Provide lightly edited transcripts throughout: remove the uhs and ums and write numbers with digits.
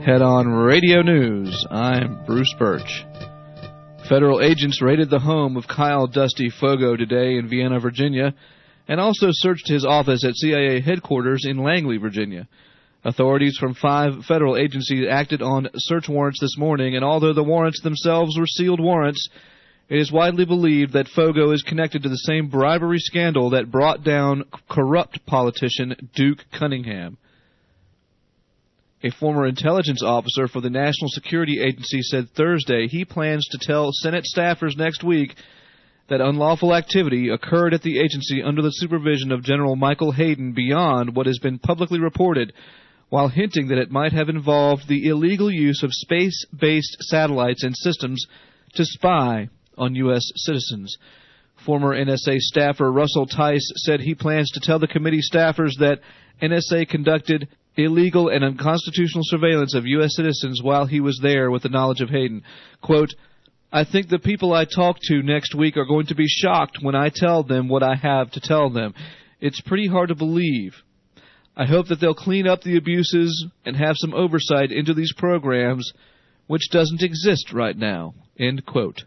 Head On Radio News. I'm Bruce Birch. Federal agents raided the home of Kyle Dusty Fogo today in Vienna, Virginia, and also searched his office at CIA headquarters in Langley, Virginia. Authorities from 5 federal agencies acted on search warrants this morning, and although the warrants themselves were sealed warrants, it is widely believed that Fogo is connected to the same bribery scandal that brought down corrupt politician Duke Cunningham. A former intelligence officer for the National Security Agency said Thursday he plans to tell Senate staffers next week that unlawful activity occurred at the agency under the supervision of General Michael Hayden beyond what has been publicly reported, while hinting that it might have involved the illegal use of space-based satellites and systems to spy on U.S. citizens. Former NSA staffer Russell Tice said he plans to tell the committee staffers that NSA conducted illegal and unconstitutional surveillance of U.S. citizens while he was there with the knowledge of Hayden. Quote, I think the people I talk to next week are going to be shocked when I tell them what I have to tell them. It's pretty hard to believe. I hope that they'll clean up the abuses and have some oversight into these programs, which doesn't exist right now. End quote.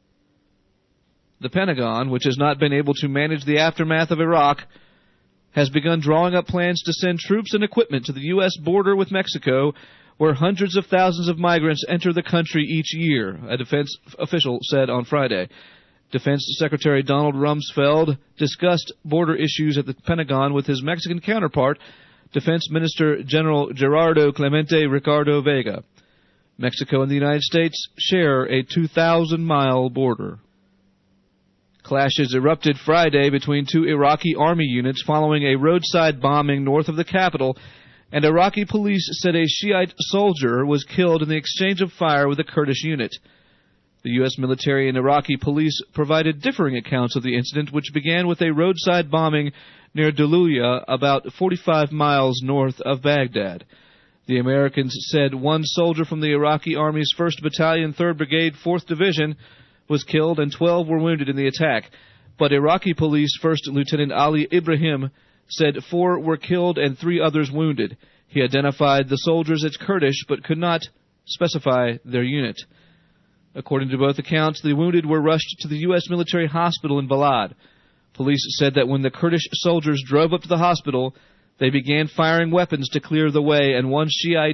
The Pentagon, which has not been able to manage the aftermath of Iraq, has begun drawing up plans to send troops and equipment to the U.S. border with Mexico, where hundreds of thousands of migrants enter the country each year, a defense official said on Friday. Defense Secretary Donald Rumsfeld discussed border issues at the Pentagon with his Mexican counterpart, Defense Minister General Gerardo Clemente Ricardo Vega. Mexico and the United States share a 2,000-mile border. Clashes erupted Friday between 2 Iraqi army units following a roadside bombing north of the capital, and Iraqi police said a Shiite soldier was killed in the exchange of fire with a Kurdish unit. The U.S. military and Iraqi police provided differing accounts of the incident, which began with a roadside bombing near Daluya, about 45 miles north of Baghdad. The Americans said 1 soldier from the Iraqi Army's 1st Battalion, 3rd Brigade, 4th Division was killed and 12 were wounded in the attack. But Iraqi police First Lieutenant Ali Ibrahim said 4 were killed and 3 others wounded. He identified the soldiers as Kurdish but could not specify their unit. According to both accounts, the wounded were rushed to the U.S. military hospital in Balad. Police said that when the Kurdish soldiers drove up to the hospital, they began firing weapons to clear the way, and one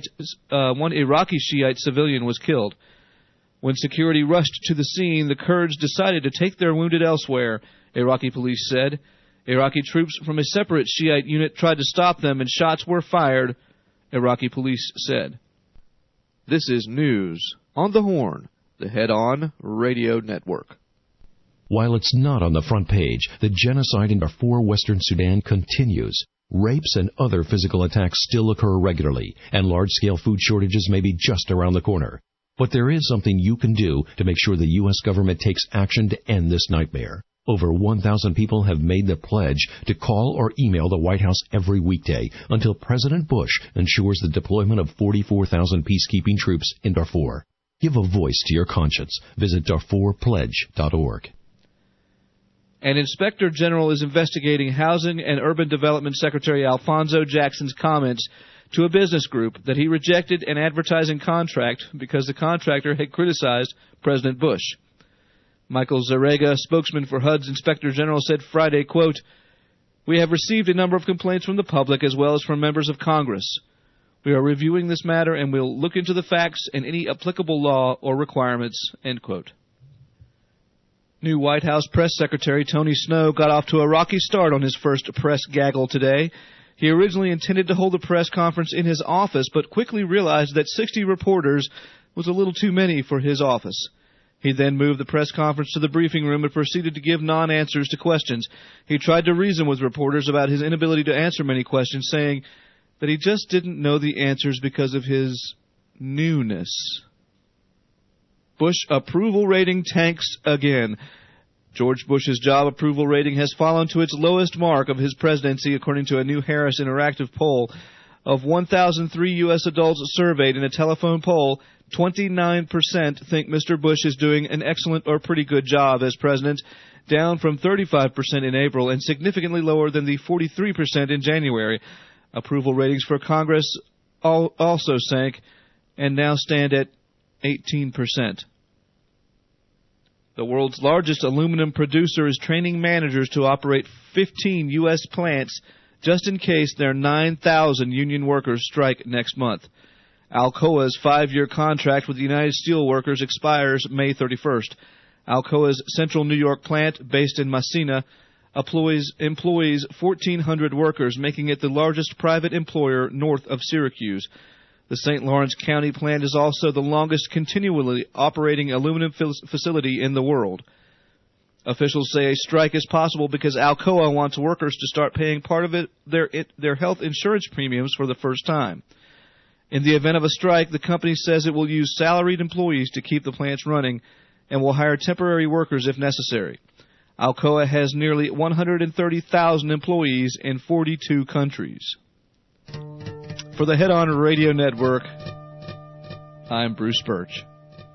Iraqi Shiite civilian was killed. When security rushed to the scene, the Kurds decided to take their wounded elsewhere, Iraqi police said. Iraqi troops from a separate Shiite unit tried to stop them, and shots were fired, Iraqi police said. This is News on the Horn, the Head On Radio Network. While it's not on the front page, the genocide in Darfur, Western Sudan continues. Rapes and other physical attacks still occur regularly, and large-scale food shortages may be just around the corner. But there is something you can do to make sure the U.S. government takes action to end this nightmare. Over 1,000 people have made the pledge to call or email the White House every weekday until President Bush ensures the deployment of 44,000 peacekeeping troops in Darfur. Give a voice to your conscience. Visit DarfurPledge.org. An inspector general is investigating Housing and Urban Development Secretary Alphonso Jackson's comments to a business group that he rejected an advertising contract because the contractor had criticized President Bush. Michael Zarega, spokesman for HUD's Inspector General, said Friday, quote, "We have received a number of complaints from the public as well as from members of Congress. We are reviewing this matter and will look into the facts and any applicable law or requirements," end quote. New White House Press Secretary Tony Snow got off to a rocky start on his first press gaggle today. He originally intended to hold a press conference in his office, but quickly realized that 60 reporters was a little too many for his office. He then moved the press conference to the briefing room and proceeded to give non-answers to questions. He tried to reason with reporters about his inability to answer many questions, saying that he just didn't know the answers because of his newness. Bush approval rating tanks again. George Bush's job approval rating has fallen to its lowest mark of his presidency, according to a new Harris Interactive poll. Of 1,003 U.S. adults surveyed in a telephone poll, 29% think Mr. Bush is doing an excellent or pretty good job as president, down from 35% in April and significantly lower than the 43% in January. Approval ratings for Congress also sank and now stand at 18%. The world's largest aluminum producer is training managers to operate 15 U.S. plants just in case their 9,000 union workers strike next month. Alcoa's 5-year contract with the United Steelworkers expires May 31st. Alcoa's Central New York plant, based in Massena, employs 1,400 workers, making it the largest private employer north of Syracuse. The St. Lawrence County plant is also the longest continually operating aluminum facility in the world. Officials say a strike is possible because Alcoa wants workers to start paying part of their health insurance premiums for the first time. In the event of a strike, the company says it will use salaried employees to keep the plants running and will hire temporary workers if necessary. Alcoa has nearly 130,000 employees in 42 countries. For the Head On Radio Network, I'm Bruce Birch.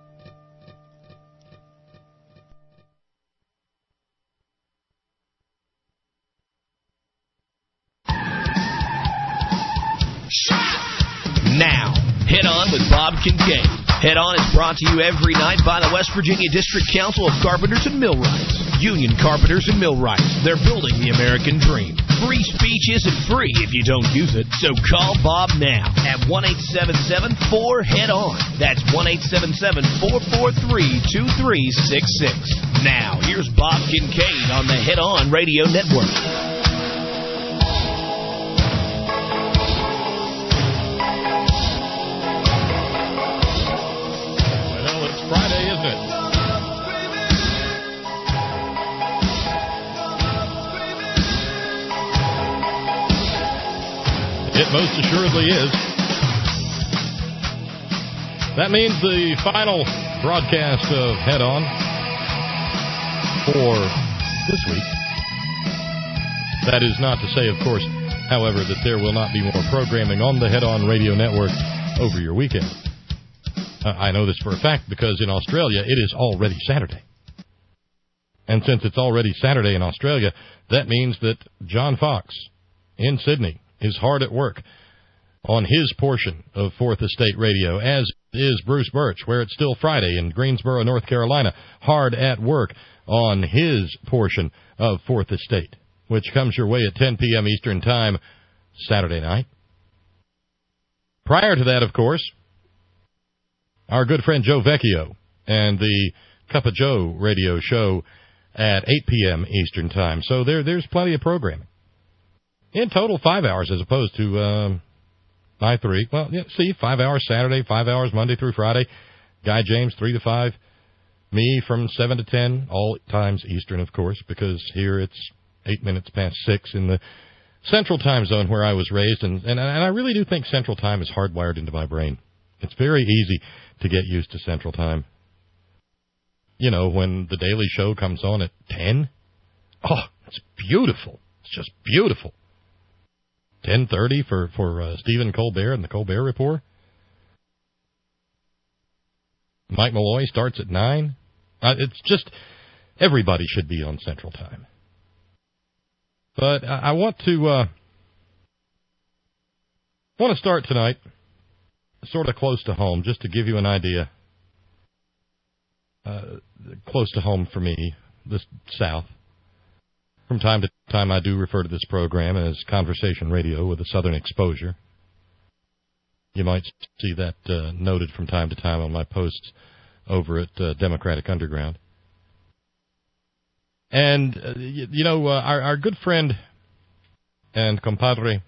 Now, Head On with Bob Kincaid. Head On is brought to you every night by the West Virginia District Council of Carpenters and Millwrights. Union Carpenters and Millwrights. They're building the American dream. Free speech isn't free if you don't use it, so call Bob now at 1-877-4-HEAD-ON. That's 1-877-443-2366. Now, here's Bob Kincaid on the Head On Radio Network. Friday, isn't it? It most assuredly is. That means the final broadcast of Head On for this week. That is not to say, of course, however, that there will not be more programming on the Head On Radio Network over your weekend. I know this for a fact because in Australia it is already Saturday. And since it's already Saturday in Australia, that means that John Fox in Sydney is hard at work on his portion of Fourth Estate Radio, as is Bruce Birch, where it's still Friday in Greensboro, North Carolina, hard at work on his portion of Fourth Estate, which comes your way at 10 p.m. Eastern Time Saturday night. Prior to that, of course, our good friend Joe Vecchio and the Cup of Joe radio show at 8 p.m. Eastern Time. So there's plenty of programming. In total, 5 hours as opposed to 3. Well, yeah, see, 5 hours Saturday, 5 hours Monday through Friday. Guy James, 3 to 5. Me from 7 to 10, all times Eastern, of course, because here it's 8 minutes past 6 in the Central Time Zone where I was raised. And I really do think Central Time is hardwired into my brain. It's very easy to get used to Central Time. You know, when the Daily Show comes on at 10, oh, it's beautiful. It's just beautiful. 10:30 for Stephen Colbert and the Colbert Report. Mike Malloy starts at 9. It's just, everybody should be on Central Time. But I want to start tonight sort of close to home, just to give you an idea. Close to home for me, the South. From time to time, I do refer to this program as Conversation Radio with a Southern exposure. You might see that noted from time to time on my posts over at Democratic Underground. And, our good friend and compadre,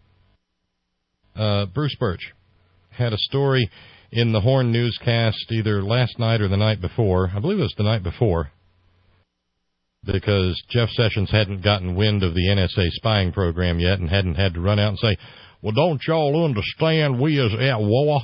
Bruce Birch, had a story in the Horn newscast either last night or the night before. I believe it was the night before, because Jeff Sessions hadn't gotten wind of the NSA spying program yet and hadn't had to run out and say, well, don't y'all understand we is at war?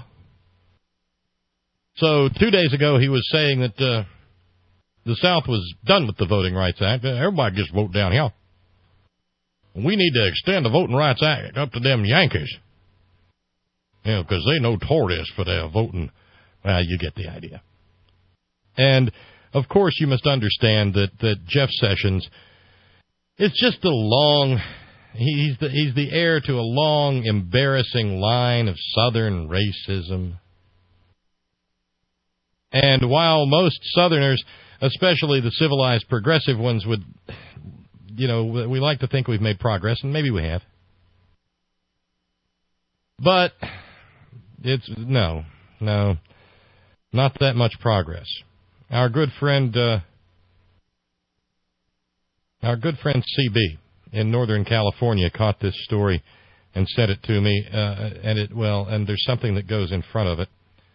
So 2 days ago he was saying that the South was done with the Voting Rights Act. Everybody gets vote down here. We need to extend the Voting Rights Act up to them Yankees. You know, because they notorious for their voting. Well, you get the idea. And, of course, you must understand that Jeff Sessions is just he's the heir to a long, embarrassing line of Southern racism. And while most Southerners, especially the civilized progressive ones, would, we like to think we've made progress, and maybe we have. But it's no, not that much progress. Our good friend CB in Northern California caught this story and sent it to me, and there's something that goes in front of it.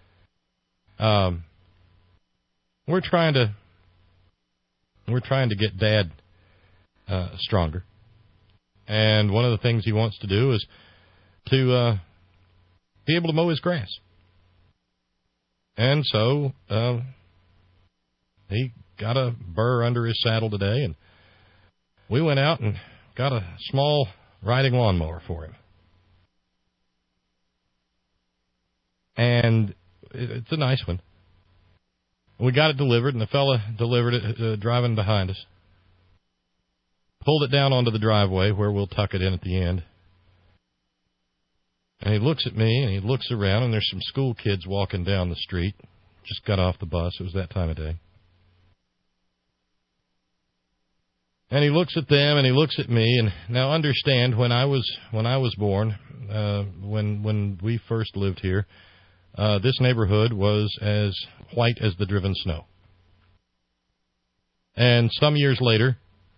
We're trying to get Dad stronger, and one of the things he wants to do is to be able to mow his grass. And so he got a burr under his saddle today, and we went out and got a small riding lawnmower for him. And it's a nice one. We got it delivered, and the fella delivered it driving behind us. Pulled it down onto the driveway where we'll tuck it in at the end. And he looks at me, and he looks around, and there's some school kids walking down the street. Just got off the bus. It was that time of day. And he looks at them, and he looks at me. And now understand, when I was born, when we first lived here, this neighborhood was as white as the driven snow. And some years later,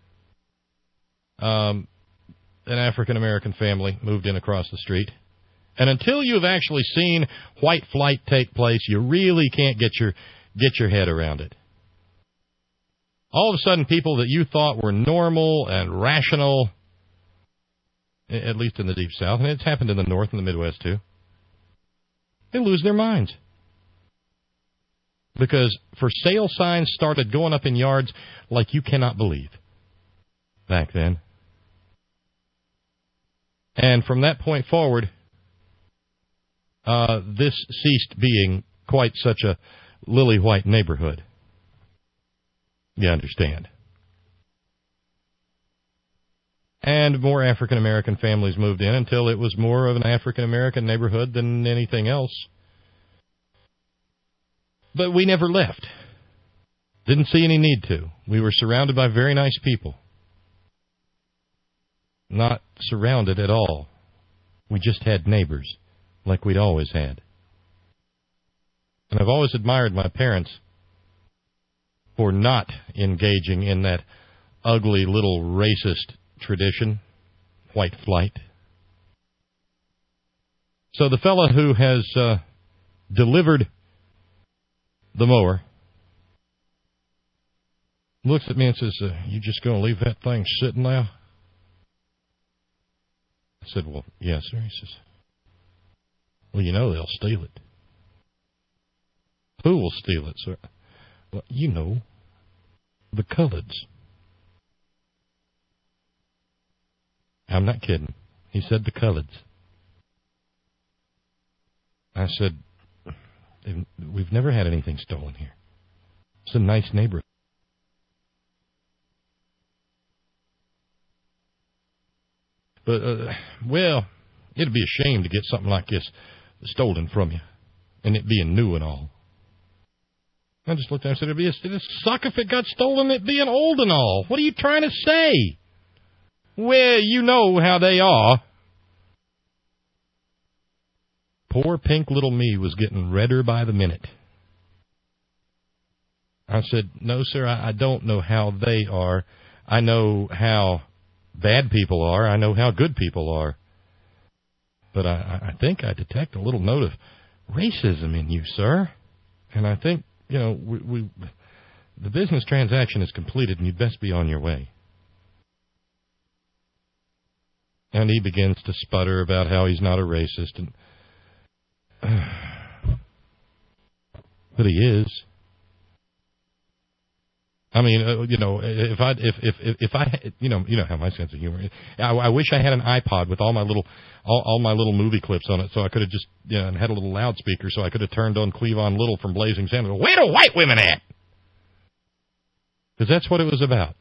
an African-American family moved in across the street. And until you've actually seen white flight take place, you really can't get your head around it. All of a sudden, people that you thought were normal and rational, at least in the Deep South, and it's happened in the North and the Midwest too, they lose their minds. Because for sale signs started going up in yards like you cannot believe back then. And from that point forward, this ceased being quite such a lily-white neighborhood. You understand. And more African-American families moved in until it was more of an African-American neighborhood than anything else. But we never left. Didn't see any need to. We were surrounded by very nice people. Not surrounded at all. We just had neighbors, like we'd always had. And I've always admired my parents for not engaging in that ugly little racist tradition, white flight. So the fellow who has delivered the mower looks at me and says, you just going to leave that thing sitting there? I said, well, yes, sir. He says, well, they'll steal it. Who will steal it, sir? Well, the coloreds. I'm not kidding. He said the coloreds. I said, we've never had anything stolen here. It's a nice neighborhood. But, it'd be a shame to get something like this stolen from you, and it being new and all. I just looked at him and said, it'd suck if it got stolen, it being old and all. What are you trying to say? Well, you know how they are. Poor pink little me was getting redder by the minute. I said, no, sir, I don't know how they are. I know how bad people are. I know how good people are. But I think I detect a little note of racism in you, sir. And I think, the business transaction is completed and you'd best be on your way. And he begins to sputter about how he's not a racist. But he is. I mean, if I, how my sense of humor is. I wish I had an iPod with all my little movie clips on it, so I could have just, and had a little loudspeaker, so I could have turned on Cleavon Little from Blazing Saddles. Where are white women at? Because that's what it was about.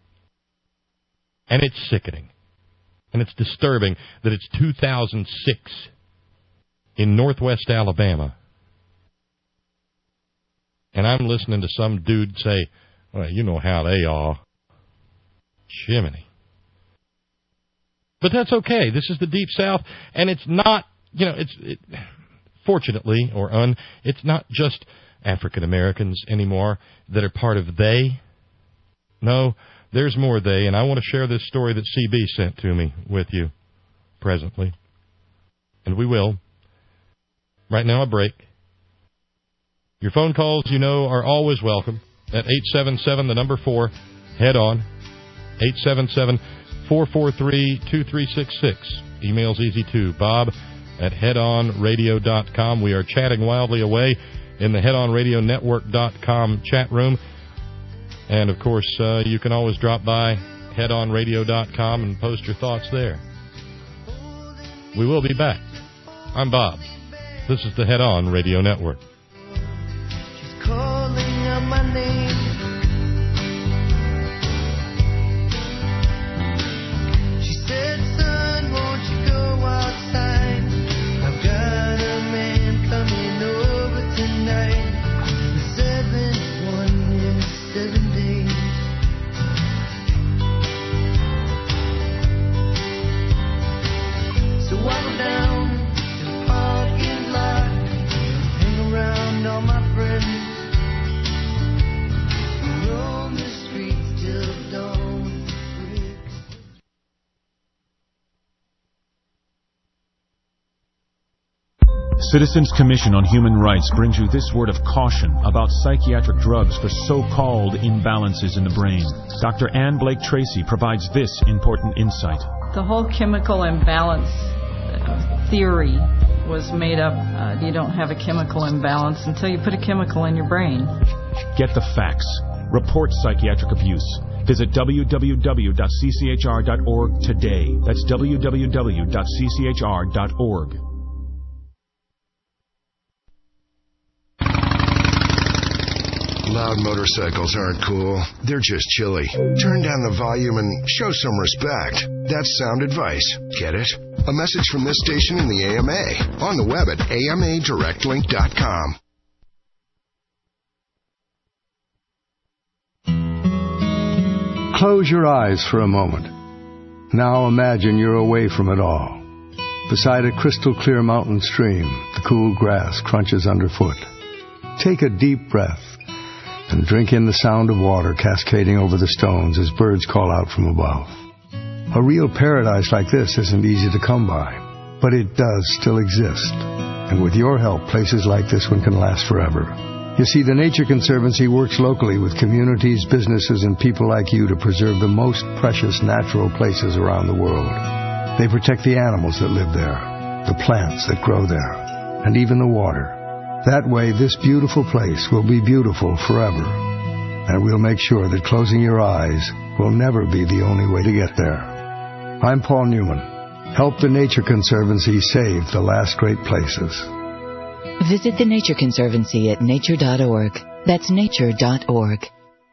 And it's sickening. And it's disturbing that it's 2006 in northwest Alabama. And I'm listening to some dude say, well, you know how they are. Jiminy. But that's okay. This is the Deep South, and it's not, fortunately or it's not just African Americans anymore that are part of they. No, there's more they, and I want to share this story that CB sent to me with you presently. And we will. Right now, a break. Your phone calls, are always welcome at 877, the number 4, head on. 877-443-2366. Email's easy too. bob@headonradio.com. We are chatting wildly away in the headonradionetwork.com chat room. And, of course, you can always drop by headonradio.com and post your thoughts there. We will be back. I'm Bob. This is the Head On Radio Network. She's calling out my name. She said, son, won't you go outside? I've got a man coming over tonight. The 7th one in 7 days. So I go down to the parking lot, hang around all my friends, roam the streets till dawn breaks. Citizens Commission on Human Rights brings you this word of caution about psychiatric drugs for so-called imbalances in the brain. Dr. Ann Blake Tracy provides this important insight. The whole chemical imbalance theory was made up. You don't have a chemical imbalance until you put a chemical in your brain. Get the facts. Report psychiatric abuse. Visit www.cchr.org today. That's www.cchr.org. Loud motorcycles aren't cool. They're just chilly. Turn down the volume and show some respect. That's sound advice. Get it? A message from this station in the AMA. On the web at amadirectlink.com. Close your eyes for a moment. Now imagine you're away from it all. Beside a crystal clear mountain stream, the cool grass crunches underfoot. Take a deep breath and drink in the sound of water cascading over the stones as birds call out from above. A real paradise like this isn't easy to come by, but it does still exist. And with your help, places like this one can last forever. You see, the Nature Conservancy works locally with communities, businesses, and people like you to preserve the most precious natural places around the world. They protect the animals that live there, the plants that grow there, and even the water. That way, this beautiful place will be beautiful forever. And we'll make sure that closing your eyes will never be the only way to get there. I'm Paul Newman. Help the Nature Conservancy save the last great places. Visit the Nature Conservancy at nature.org. That's nature.org.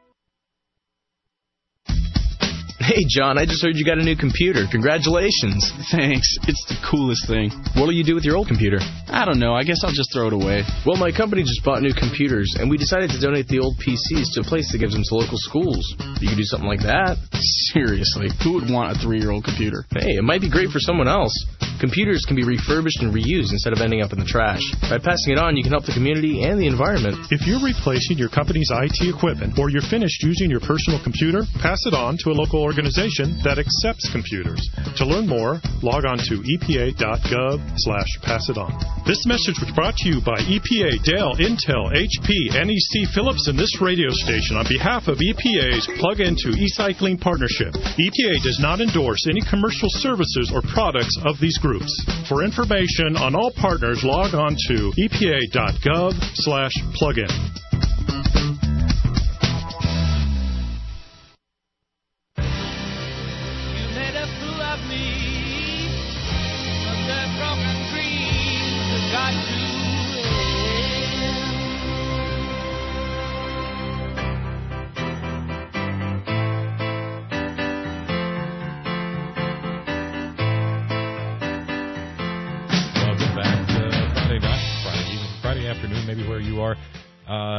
Hey, John, I just heard you got a new computer. Congratulations. Thanks. It's the coolest thing. What'll you do with your old computer? I don't know. I guess I'll just throw it away. Well, my company just bought new computers, and we decided to donate the old PCs to a place that gives them to local schools. You could do something like that. Seriously, who would want a 3-year-old computer? Hey, it might be great for someone else. Computers can be refurbished and reused instead of ending up in the trash. By passing it on, you can help the community and the environment. If you're replacing your company's IT equipment or you're finished using your personal computer, pass it on to a local organization that accepts computers. To learn more, log on to epa.gov/passiton. This message was brought to you by EPA, Dell, Intel, HP, NEC, Philips, and this radio station on behalf of EPA's Plug Into E-Cycling Partnership. EPA does not endorse any commercial services or products of these groups. For information on all partners, log on to epa.gov/plugin.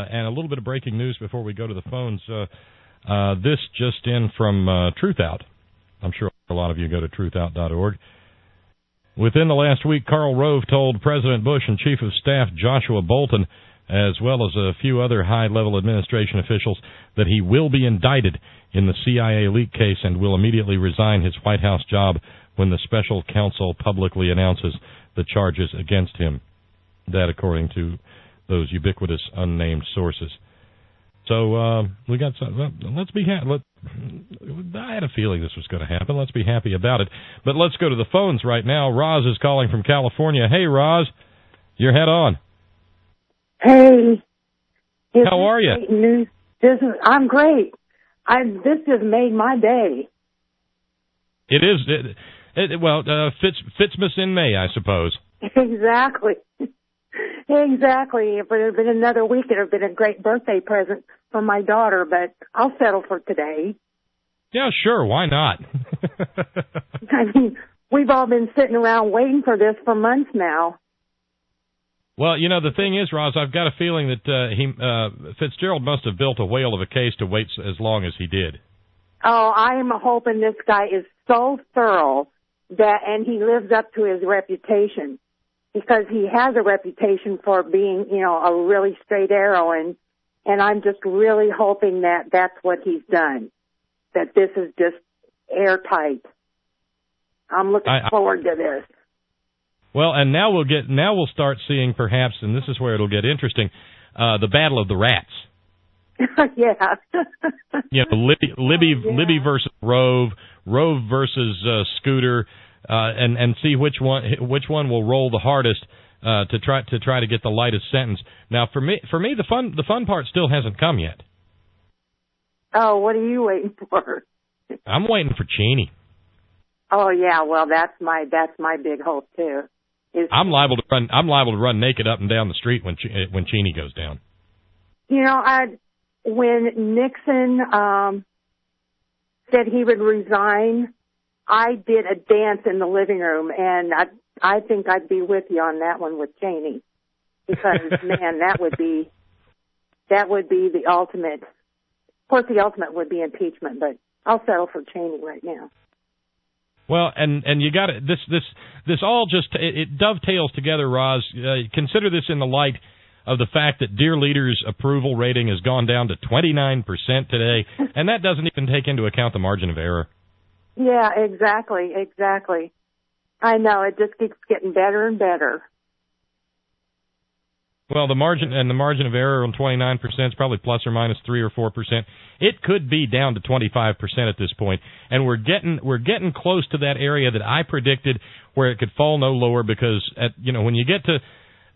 And a little bit of breaking news before we go to the phones. This just in from Truthout. I'm sure a lot of you go to truthout.org. Within the last week, Karl Rove told President Bush and Chief of Staff Joshua Bolten, as well as a few other high-level administration officials, that he will be indicted in the CIA leak case and will immediately resign his White House job when the special counsel publicly announces the charges against him. That, according to those ubiquitous unnamed sources. So we got some. Let's be happy. I had a feeling this was going to happen. Let's be happy about it. But let's go to the phones right now. Roz is calling from California. Hey, Roz, you're head on. Hey. How are you? News. I'm great. This has made my day. It is. Fitsmas in May, I suppose. Exactly. Exactly. If it had been another week, it would have been a great birthday present for my daughter, but I'll settle for today. Yeah, sure. Why not? I mean, we've all been sitting around waiting for this for months now. Well, you know, the thing is, Roz, I've got a feeling that Fitzgerald must have built a whale of a case to wait as long as he did. Oh, I'm hoping this guy is so thorough and he lives up to his reputation. Because he has a reputation for being, a really straight arrow, and I'm just really hoping that that's what he's done, that this is just airtight. I'm looking forward to this. Well, and now we'll start seeing perhaps, and this is where it'll get interesting, the battle of the rats. Yeah. Libby versus Rove versus Scooter. And see which one will roll the hardest to try to get the lightest sentence. Now, for me, the fun part still hasn't come yet. Oh, what are you waiting for? I'm waiting for Cheney. Oh yeah, well that's my big hope too. I'm liable to run naked up and down the street when Cheney goes down. When Nixon said he would resign, I did a dance in the living room, and I think I'd be with you on that one with Cheney, because man, that would be the ultimate. Of course, the ultimate would be impeachment, but I'll settle for Cheney right now. Well, and you got it. This all just it dovetails together, Roz. Consider this in the light of the fact that Dear Leader's approval rating has gone down to 29% today, and that doesn't even take into account the margin of error. Yeah, exactly. I know, it just keeps getting better and better. Well, the margin of error on 29% is probably plus or minus 3 or 4%. It could be down to 25% at this point, and we're getting close to that area that I predicted where it could fall no lower, because when you get to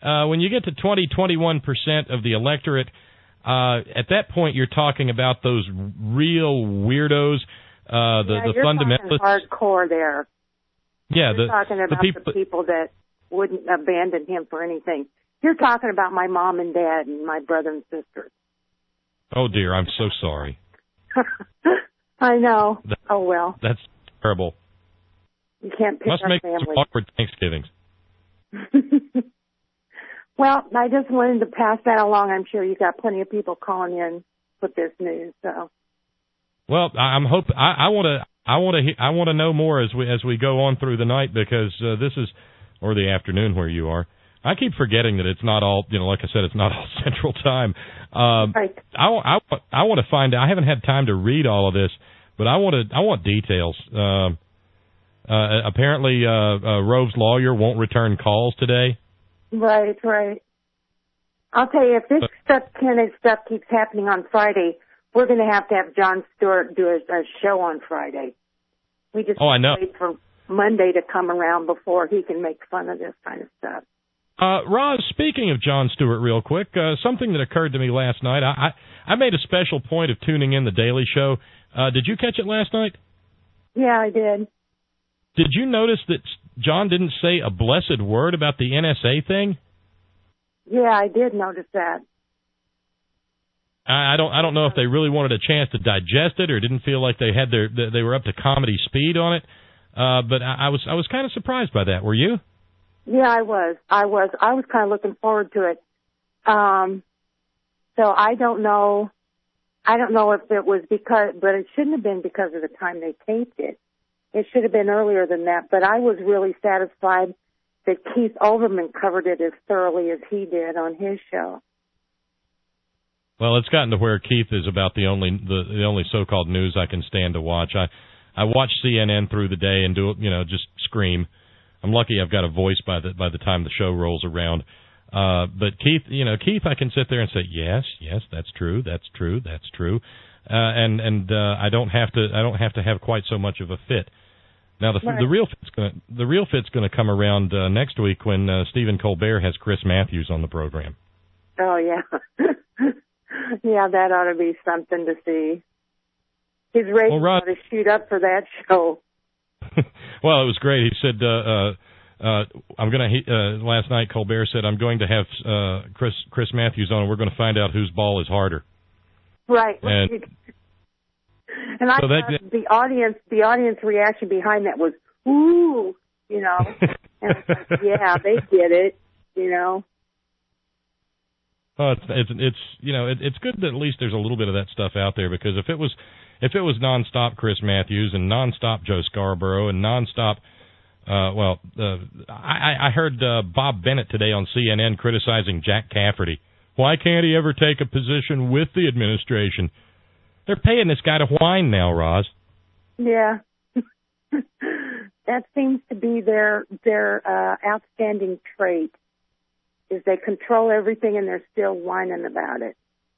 20-21% of the electorate, at that point you're talking about those real weirdos. The fundamentalists, hardcore there. Yeah, you're talking about the people that wouldn't abandon him for anything. You're talking about my mom and dad and my brother and sister. Oh dear, I'm so sorry. I know. Oh well. That's terrible. You can't pick Must our make family. some awkward Thanksgivings. Well, I just wanted to pass that along. I'm sure you got plenty of people calling in with this news. So. Well, I want to know more as we go on through the night, because this is, or the afternoon where you are. I keep forgetting that it's not all, like I said, it's not all Central Time. Right. I want to find out. I haven't had time to read all of this, but I want details. Apparently, Rove's lawyer won't return calls today. Right. I'll tell you, if this kind of stuff keeps happening on Friday, we're going to have Jon Stewart do a show on Friday. We just wait for Monday to come around before he can make fun of this kind of stuff. Roz, speaking of Jon Stewart real quick, something that occurred to me last night. I made a special point of tuning in The Daily Show. Did you catch it last night? Yeah, I did. Did you notice that John didn't say a blessed word about the NSA thing? Yeah, I did notice that. I don't know if they really wanted a chance to digest it or didn't feel like they were up to comedy speed on it. But I was kind of surprised by that. Were you? Yeah, I was kind of looking forward to it. So I don't know if it was because, but it shouldn't have been because of the time they taped it. It should have been earlier than that, but I was really satisfied that Keith Olbermann covered it as thoroughly as he did on his show. Well, it's gotten to where Keith is about the only so-called news I can stand to watch. I watch CNN through the day and just scream. I'm lucky I've got a voice by the time the show rolls around. But Keith, I can sit there and say, yes, that's true, and I don't have to have quite so much of a fit. Now the real fit's going to come around next week when Stephen Colbert has Chris Matthews on the program. Oh yeah, yeah, that ought to be something to see. His ratings ought to shoot up for that show. Well, it was great. He said, last night Colbert said, I'm going to have Chris Matthews on, and we're going to find out whose ball is harder. Right. And I so thought the audience reaction behind that was, ooh, And it's like, yeah, they get it, Oh, it's good that at least there's a little bit of that stuff out there, because if it was nonstop Chris Matthews and nonstop Joe Scarborough and nonstop, I heard Bob Bennett today on CNN criticizing Jack Cafferty. Why can't he ever take a position with the administration? They're paying this guy to whine now, Roz. Yeah, that seems to be their outstanding trait. Is they control everything and they're still whining about it.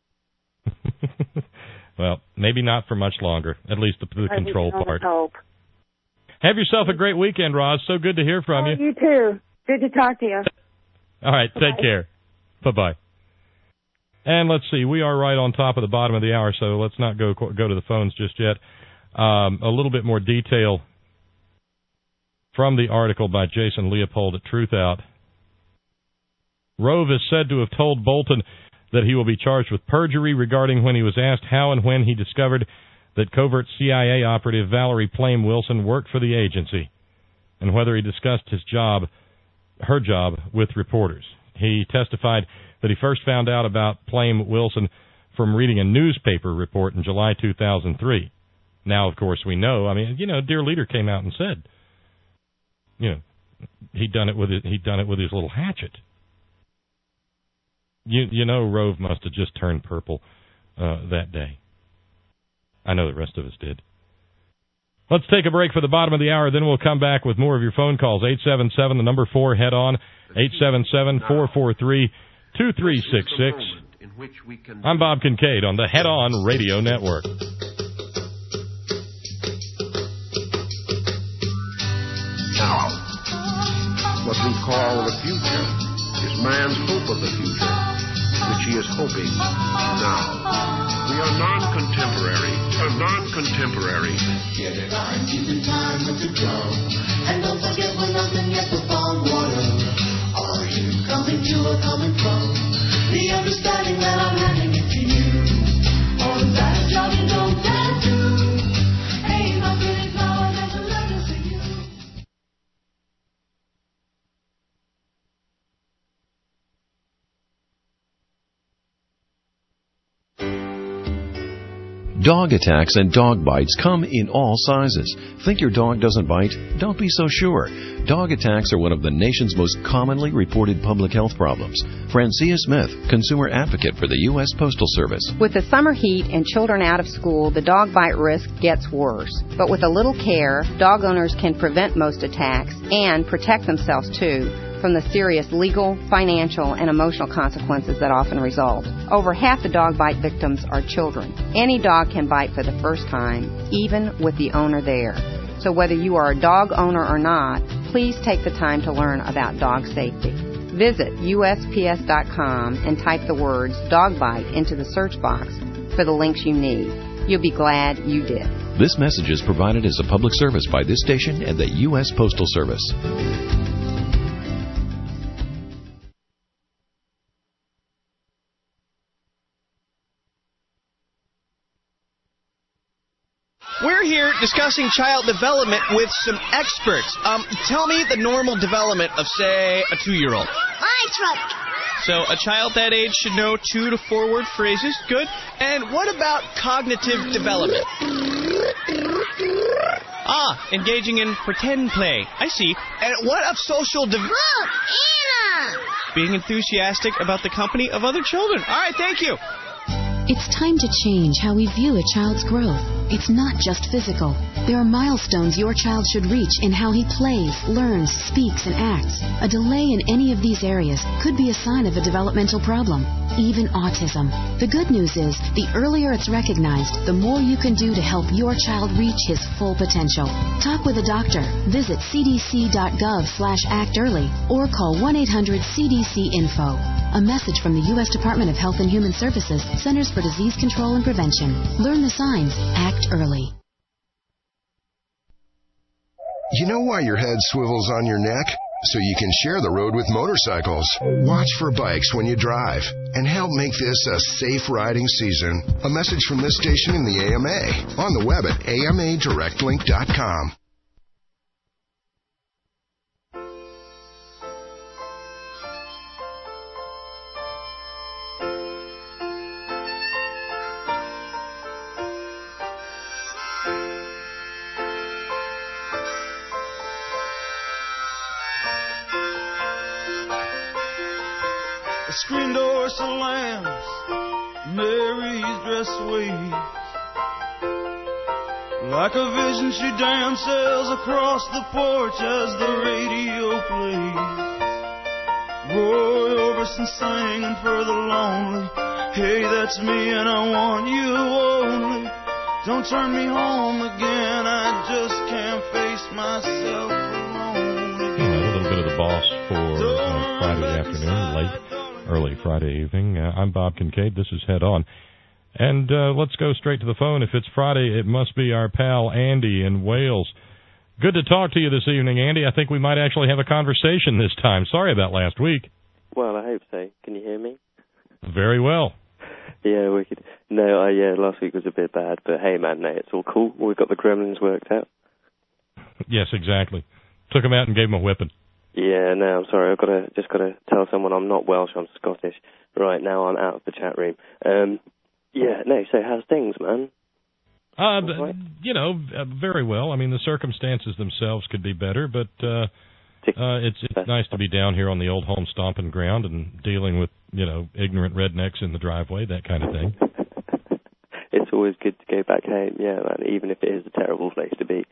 Well, maybe not for much longer, at least the control part. Hope. Have yourself a great weekend, Roz. So good to hear from you. You too. Good to talk to you. All right, Bye-bye. Take care. Bye-bye. And let's see, we are right on top of the bottom of the hour, so let's not go to the phones just yet. A little bit more detail from the article by Jason Leopold at Truthout. Rove is said to have told Bolton that he will be charged with perjury regarding when he was asked how and when he discovered that covert CIA operative Valerie Plame Wilson worked for the agency, and whether he discussed her job with reporters. He testified that he first found out about Plame Wilson from reading a newspaper report in July 2003. Now, of course, we know. Dear Leader came out and said, he'd done it with his little hatchet. Rove must have just turned purple that day. I know the rest of us did. Let's take a break for the bottom of the hour, then we'll come back with more of your phone calls. 877, the number 4, head on. 877-443-2366. I'm Bob Kincaid on the Head On Radio Network. Now, what we call the future is man's hope of the future, which he is hoping now. We are non-contemporary. Get it right, keep in time with the drum. And don't forget we're nothing yet but bog water. Are you coming to or coming from? The understanding that I'm handing it to you. On that job you don't dare do. Ain't nothing is now and that's a letter to you. Dog attacks and dog bites come in all sizes. Think your dog doesn't bite? Don't be so sure. Dog attacks are one of the nation's most commonly reported public health problems. Francia Smith, consumer advocate for the U.S. Postal Service. With the summer heat and children out of school, the dog bite risk gets worse. But with a little care, dog owners can prevent most attacks and protect themselves, too, from the serious legal, financial, and emotional consequences that often result. Over half the dog bite victims are children. Any dog can bite for the first time, even with the owner there. So whether you are a dog owner or not, please take the time to learn about dog safety. Visit USPS.com and type the words dog bite into the search box for the links you need. You'll be glad you did. This message is provided as a public service by this station and the U.S. Postal Service. We're here discussing child development with some experts. Tell me the normal development of, say, a 2-year-old. Eye truck. So a child that age should know 2 to 4 word phrases. Good. And what about cognitive development? Engaging in pretend play. I see. And what of social development? Look, Anna! Being enthusiastic about the company of other children. All right, thank you. It's time to change how we view a child's growth. It's not just physical. There are milestones your child should reach in how he plays, learns, speaks, and acts. A delay in any of these areas could be a sign of a developmental problem, even autism. The good news is, the earlier it's recognized, the more you can do to help your child reach his full potential. Talk with a doctor. Visit cdc.gov/actearly or call 1-800-CDC-INFO. A message from the U.S. Department of Health and Human Services, Centers for Disease Control and Prevention. Learn the signs. Act early. You know why your head swivels on your neck? So you can share the road with motorcycles. Watch for bikes when you drive and help make this a safe riding season. A message from this station in the AMA. On the web at amadirectlink.com. The screen door slams, Mary's dress waves. Like a vision she dances across the porch as the radio plays. Roy Orbison singing for the lonely. Hey, that's me and I want you only. Don't turn me home again, I just can't face myself alone again. A little bit of the boss for Friday afternoon, early Friday evening. I'm Bob Kincaid. This is Head On. And let's go straight to the phone. If it's Friday, it must be our pal Andy in Wales. Good to talk to you this evening, Andy. I think we might actually have a conversation this time. Sorry about last week. Well, I hope so. Can you hear me? Very well. Yeah, wicked. No, last week was a bit bad, but hey, man, no, it's all cool. We've got the gremlins worked out. Yes, exactly. Took them out and gave them a whipping. Yeah, no, I'm sorry. I've just got to tell someone I'm not Welsh, I'm Scottish. Right now, I'm out of the chat room. Yeah, no, so how's things, man? Very well. I mean, the circumstances themselves could be better, but it's nice to be down here on the old home stomping ground and dealing with, ignorant rednecks in the driveway, that kind of thing. It's always good to go back home, yeah, man, even if it is a terrible place to be.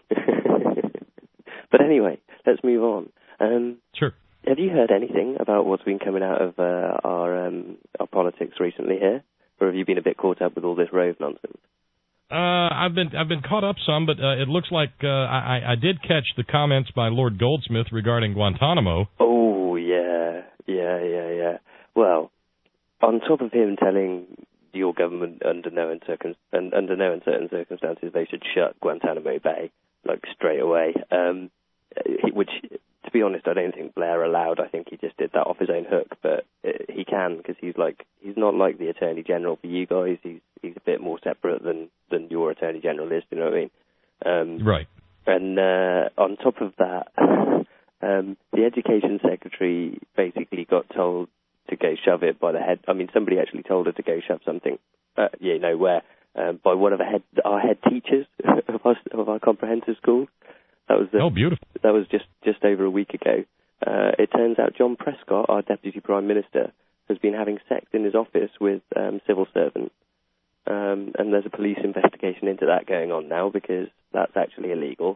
But anyway, let's move on. Sure. Have you heard anything about what's been coming out of our politics recently here? Or have you been a bit caught up with all this Rove nonsense? I've been caught up some, but it looks like I did catch the comments by Lord Goldsmith regarding Guantanamo. Oh, yeah. Well, on top of him telling your government under no uncertain circumstances they should shut Guantanamo Bay, like, straight away, which, to be honest, I don't think Blair allowed. I think he just did that off his own hook, but he can, because he's not like the Attorney General for you guys. He's a bit more separate than your Attorney General is, you know what I mean? Right. And on top of that, the Education Secretary basically got told to go shove it by the head. I mean, somebody actually told her to go shove something, where, by one of our head teachers of our comprehensive school. That was beautiful. That was just over a week ago. It turns out John Prescott, our Deputy Prime Minister, has been having sex in his office with civil servants. And there's a police investigation into that going on now because that's actually illegal.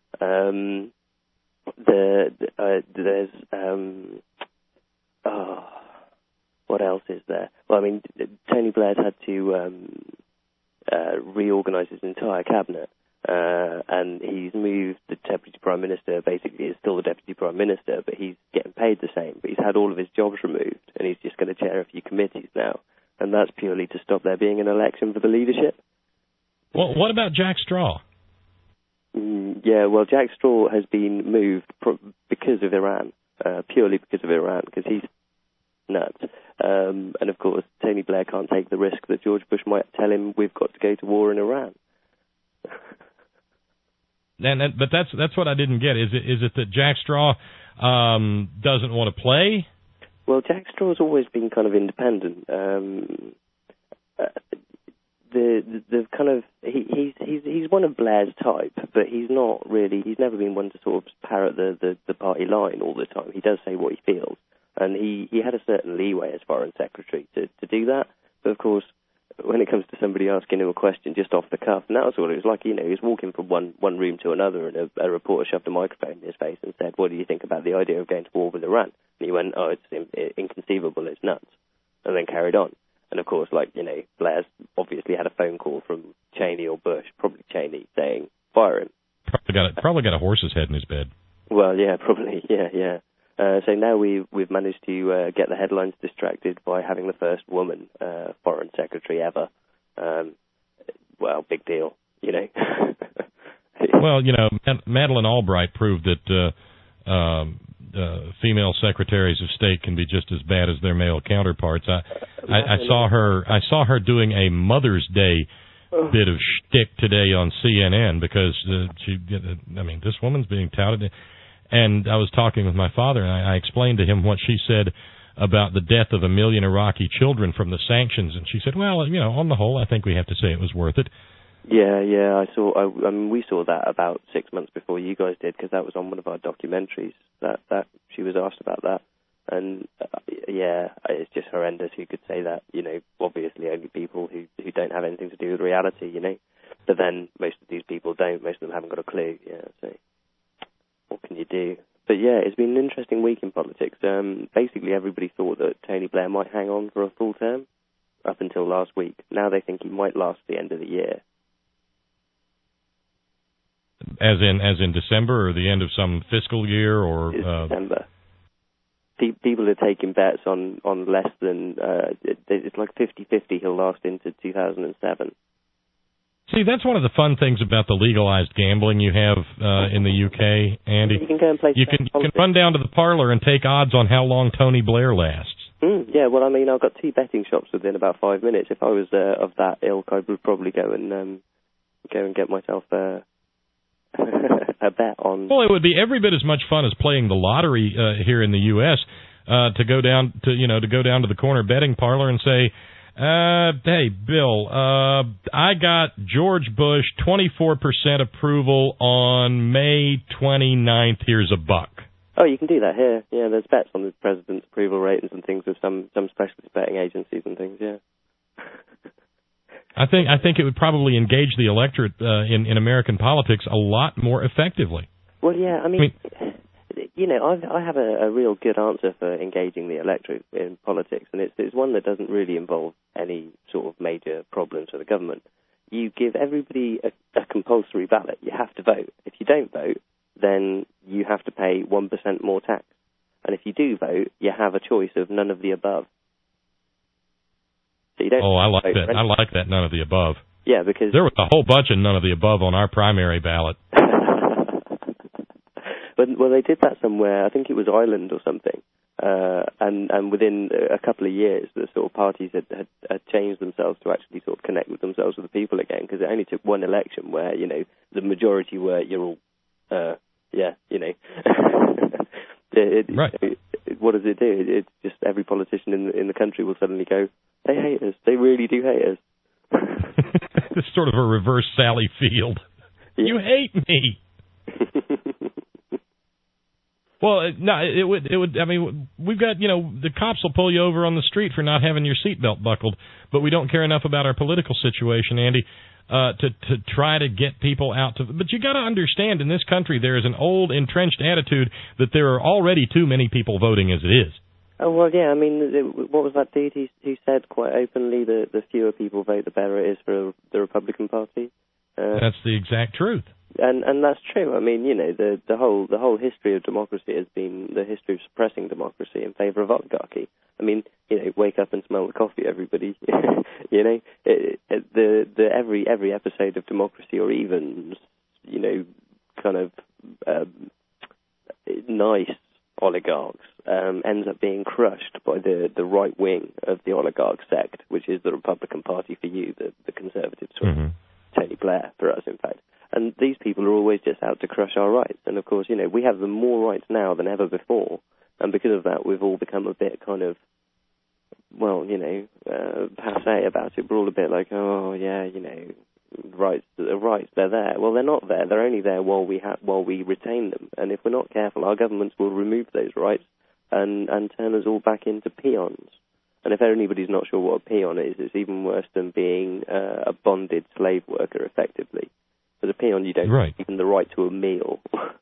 What else is there? Well, I mean, Tony Blair's had to reorganise his entire cabinet. And he's moved the Deputy Prime Minister, basically is still the Deputy Prime Minister, but he's getting paid the same. But he's had all of his jobs removed, and he's just going to chair a few committees now. And that's purely to stop there being an election for the leadership. Well, what about Jack Straw? Well, Jack Straw has been moved because of Iran, purely because of Iran, because he's nuts. And, of course, Tony Blair can't take the risk that George Bush might tell him we've got to go to war in Iran. But that's what I didn't get. Is it that Jack Straw doesn't want to play? Well, Jack Straw's always been kind of independent. The kind of he's one of Blair's type, but he's not really. He's never been one to sort of parrot the party line all the time. He does say what he feels, and he had a certain leeway as Foreign Secretary to do that. But of course, when it comes to somebody asking him a question just off the cuff, and that was what it was like. He was walking from one room to another, and a reporter shoved a microphone in his face and said, "What do you think about the idea of going to war with Iran?" And he went, "Oh, it's inconceivable. It's nuts," and then carried on. And of course, Blair's obviously had a phone call from Cheney or Bush, probably Cheney, saying, "Fire him." Probably got a horse's head in his bed. Well, yeah, probably, yeah. So now we've managed to get the headlines distracted by having the first woman foreign secretary ever. Well, big deal, Well, Madeleine Albright proved that female secretaries of state can be just as bad as their male counterparts. I saw her doing a Mother's Day bit of shtick today on CNN because this woman's being touted. And I was talking with my father, and I explained to him what she said about the death of 1 million Iraqi children from the sanctions. And she said, well, on the whole, I think we have to say it was worth it. Yeah, we saw that about 6 months before you guys did, because that was on one of our documentaries. That she was asked about that, and it's just horrendous. Who could say that? Obviously only people who don't have anything to do with reality. But then most of these people don't. Most of them haven't got a clue. So what can you do? But yeah, it's been an interesting week in politics. Basically, everybody thought that Tony Blair might hang on for a full term up until last week. Now they think he might last the end of the year. As in December, or the end of some fiscal year, or December. People are taking bets on less than it's like 50-50 he'll last into 2007. See, that's one of the fun things about the legalized gambling you have in the UK, Andy. You can go and play. You can run down to the parlor and take odds on how long Tony Blair lasts. Yeah, well, I've got 2 betting shops within about 5 minutes. If I was of that ilk, I would probably go and get myself a bet on. Well, it would be every bit as much fun as playing the lottery here in the U.S. To go down to the corner betting parlor and say, hey, Bill, I got George Bush 24% approval on May 29th. Here's $1. Oh, you can do that here. Yeah, there's bets on the president's approval ratings and things with some specialist betting agencies and things. Yeah. I think it would probably engage the electorate in American politics a lot more effectively. Well, yeah, I have a real good answer for engaging the electorate in politics, and it's one that doesn't really involve any sort of major problems for the government. You give everybody a compulsory ballot. You have to vote. If you don't vote, then you have to pay 1% more tax. And if you do vote, you have a choice of none of the above. So you don't I like that. I like that none of the above. Yeah, because there was a whole bunch of none of the above on our primary ballot. Well, they did that somewhere. I think it was Ireland or something. And within a couple of years, the sort of parties had changed themselves to actually sort of connect with themselves with the people again, because it only took one election where, the majority were, you're all, Right. What does it do? It's just every politician in the country will suddenly go, they hate us. They really do hate us. It's sort of a reverse Sally Field. Yeah. You hate me. Well, no, it would. I mean, we've got, the cops will pull you over on the street for not having your seatbelt buckled, but we don't care enough about our political situation, Andy, to try to get people out to. But you got to understand, in this country, there is an old entrenched attitude that there are already too many people voting as it is. Oh, well, yeah, what was that dude who said quite openly that the fewer people vote, the better it is for the Republican Party? That's the exact truth. And that's true. The whole history of democracy has been the history of suppressing democracy in favor of oligarchy. Wake up and smell the coffee, everybody. Every episode of Democracy, or even, kind of nice oligarchs, ends up being crushed by the right wing of the oligarch sect, which is the Republican Party for you, the conservative sort of Tony Blair for us, in fact. And these people are always just out to crush our rights. And, of course, we have the more rights now than ever before. And because of that, we've all become a bit kind of, well, passé about it. We're all a bit like, oh, yeah, rights, they're there. Well, they're not there. They're only there while we retain them. And if we're not careful, our governments will remove those rights and turn us all back into peons. And if anybody's not sure what a peon is, it's even worse than being a bonded slave worker, effectively. As a peon, you don't have even the right to a meal.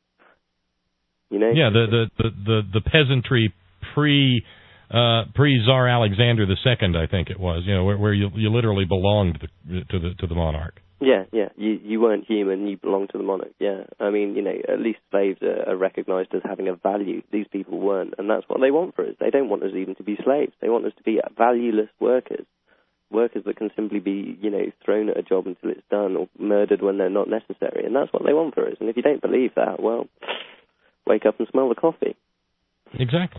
Yeah, the peasantry pre-Tsar Alexander II, I think it was. Where you literally belonged to the monarch. Yeah. You weren't human. You belonged to the monarch. Yeah. I mean, at least slaves are recognised as having a value. These people weren't, and that's what they want for us. They don't want us even to be slaves. They want us to be valueless workers that can simply be, thrown at a job until it's done or murdered when they're not necessary. And that's what they want for us. And if you don't believe that, well, wake up and smell the coffee. Exactly.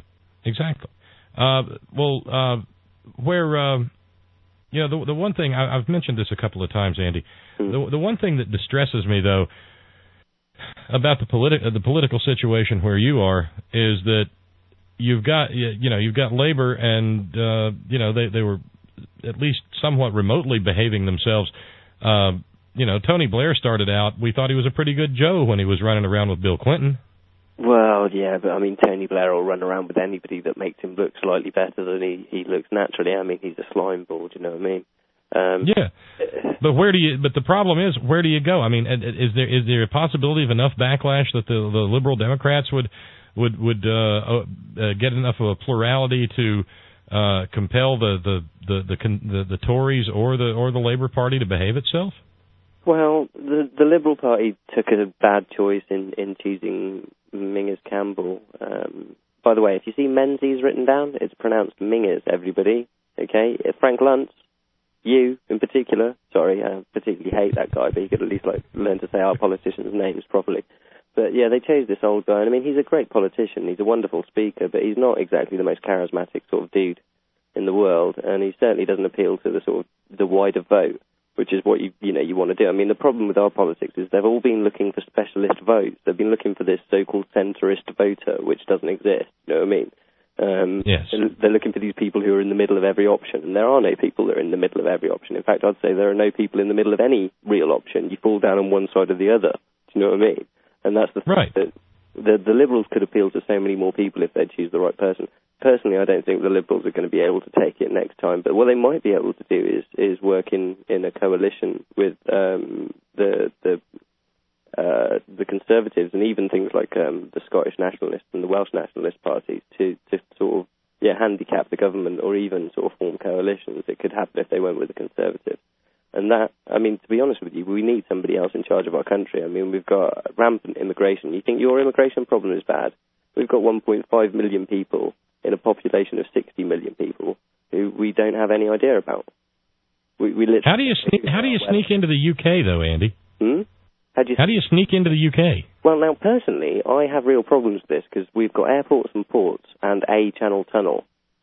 The one thing, I've mentioned this a couple of times, Andy, the one thing that distresses me, though, about the political situation where you are is that you've got labor and, they were at least somewhat remotely behaving themselves. Tony Blair started out, we thought he was a pretty good Joe when he was running around with Bill Clinton. Well, yeah, but I mean, Tony Blair will run around with anybody that makes him look slightly better than he looks naturally. I mean, he's a slime ball, do you know what I mean? But the problem is, where do you go? I mean, is there a possibility of enough backlash that the liberal Democrats would get enough of a plurality to compel the Tories or the Labor Party to behave itself? Well, the Liberal Party took a bad choice in choosing Mingers Campbell. By the way, if you see Menzies written down, it's pronounced Mingers, everybody. Okay? Frank Luntz, you in particular, sorry, I particularly hate that guy, but you could at least learn to say our politicians' names properly. But yeah, they chose this old guy, and I mean, he's a great politician, he's a wonderful speaker, but he's not exactly the most charismatic sort of dude in the world, and he certainly doesn't appeal to the wider vote, which is what you want to do. I mean, the problem with our politics is they've all been looking for specialist votes. They've been looking for this so-called centrist voter, which doesn't exist. You know what I mean? Yes. They're looking for these people who are in the middle of every option, and there are no people that are in the middle of every option. In fact, I'd say there are no people in the middle of any real option. You fall down on one side or the other. Do you know what I mean? And that's the thing that the Liberals could appeal to so many more people if they'd choose the right person. Personally, I don't think the Liberals are going to be able to take it next time. But what they might be able to do is work in a coalition with the Conservatives and even things like the Scottish Nationalist and the Welsh Nationalist parties to sort of handicap the government or even sort of form coalitions. It could happen if they went with the Conservatives. And that, I mean, to be honest with you, we need somebody else in charge of our country. I mean, we've got rampant immigration. You think your immigration problem is bad? We've got 1.5 million people in a population of 60 million people who we don't have any idea about. We literally How do you sneak into the UK, though, Andy? How do you sneak into the UK? Well, now, personally, I have real problems with this because we've got airports and ports and a channel tunnel.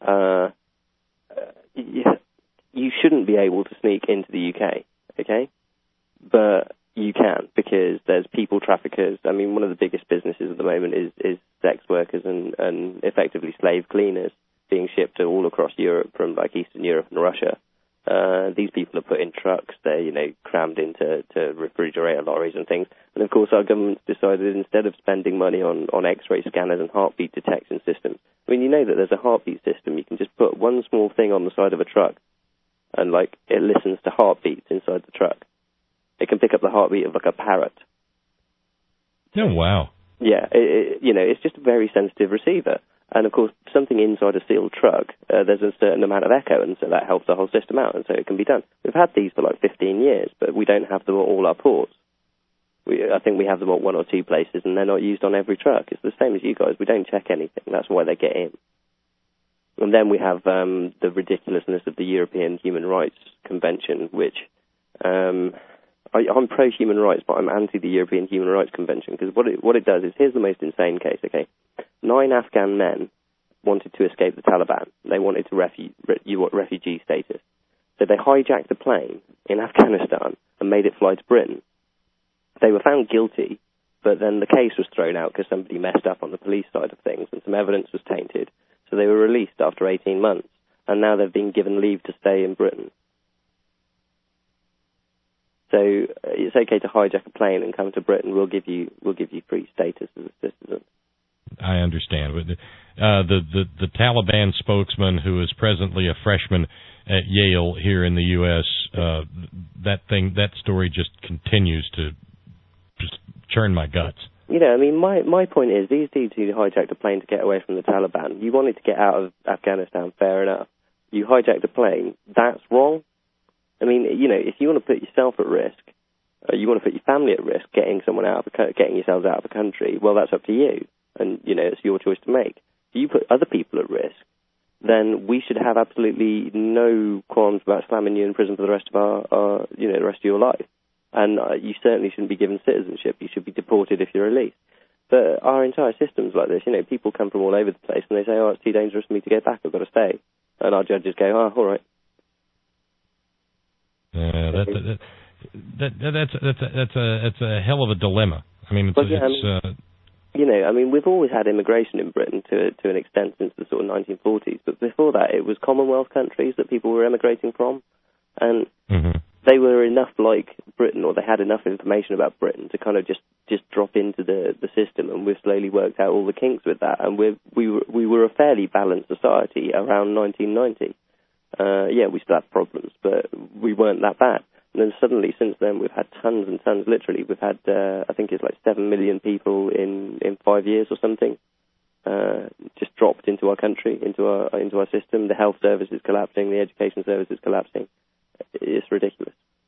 You shouldn't be able to sneak into the UK, okay? But you can, because there's people traffickers. I mean, one of the biggest businesses at the moment is sex workers and effectively slave cleaners being shipped all across Europe from Eastern Europe and Russia. These people are put in trucks. They're, crammed into refrigerator lorries and things. And of course, our government's decided instead of spending money on X-ray scanners and heartbeat detection systems, I mean, you know that there's a heartbeat system. You can just put one small thing on the side of a truck, and it listens to heartbeats inside the truck. It can pick up the heartbeat of a parrot. Oh, wow. Yeah, it's just a very sensitive receiver. And, of course, something inside a sealed truck, there's a certain amount of echo, and so that helps the whole system out, and so it can be done. We've had these for 15 years, but we don't have them at all our ports. I think we have them at one or two places, and they're not used on every truck. It's the same as you guys. We don't check anything. That's why they get in. And then we have the ridiculousness of the European Human Rights Convention, which I'm pro-human rights, but I'm anti the European Human Rights Convention, because what it does is, here's the most insane case, okay? 9 Afghan men wanted to escape the Taliban. They wanted to refugee status. So they hijacked a plane in Afghanistan and made it fly to Britain. They were found guilty but then the case was thrown out because somebody messed up on the police side of things and some evidence was tainted. So they were released after 18 months, and now they've been given leave to stay in Britain. So it's okay to hijack a plane and come to Britain. We'll give you free status as a citizen. I understand. But the Taliban spokesman, who is presently a freshman at Yale here in the U.S., that story just continues to just churn my guts. You know, I mean, my point is, these dudes who hijacked a plane to get away from the Taliban, you wanted to get out of Afghanistan, fair enough. You hijacked a plane, that's wrong. I mean, you know, if you want to put yourself at risk, you want to put your family at risk, getting yourselves out of the country, well, that's up to you. And, you know, it's your choice to make. If you put other people at risk, then we should have absolutely no qualms about slamming you in prison for the rest of the rest of your life. And you certainly shouldn't be given citizenship. You should be deported if you're released. But our entire system's like this. You know, people come from all over the place and they say, oh, it's too dangerous for me to go back, I've got to stay. And our judges go, oh, all right. That's a hell of a dilemma. I mean, you know, I mean, we've always had immigration in Britain to an extent since the sort of 1940s, but before that it was Commonwealth countries that people were emigrating from, and they were enough like Britain, or they had enough information about Britain to kind of just drop into the system, and we've slowly worked out all the kinks with that, and we were a fairly balanced society around 1990. Yeah, we still have problems, but we weren't that bad. And then suddenly, since then, we've had tons and tons. Literally, we've had, I think it's like 7 million people in 5 years or something, just dropped into our country, into our system. The health service is collapsing. The education service is collapsing. It's ridiculous.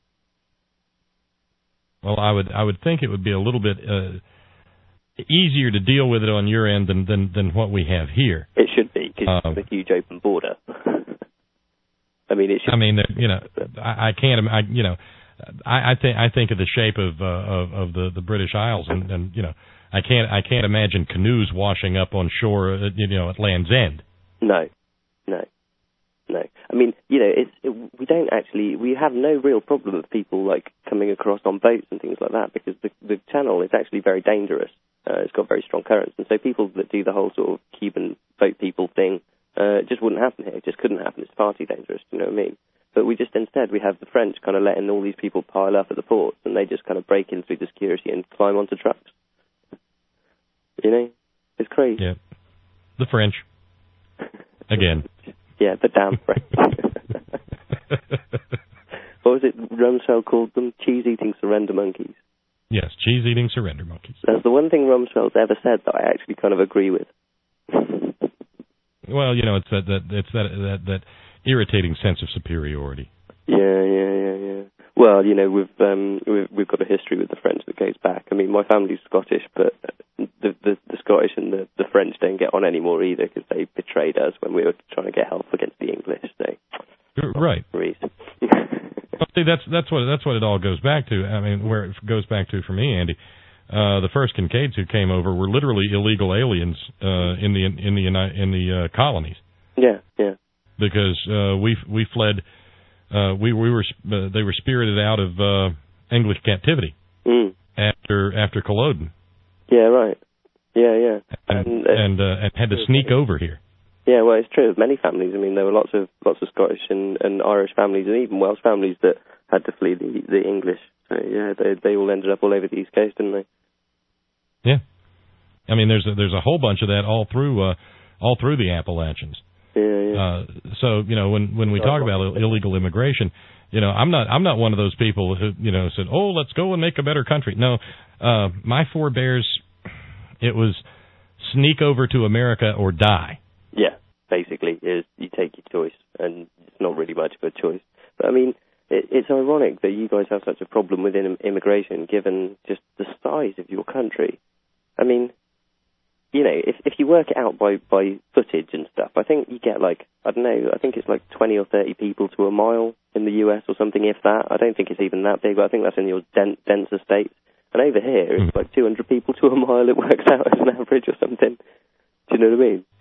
Well, I would think it would be a little bit easier to deal with it on your end than what we have here. It should be, because it's a huge open border. I mean, it should. I mean, you know, I can't. I think of the shape of the British Isles, and you know, I can't imagine canoes washing up on shore, at Land's End. No. I mean, you know, we have no real problem with people like coming across on boats and things like that, because the channel is actually very dangerous. It's got very strong currents, and so people that do the whole sort of Cuban boat people thing, it just wouldn't happen here. It just couldn't happen. It's far too dangerous, you know what I mean? But instead we have the French kind of letting all these people pile up at the ports, and they just kind of break in through the security and climb onto trucks. You know? It's crazy. Yeah. The French. Again. Yeah, the damn French. What was it Rumsfeld called them? Cheese-eating surrender monkeys. Yes, cheese-eating surrender monkeys. That's the one thing Rumsfeld's ever said that I actually kind of agree with. Well, you know, it's that irritating sense of superiority. Yeah. Well, you know, we've got a history with the French that goes back. I mean, my family's Scottish, but the Scottish and the French don't get on anymore either, because they betrayed us when we were trying to get help against the English. So, right. Well, see, that's what it all goes back to. I mean, where it goes back to for me, Andy. The first Kincaids who came over were literally illegal aliens in the colonies. Yeah. Because we fled. They were spirited out of English captivity after Culloden. Yeah, right. Yeah. And had to sneak over here. Yeah, well, it's true of many families. I mean, there were lots of Scottish and Irish families, and even Welsh families that had to flee the English. So, yeah, they all ended up all over the East Coast, didn't they? Yeah. I mean, there's a whole bunch of that all through the Appalachians. Yeah. So, you know, when we talk about illegal immigration, you know, I'm not one of those people who, you know, said, "Oh, let's go and make a better country." No, my forebears, it was sneak over to America or die. Yeah, basically, is you take your choice, and it's not really much of a choice. But I mean, it's ironic that you guys have such a problem with immigration, given just the size of your country. I mean, you know, if you work it out by footage and stuff, I think you get like, I don't know, I think it's like 20 or 30 people to a mile in the US or something, if that. I don't think it's even that big, but I think that's in your denser states. And over here, it's like 200 people to a mile, it works out as an average or something. Do you know what I mean? Yeah.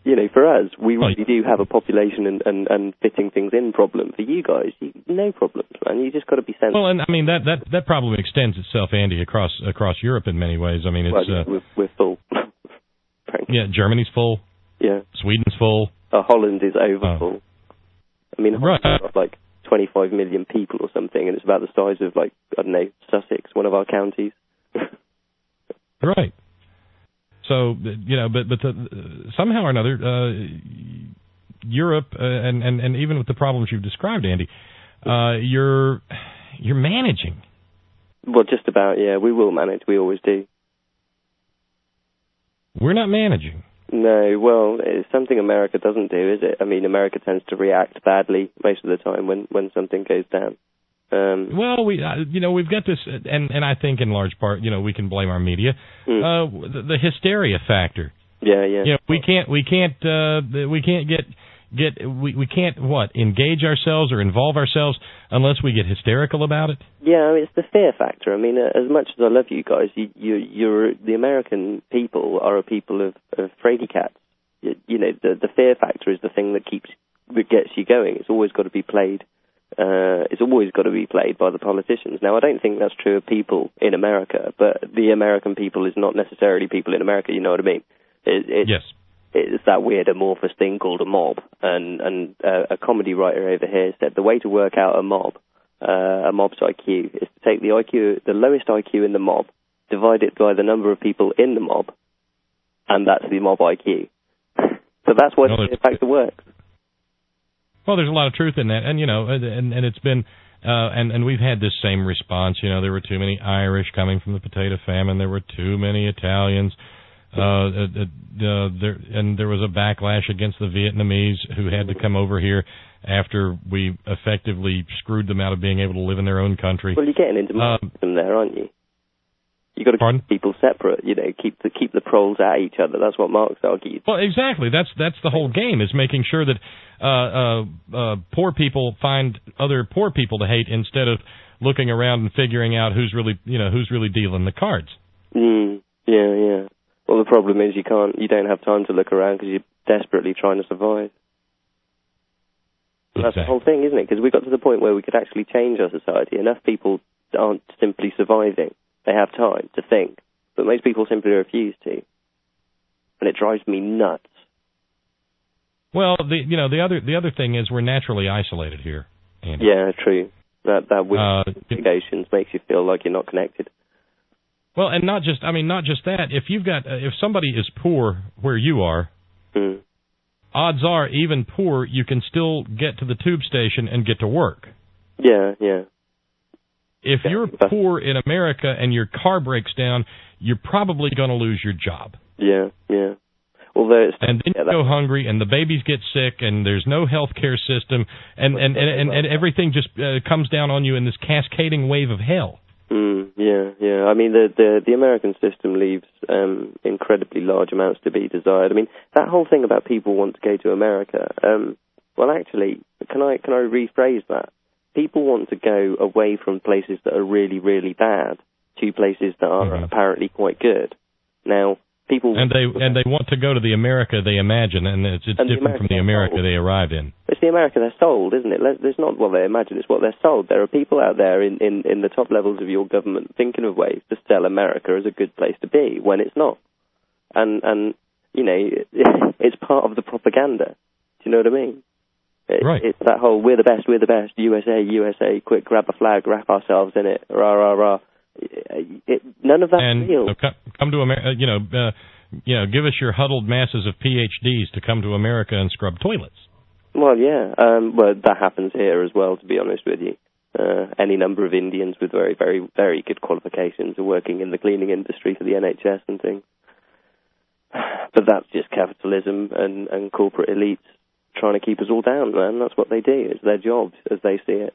For us, we really do have a population and fitting things in problem. For you guys, no problems, man. You just got to be sensible. Well, and I mean that problem extends itself, Andy, across Europe in many ways. I mean, it's we're full. Yeah, Germany's full. Yeah, Sweden's full. Holland is over full. I mean, right. Holland's got like 25 million people or something, and it's about the size of like I don't know, Sussex, one of our counties. Right. So but somehow or another, Europe and even with the problems you've described, Andy, you're managing. Well, just about. Yeah, we will manage. We always do. We're not managing. No, well, it's something America doesn't do, is it? I mean, America tends to react badly most of the time when something goes down. Well, we've got this, and I think in large part, we can blame our media, the hysteria factor. Yeah. We can't engage ourselves or involve ourselves unless we get hysterical about it. Yeah, I mean, it's the fear factor. I mean, as much as I love you guys, you're the American people are a people of fraidy cats. The fear factor is the thing that gets you going. It's always got to be played. It's always got to be played by the politicians. Now, I don't think that's true of people in America, but the American people is not necessarily people in America. You know what I mean? Yes. It's that weird amorphous thing called a mob. And a comedy writer over here said the way to work out a mob's IQ is to take the lowest IQ in the mob, divide it by the number of people in the mob, and that's the mob IQ. So that's why the fear factor works. Well, there's a lot of truth in that, and and it's been, and we've had this same response. There were too many Irish coming from the potato famine. There were too many Italians. There was a backlash against the Vietnamese who had to come over here after we effectively screwed them out of being able to live in their own country. Well, you're getting into Marxism there, aren't you? You've got to keep people separate, keep the proles at each other. That's what Marx argued. Well, exactly. That's the whole game, is making sure that poor people find other poor people to hate instead of looking around and figuring out who's really dealing the cards. Yeah. Well, the problem is you don't have time to look around because you're desperately trying to survive. Exactly. That's the whole thing, isn't it? Because we got to the point where we could actually change our society. Enough people aren't simply surviving. They have time to think, but most people simply refuse to, and it drives me nuts. Well, the other thing is we're naturally isolated here, Andy. Yeah, true. That with investigations makes you feel like you're not connected. Well, and not just that. If somebody is poor where you are, odds are even poor you can still get to the tube station and get to work. Yeah. If you're poor in America and your car breaks down, you're probably going to lose your job. Yeah. And then you go hungry, and the babies get sick, and there's no health care system, and everything just comes down on you in this cascading wave of hell. Yeah. I mean, the American system leaves incredibly large amounts to be desired. I mean, that whole thing about people want to go to America. Well, actually, can I rephrase that? People want to go away from places that are really, really bad to places that are apparently quite good. Now, people and they want to go to the America they imagine, and it's different from the America they arrive in. It's the America they're sold, isn't it? It's not what they imagine; it's what they're sold. There are people out there in the top levels of your government thinking of ways to sell America as a good place to be when it's not, and it's part of the propaganda. Do you know what I mean? Right. It's that whole we're the best, USA, quick, grab a flag, wrap ourselves in it, rah, rah, rah. None of that's real. Come to America, give us your huddled masses of PhDs to come to America and scrub toilets. Well, yeah. Well, that happens here as well, to be honest with you. Any number of Indians with very, very, very good qualifications are working in the cleaning industry for the NHS and things. But that's just capitalism and corporate elites trying to keep us all down, man. That's what they do. It's their job as they see it.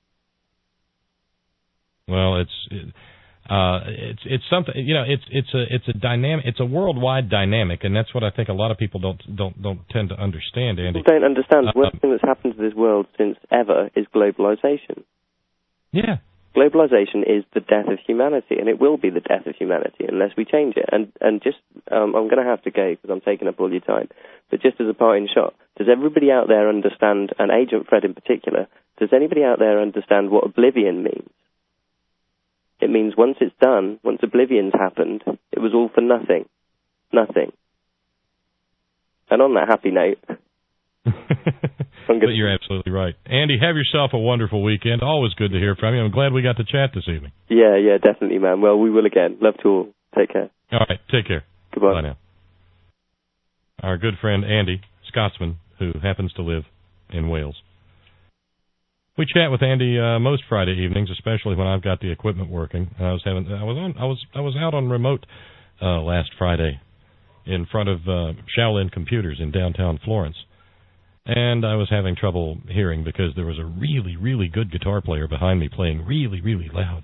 Well, it's something, it's a dynamic, it's a worldwide dynamic, and that's what I think a lot of people don't tend to understand, Andy. People don't understand. The worst thing that's happened to this world since ever is globalization. Yeah. Globalization is the death of humanity, and it will be the death of humanity unless we change it. And just, I'm going to have to go because I'm taking up all your time. But just as a parting shot, does everybody out there understand, and Agent Fred in particular, does anybody out there understand what oblivion means? It means once it's done, once oblivion's happened, it was all for nothing. Nothing. And on that happy note... But you're absolutely right. Andy, have yourself a wonderful weekend. Always good to hear from you. I'm glad we got to chat this evening. Yeah, definitely, man. Well, we will again. Love to all. Take care. All right, take care. Goodbye. Bye now. Our good friend Andy, Scotsman, who happens to live in Wales. We chat with Andy most Friday evenings, especially when I've got the equipment working. I was out on remote last Friday in front of Shaolin Computers in downtown Florence. And I was having trouble hearing because there was a really, really good guitar player behind me playing really, really loud.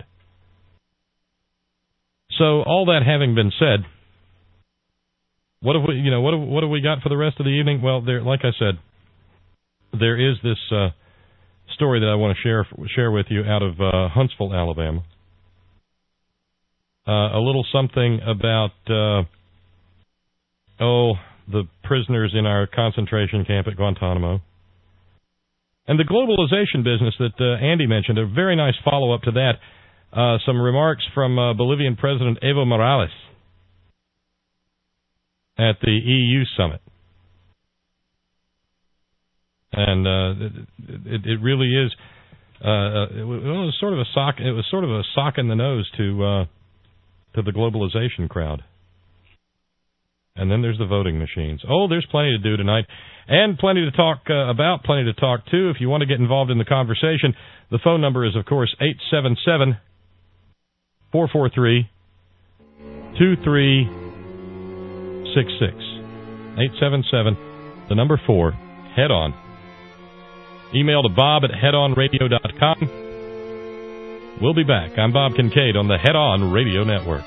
So all that having been said, what have we got for the rest of the evening? Well, like I said, there is this story that I want to share with you out of Huntsville, Alabama. A little something about the prisoners in our concentration camp at Guantanamo. And the globalization business that Andy mentioned, a very nice follow-up to that. Some remarks from Bolivian President Evo Morales at the EU summit. And it really is, it was sort of a sock. It was sort of a sock in the nose to the globalization crowd. And then there's the voting machines. Oh, there's plenty to do tonight. And plenty to talk about, plenty to talk to. If you want to get involved in the conversation, the phone number is, of course, 877-443-2366. 877, the number 4, head on. Email to bob@headonradio.com. We'll be back. I'm Bob Kincaid on the Head On Radio Network.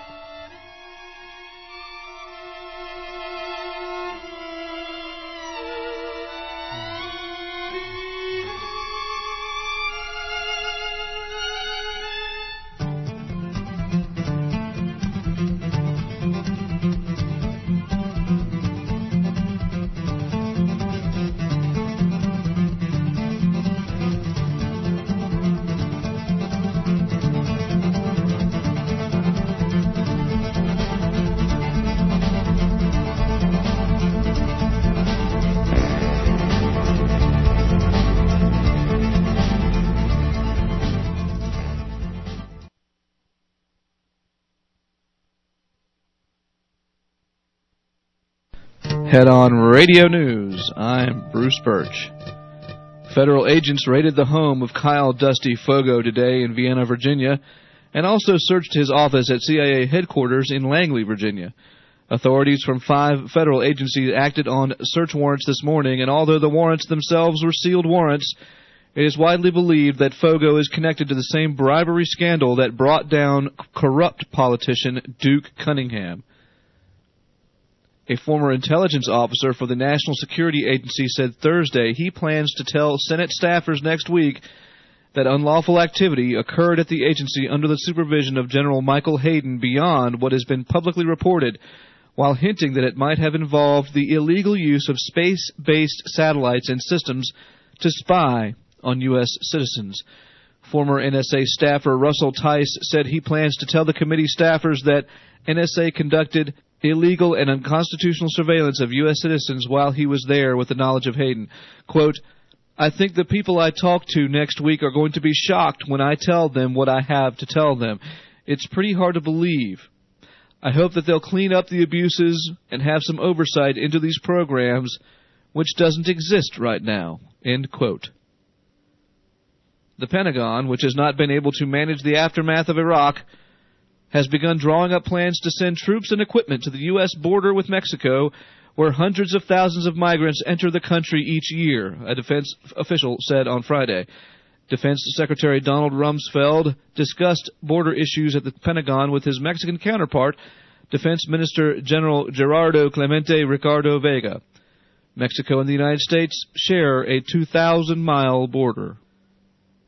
Head On Radio News, I'm Bruce Birch. Federal agents raided the home of Kyle Dusty Fogo today in Vienna, Virginia, and also searched his office at CIA headquarters in Langley, Virginia. Authorities from 5 federal agencies acted on search warrants this morning, and although the warrants themselves were sealed warrants, it is widely believed that Fogo is connected to the same bribery scandal that brought down corrupt politician Duke Cunningham. A former intelligence officer for the National Security Agency said Thursday he plans to tell Senate staffers next week that unlawful activity occurred at the agency under the supervision of General Michael Hayden beyond what has been publicly reported, while hinting that it might have involved the illegal use of space-based satellites and systems to spy on U.S. citizens. Former NSA staffer Russell Tice said he plans to tell the committee staffers that NSA conducted illegal and unconstitutional surveillance of U.S. citizens while he was there with the knowledge of Hayden. Quote, I think the people I talk to next week are going to be shocked when I tell them what I have to tell them. It's pretty hard to believe. I hope that they'll clean up the abuses and have some oversight into these programs, which doesn't exist right now. End quote. The Pentagon, which has not been able to manage the aftermath of Iraq, has begun drawing up plans to send troops and equipment to the U.S. border with Mexico, where hundreds of thousands of migrants enter the country each year, a defense official said on Friday. Defense Secretary Donald Rumsfeld discussed border issues at the Pentagon with his Mexican counterpart, Defense Minister General Gerardo Clemente Ricardo Vega. Mexico and the United States share a 2,000-mile border.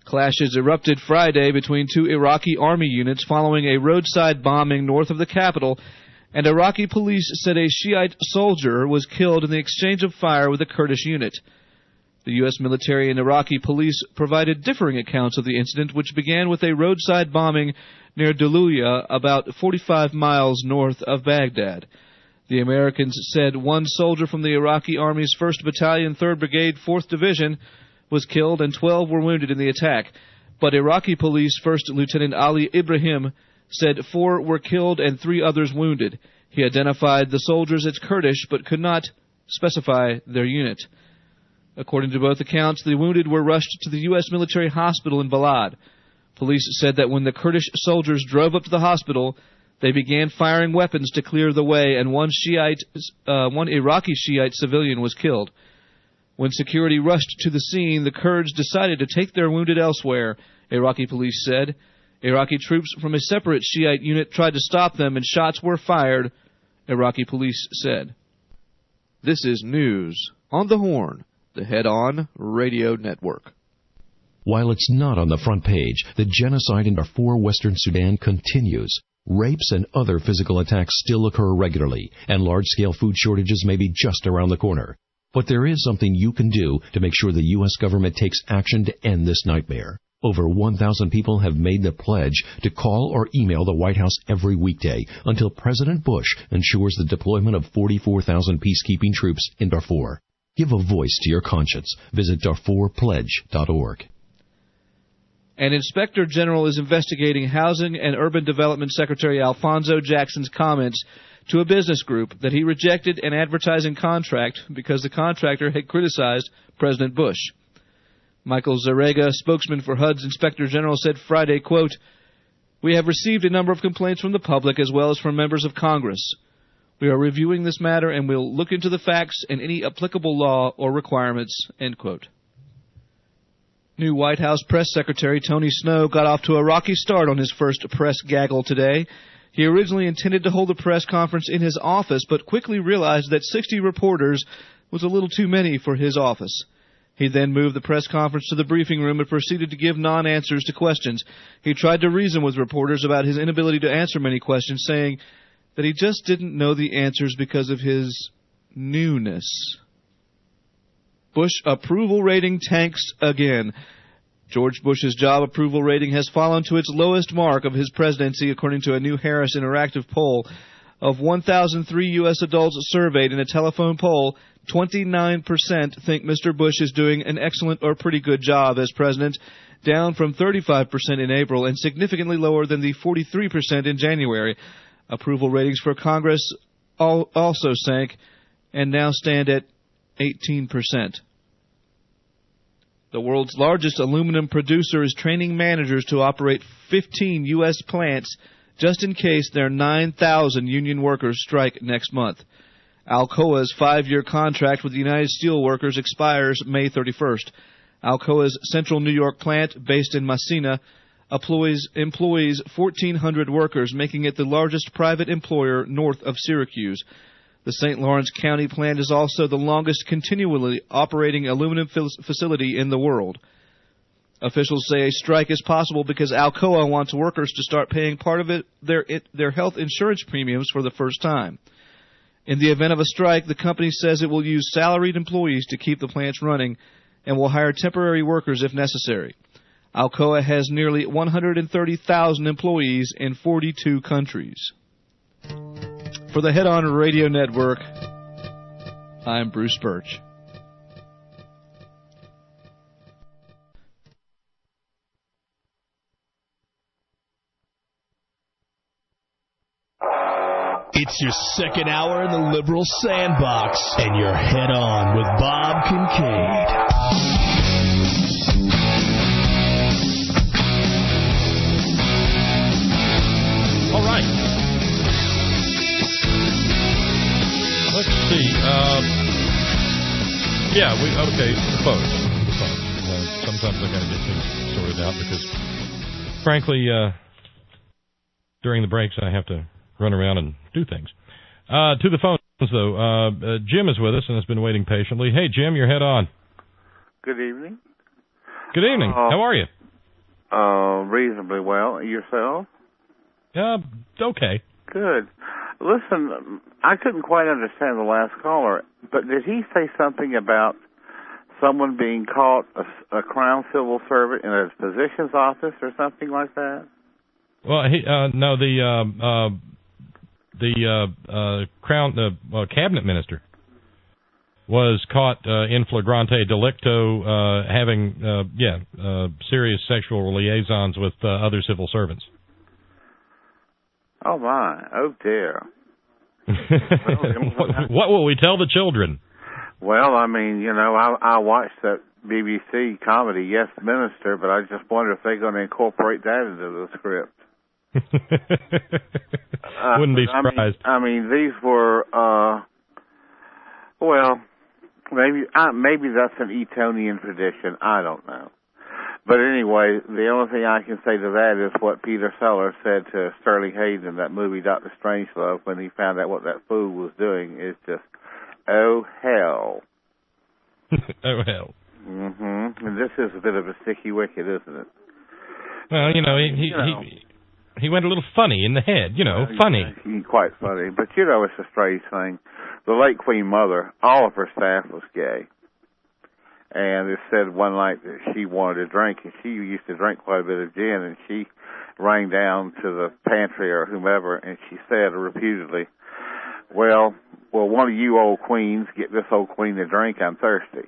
Clashes erupted Friday between two Iraqi army units following a roadside bombing north of the capital, and Iraqi police said a Shiite soldier was killed in the exchange of fire with a Kurdish unit. The U.S. military and Iraqi police provided differing accounts of the incident, which began with a roadside bombing near Daluya, about 45 miles north of Baghdad. The Americans said one soldier from the Iraqi Army's 1st Battalion, 3rd Brigade, 4th Division was killed and 12 were wounded in the attack. But Iraqi police 1st Lieutenant Ali Ibrahim said 4 were killed and 3 others wounded. He identified the soldiers as Kurdish but could not specify their unit. According to both accounts, the wounded were rushed to the U.S. military hospital in Balad. Police said that when the Kurdish soldiers drove up to the hospital, they began firing weapons to clear the way, and one Iraqi Shiite civilian was killed. When security rushed to the scene, the Kurds decided to take their wounded elsewhere, Iraqi police said. Iraqi troops from a separate Shiite unit tried to stop them, and shots were fired, Iraqi police said. This is News on the Horn, the Head-On Radio Network. While it's not on the front page, the genocide in Darfur, Western Sudan continues. Rapes and other physical attacks still occur regularly, and large-scale food shortages may be just around the corner. But there is something you can do to make sure the U.S. government takes action to end this nightmare. Over 1,000 people have made the pledge to call or email the White House every weekday until President Bush ensures the deployment of 44,000 peacekeeping troops in Darfur. Give a voice to your conscience. Visit DarfurPledge.org. An inspector general is investigating Housing and Urban Development Secretary Alphonso Jackson's comments to a business group that he rejected an advertising contract because the contractor had criticized President Bush. Michael Zarega, spokesman for HUD's inspector general, said Friday, quote, "We have received a number of complaints from the public as well as from members of Congress. We are reviewing this matter and will look into the facts and any applicable law or requirements," end quote. New White House Press Secretary Tony Snow got off to a rocky start on his first press gaggle today. He originally intended to hold a press conference in his office, but quickly realized that 60 reporters was a little too many for his office. He then moved the press conference to the briefing room and proceeded to give non-answers to questions. He tried to reason with reporters about his inability to answer many questions, saying that he just didn't know the answers because of his newness. Bush approval rating tanks again. George Bush's job approval rating has fallen to its lowest mark of his presidency, according to a new Harris Interactive poll. Of 1,003 U.S. adults surveyed in a telephone poll, 29% think Mr. Bush is doing an excellent or pretty good job as president, down from 35% in April and significantly lower than the 43% in January. Approval ratings for Congress also sank and now stand at 18%. The world's largest aluminum producer is training managers to operate 15 U.S. plants just in case their 9,000 union workers strike next month. Alcoa's 5-year contract with the United Steelworkers expires May 31st. Alcoa's Central New York plant, based in Massena, employs 1,400 workers, making it the largest private employer north of Syracuse. The St. Lawrence County plant is also the longest continually operating aluminum facility in the world. Officials say a strike is possible because Alcoa wants workers to start paying part of their health insurance premiums for the first time. In the event of a strike, the company says it will use salaried employees to keep the plants running and will hire temporary workers if necessary. Alcoa has nearly 130,000 employees in 42 countries. For the Head-On Radio Network, I'm Bruce Birch. It's your second hour in the Liberal Sandbox, and you're Head-On with Bob Kincaid. All right. Let's see. The phones. Sometimes I got to get things sorted out because, frankly, during the breaks I have to run around and do things. To the phones, though. Jim is with us and has been waiting patiently. Hey, Jim, you're Head On. Good evening. Good evening. How are you? Reasonably well. Yourself? Okay. Good. Listen, I couldn't quite understand the last caller, but did he say something about someone being caught, a Crown civil servant in a physician's office or something like that? Well, no, the Crown cabinet minister was caught in flagrante delicto having serious sexual liaisons with other civil servants. Oh, my. Oh, dear. What will we tell the children? Well, I mean, you know, I watched that BBC comedy, Yes, Minister, but I just wonder if they're going to incorporate that into the script. Wouldn't be surprised. I mean, these were, well, maybe that's an Etonian tradition. I don't know. But anyway, the only thing I can say to that is what Peter Sellers said to Sterling Hayden in that movie, Dr. Strangelove, when he found out what that fool was doing, is just, oh, hell. Oh, hell. Mm-hmm. And this is a bit of a sticky wicket, isn't it? Well, you know, he went a little funny in the head, you know, funny. He's quite funny. But, you know, it's a strange thing. The late Queen Mother, all of her staff was gay. And it said one night that she wanted to drink, and she used to drink quite a bit of gin, and she rang down to the pantry or whomever, and she said repeatedly, well, one of you old queens get this old queen to drink, I'm thirsty.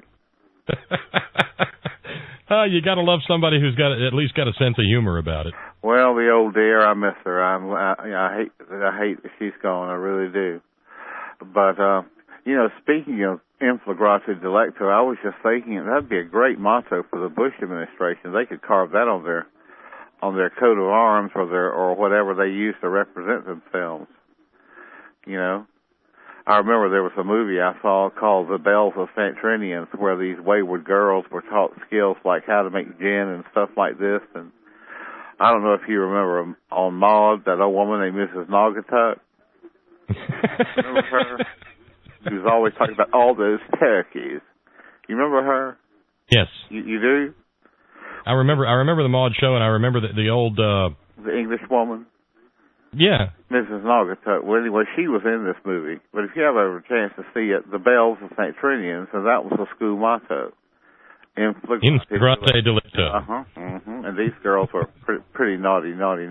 You got to love somebody who's got at least got a sense of humor about it. Well, the old dear, I miss her. I hate that she's gone, I really do. But, you know, speaking of in flagrante delicto, I was just thinking that'd be a great motto for the Bush administration. They could carve that on their coat of arms or whatever they use to represent themselves. You know, I remember there was a movie I saw called The Bells of St. Trinians, where these wayward girls were taught skills like how to make gin and stuff like this. And I don't know if you remember on Maude, that old woman named Mrs. Naugatuck. Remember her? She was always talking about all those turkeys. You remember her? Yes. You do? I remember the Maude show, and I remember the old... the English woman? Yeah. Mrs. Naugatuck. Well, anyway, she was in this movie. But if you have a chance to see it, The Bells of St. Trinians, and that was the school motto. In flagrante delicto. Uh-huh. Mm-hmm. And these girls were pretty naughty.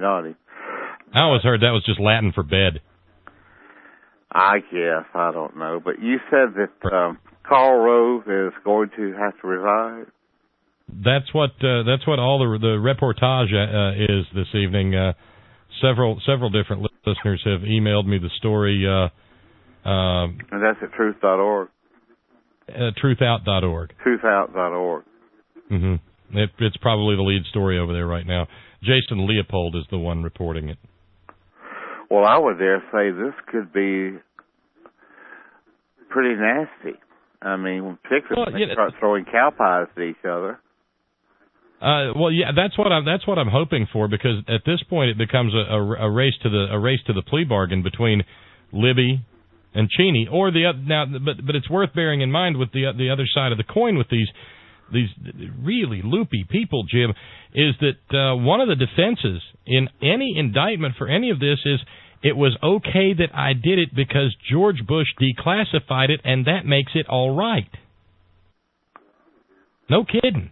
I always heard that was just Latin for bed. I guess. I don't know. But you said that Karl Rove is going to have to resign? That's what all the reportage is this evening. Several different listeners have emailed me the story. And that's at truth.org. Truthout.org. Truthout.org. Mm-hmm. It's probably the lead story over there right now. Jason Leopold is the one reporting it. Well, I would dare say this could be pretty nasty. I mean, particularly when they start throwing cow pies at each other. Well, yeah, that's what I'm hoping for, because at this point it becomes a race to the plea bargain between Libby and Cheney, or but it's worth bearing in mind with the other side of the coin with these really loopy people, Jim, is that one of the defenses in any indictment for any of this is it was okay that I did it because George Bush declassified it, and that makes it all right. No kidding.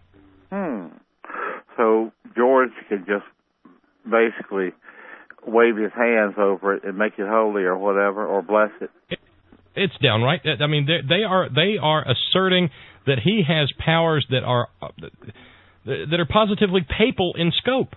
So George could just basically wave his hands over it and make it holy or whatever, or bless it. It's downright. I mean, they are asserting that he has powers that are positively papal in scope.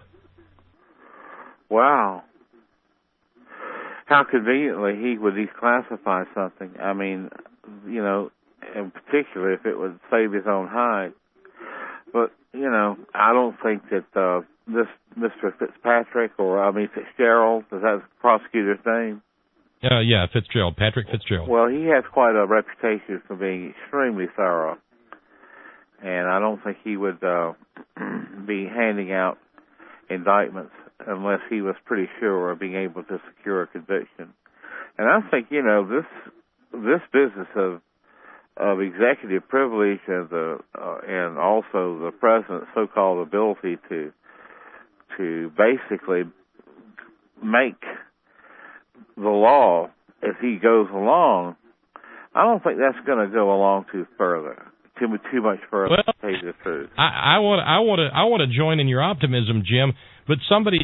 Wow. How conveniently he would declassify something. I mean, you know, in particular if it would save his own hide. But, you know, I don't think that this Mr. Fitzpatrick, Fitzgerald, is that the prosecutor's name? Yeah, Fitzgerald, Patrick Fitzgerald. Well, he has quite a reputation for being extremely thorough. And I don't think he would be handing out indictments unless he was pretty sure of being able to secure a conviction. And I think, you know, this business of executive privilege and also the president's so-called ability to to basically make the law as he goes along, I don't think that's going to go along too much further. Well, to tell you the truth. I want to join in your optimism, Jim. But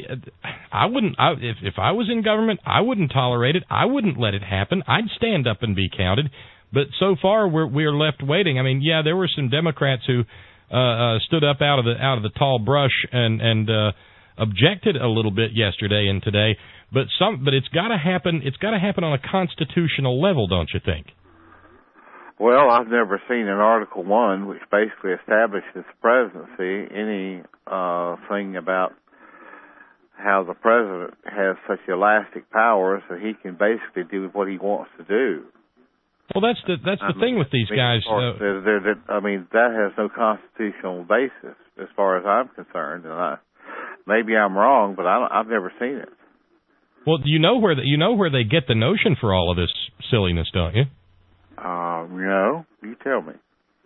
if I was in government, I wouldn't tolerate it. I wouldn't let it happen. I'd stand up and be counted. But so far, we're left waiting. I mean, yeah, there were some Democrats who stood up out of the tall brush and objected a little bit yesterday and today. But it's got to happen. It's got to happen on a constitutional level, don't you think? Well, I've never seen in Article 1, which basically establishes the presidency, any thing about how the president has such elastic powers that he can basically do what he wants to do. Well, that's the thing with these guys. That has no constitutional basis as far as I'm concerned, and maybe I'm wrong, but I've never seen it. Well, you know where they get the notion for all of this silliness, don't you? No, you tell me.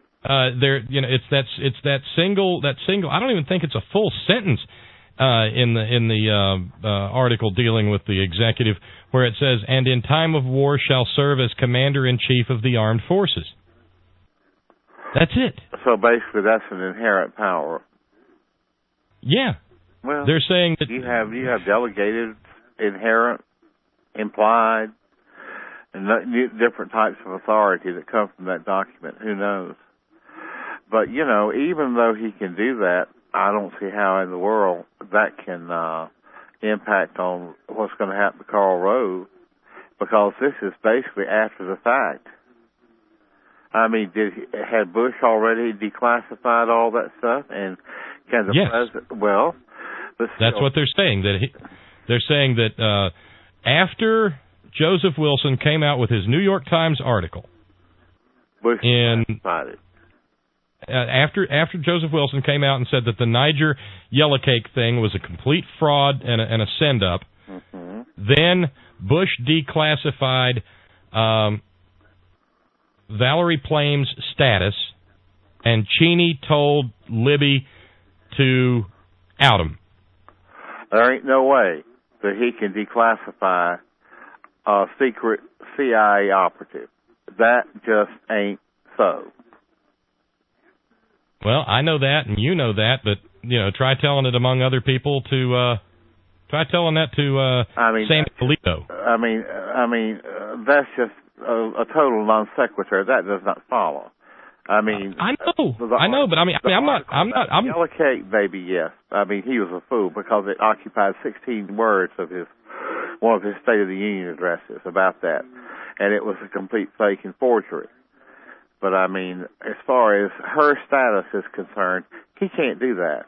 It's that single. I don't even think it's a full sentence in the article dealing with the executive, where it says, "And in time of war shall serve as commander-in-chief of the armed forces." That's it. So basically, that's an inherent power. Yeah. Well, they're saying that you have delegated, inherent, implied, and different types of authority that come from that document. Who knows? But, even though he can do that, I don't see how in the world that can impact on what's going to happen to Karl Rove, because this is basically after the fact. I mean, had Bush already declassified all that stuff? And can the president... Well... That's what they're saying. They're saying that after Joseph Wilson came out with his New York Times article, Bush declassified it. After Joseph Wilson came out and said that the Niger Yellow Cake thing was a complete fraud and a send-up, then Bush declassified Valerie Plame's status, and Cheney told Libby to out him. There ain't no way that he can declassify a secret CIA operative. That just ain't so. Well, I know that, and you know that, but try telling it among other people to. Try telling that to Sam Alito. I mean, that's just a total non sequitur. That does not follow. I mean, I know, but I'm not. Yellow Cake, baby, yes. I mean, he was a fool because it occupied 16 words of one of his State of the Union addresses about that, and it was a complete fake and forgery. But I mean, as far as her status is concerned, he can't do that.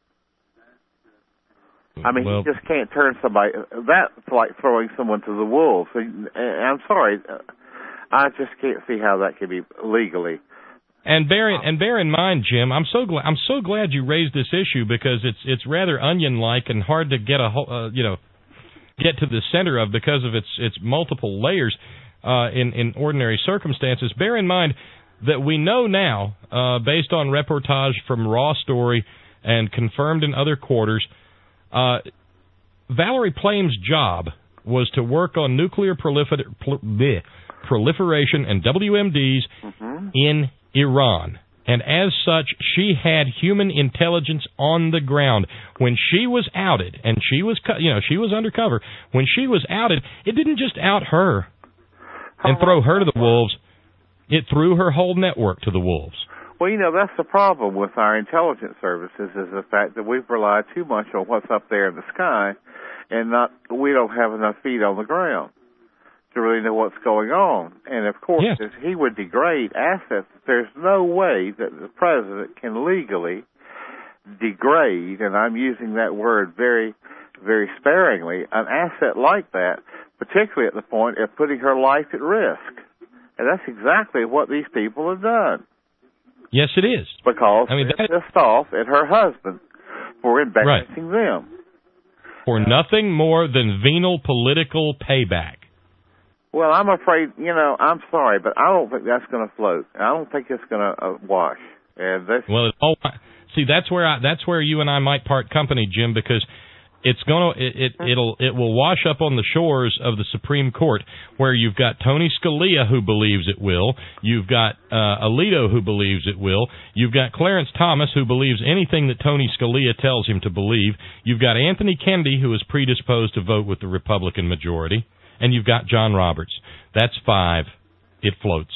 I mean, he just can't turn somebody. That's like throwing someone to the wolves. And I'm sorry, I just can't see how that can be legally. And bear in mind, Jim, I'm so glad you raised this issue, because it's rather onion-like and hard to get get to the center of, because of its multiple layers in ordinary circumstances. Bear in mind that we know now, based on reportage from Raw Story and confirmed in other quarters, Valerie Plame's job was to work on nuclear proliferation and WMDs in Iran. And as such, she had human intelligence on the ground. When she was outed, and she was undercover, when she was outed, it didn't just out her and throw her to the wolves. It threw her whole network to the wolves. Well, that's the problem with our intelligence services, is the fact that we've relied too much on what's up there in the sky, and we don't have enough feet on the ground to really know what's going on. And, of course, if he would degrade assets, there's no way that the president can legally degrade, and I'm using that word very, very sparingly, an asset like that, particularly at the point of putting her life at risk. And that's exactly what these people have done. Yes, it is. Because they're pissed off at her husband for embarrassing them. For nothing more than venal political payback. Well, I'm afraid, I'm sorry, but I don't think that's going to float. I don't think it's going to wash. And that's where you and I might part company, Jim, because It will wash up on the shores of the Supreme Court, where you've got Tony Scalia who believes it will, you've got Alito who believes it will, you've got Clarence Thomas who believes anything that Tony Scalia tells him to believe, you've got Anthony Kennedy who is predisposed to vote with the Republican majority, and you've got John Roberts. That's 5. It floats.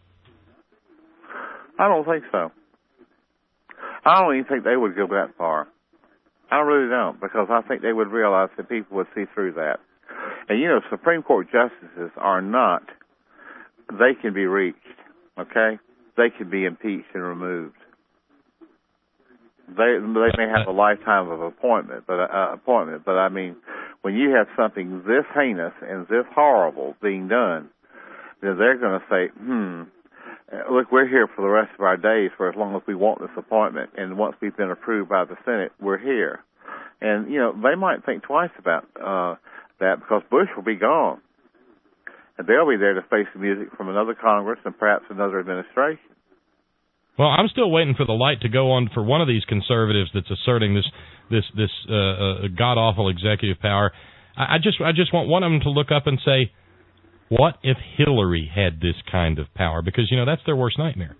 I don't think so. I don't even think they would go that far. I really don't, because I think they would realize that people would see through that. And, you know, Supreme Court justices are not, they can be reached, okay? They can be impeached and removed. They may have a lifetime of appointment, but I mean, when you have something this heinous and this horrible being done, then they're going to say, look, we're here for the rest of our days for as long as we want this appointment, and once we've been approved by the Senate, we're here. And, you know, they might think twice about that, because Bush will be gone. And they'll be there to face the music from another Congress and perhaps another administration. Well, I'm still waiting for the light to go on for one of these conservatives that's asserting this god-awful executive power. I just want one of them to look up and say, what if Hillary had this kind of power? Because, you know, that's their worst nightmare.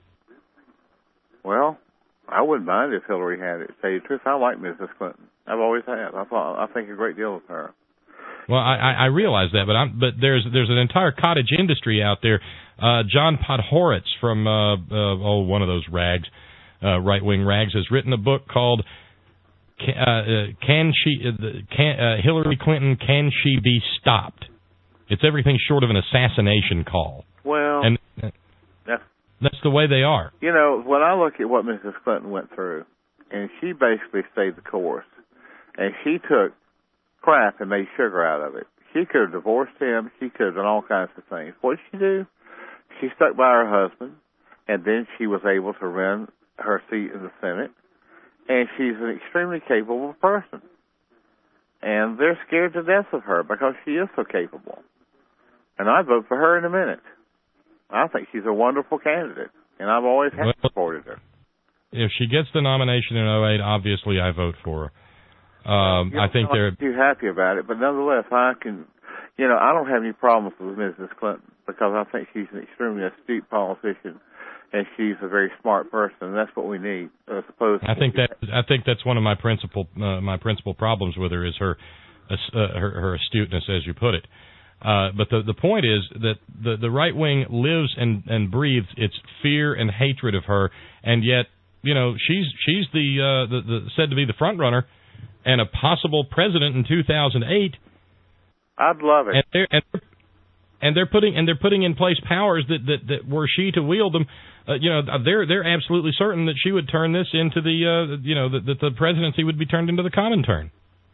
Well, I wouldn't mind if Hillary had it. To tell you the truth, I like Mrs. Clinton. I've always had. I think a great deal of her. Well, I realize that, but there's an entire cottage industry out there. John Podhoretz from one of those rags, right-wing rags, has written a book called Hillary Clinton, Can She Be Stopped? It's everything short of an assassination call. Well, and that's the way they are. You know, when I look at what Mrs. Clinton went through, and she basically stayed the course, and she took crap and made sugar out of it. She could have divorced him. She could have done all kinds of things. What did she do? She stuck by her husband, and then she was able to win her seat in the Senate, and she's an extremely capable person. And they're scared to death of her because she is so capable. And I'd vote for her in a minute. I think she's a wonderful candidate, and I've always supported her. If she gets the nomination in 2008, obviously I vote for her. I think they're too happy about it, but nonetheless, I don't have any problems with Mrs. Clinton because I think she's an extremely astute politician, and she's a very smart person, and that's what we need. As opposed to I think that's one of my principal problems with her is her astuteness, as you put it. But the point is that the right wing lives and breathes its fear and hatred of her, and yet, you know, she's the said to be the front runner and a possible president in 2008. I'd love it. And they're putting in place powers that were she to wield them, they're absolutely certain that she would turn this into that the presidency would be turned into the Comintern.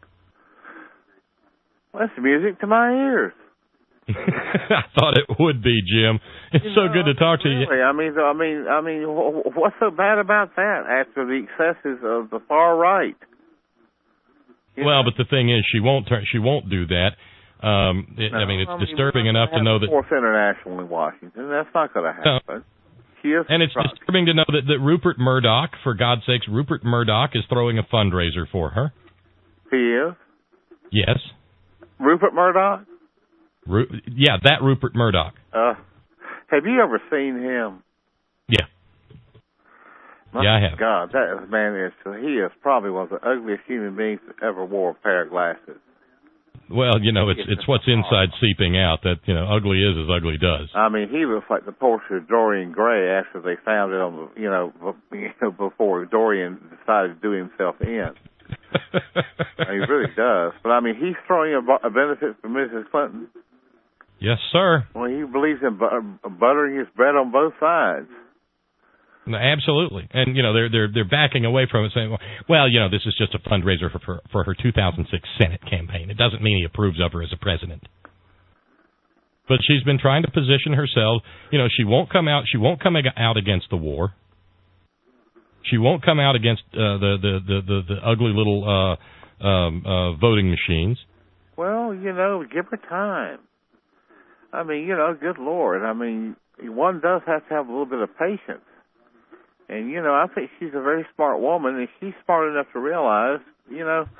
Well, that's music to my ears. I thought it would be, Jim. It's so good to talk to you. I mean, what's so bad about that after the excesses of the far right? Well, but the thing is, she won't do that. It's disturbing enough to know that Fourth International in Washington. That's not going to happen. And it's disturbing to know that Rupert Murdoch, for God's sakes, Rupert Murdoch is throwing a fundraiser for her. He is? Yes. Rupert Murdoch? That Rupert Murdoch. Have you ever seen him? Yeah. I have. God, he is probably one of the ugliest human beings that ever wore a pair of glasses. Well, it's what's inside seeping out. That ugly is as ugly does. I mean, he looks like the portrait of Dorian Gray after they found it on the, before Dorian decided to do himself in. He really does. But I mean, he's throwing a benefit for Mrs. Clinton. Yes, sir. Well, he believes in buttering his bread on both sides. No, absolutely, and they're backing away from it, saying, "Well, this is just a fundraiser for her 2006 Senate campaign. It doesn't mean he approves of her as a president." But she's been trying to position herself. She won't come out. She won't come out against the war. She won't come out against the ugly little voting machines. Well, give her time. I mean, good Lord. I mean, one does have to have a little bit of patience. And, I think she's a very smart woman, and she's smart enough to realize,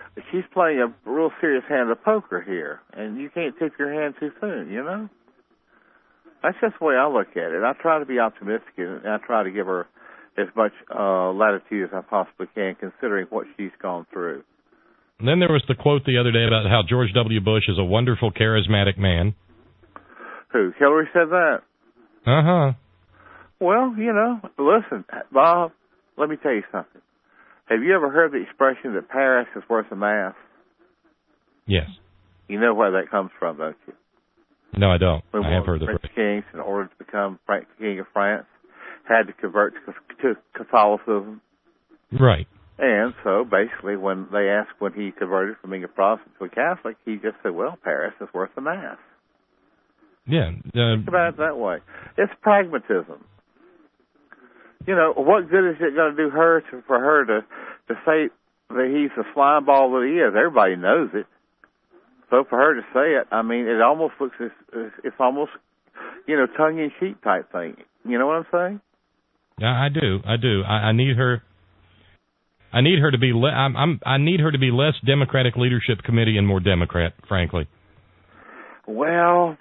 she's playing a real serious hand of poker here, and you can't tip your hand too soon, you know? That's just the way I look at it. I try to be optimistic, and I try to give her as much latitude as I possibly can, considering what she's gone through. And then there was the quote the other day about how George W. Bush is a wonderful, charismatic man. Who? Hillary said that? Uh-huh. Well, you know, listen, Bob, let me tell you something. Have you ever heard the expression that Paris is worth a mass? Yes. You know where that comes from, don't you? No, I don't. When I have heard the French kings, in order to become King of France, had to convert to Catholicism. Right. And so, basically, when they asked when he converted from being a Protestant to a Catholic, he just said, well, Paris is worth a mass. Yeah. Think about it that way. It's pragmatism. You know, what good is it going to do her for her to say that he's the slime ball that he is? Everybody knows it. So for her to say it, I mean, it almost looks it's almost, you know, tongue-in-cheek type thing. You know what I'm saying? Yeah, I do. I need her. I need her to be. I need her to be less Democratic Leadership Committee and more Democrat, frankly. Well,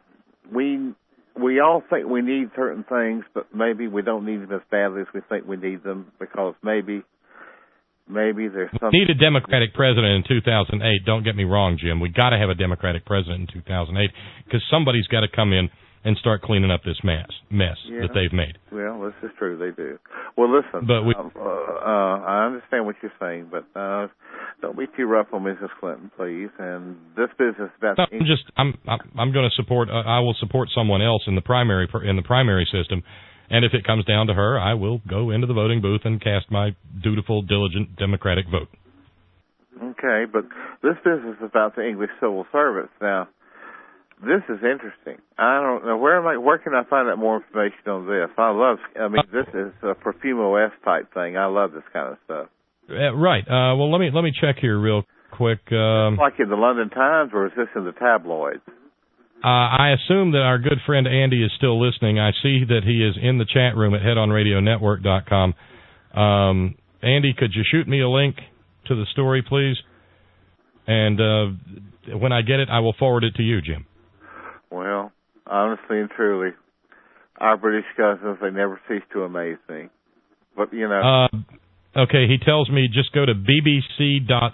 we all think we need certain things, but maybe we don't need them as badly as we think we need them, because maybe there's something. We need a Democratic president in 2008. Don't get me wrong, Jim. We got to have a Democratic president in 2008 because somebody's got to come in and start cleaning up this mess that they've made. Well, this is true. They do. Well, listen. But I understand what you're saying, but don't be too rough on Mrs. Clinton, please. And this business about. No, I'm going to support. I will support someone else in the primary system. And if it comes down to her, I will go into the voting booth and cast my dutiful, diligent Democratic vote. Okay, but this business is about the English civil service. Now, this is interesting. I don't know. Where can I find out more information on this? This is a Profumo-esque type thing. I love this kind of stuff. Right. Well, let me check here real quick. Like in the London Times, or is this in the tabloids? I assume that our good friend Andy is still listening. I see that he is in the chat room at headonradionetwork.com. Andy, could you shoot me a link to the story, please? And when I get it, I will forward it to you, Jim. Well, honestly and truly, our British cousins, they never cease to amaze me. But, you know. Okay, he tells me just go to bbc.co.uk.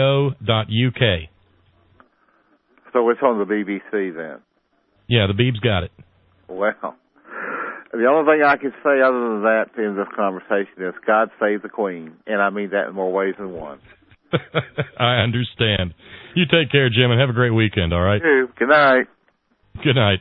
So it's on the BBC then? Yeah, the Beeb's got it. Well, the only thing I can say other than that in this conversation is God save the Queen. And I mean that in more ways than one. I understand. You take care, Jim, and have a great weekend, all right? You too. Good night. Good night.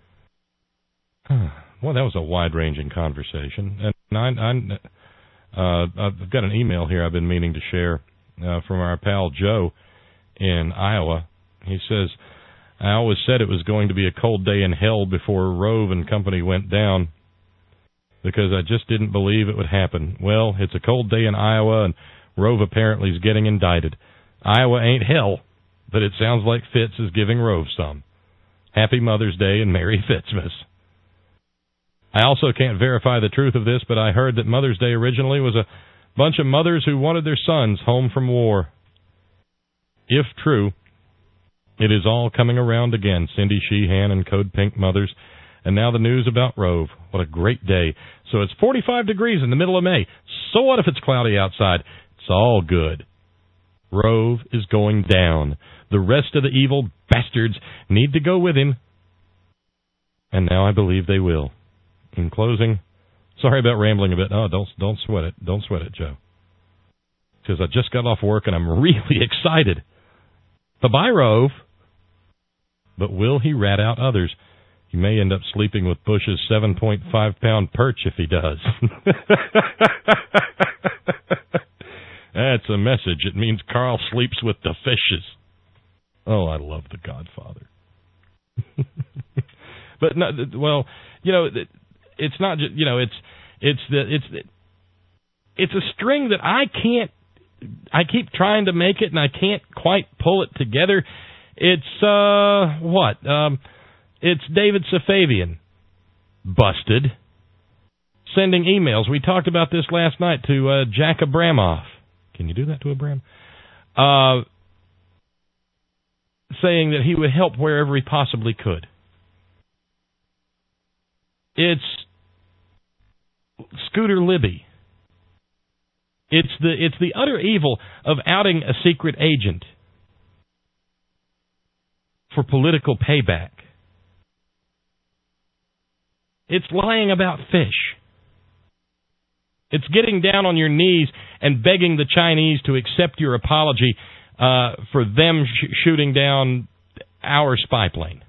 Well, that was a wide-ranging conversation. And I've got an email here I've been meaning to share from our pal Joe in Iowa. He says, I always said it was going to be a cold day in hell before Rove and company went down because I just didn't believe it would happen. Well, it's a cold day in Iowa, and Rove apparently is getting indicted. Iowa ain't hell, but it sounds like Fitz is giving Rove some. Happy Mother's Day and Merry Fitzmas. I also can't verify the truth of this, but I heard that Mother's Day originally was a bunch of mothers who wanted their sons home from war. If true, it is all coming around again, Cindy Sheehan and Code Pink mothers. And now the news about Rove. What a great day. So it's 45 degrees in the middle of May. So what if it's cloudy outside? It's all good. Rove is going down. The rest of the evil bastards need to go with him. And now I believe they will. In closing, sorry about rambling a bit. Oh, don't sweat it. Don't sweat it, Joe. Because I just got off work and I'm really excited. Bye-bye, Rove. But will he rat out others? He may end up sleeping with Bush's 7.5-pound perch if he does. That's a message. It means Carl sleeps with the fishes. Oh, I love The Godfather. But no, well, you know, it's not just, you know, it's a string that I keep trying to make it and I can't quite pull it together. It's it's David Safavian, busted, sending emails. We talked about this last night to Jack Abramoff. Can you do that to Abram? saying that he would help wherever he possibly could. It's Scooter Libby. It's the utter evil of outing a secret agent for political payback. It's lying about fish. It's getting down on your knees and begging the Chinese to accept your apology for them shooting down our spy plane.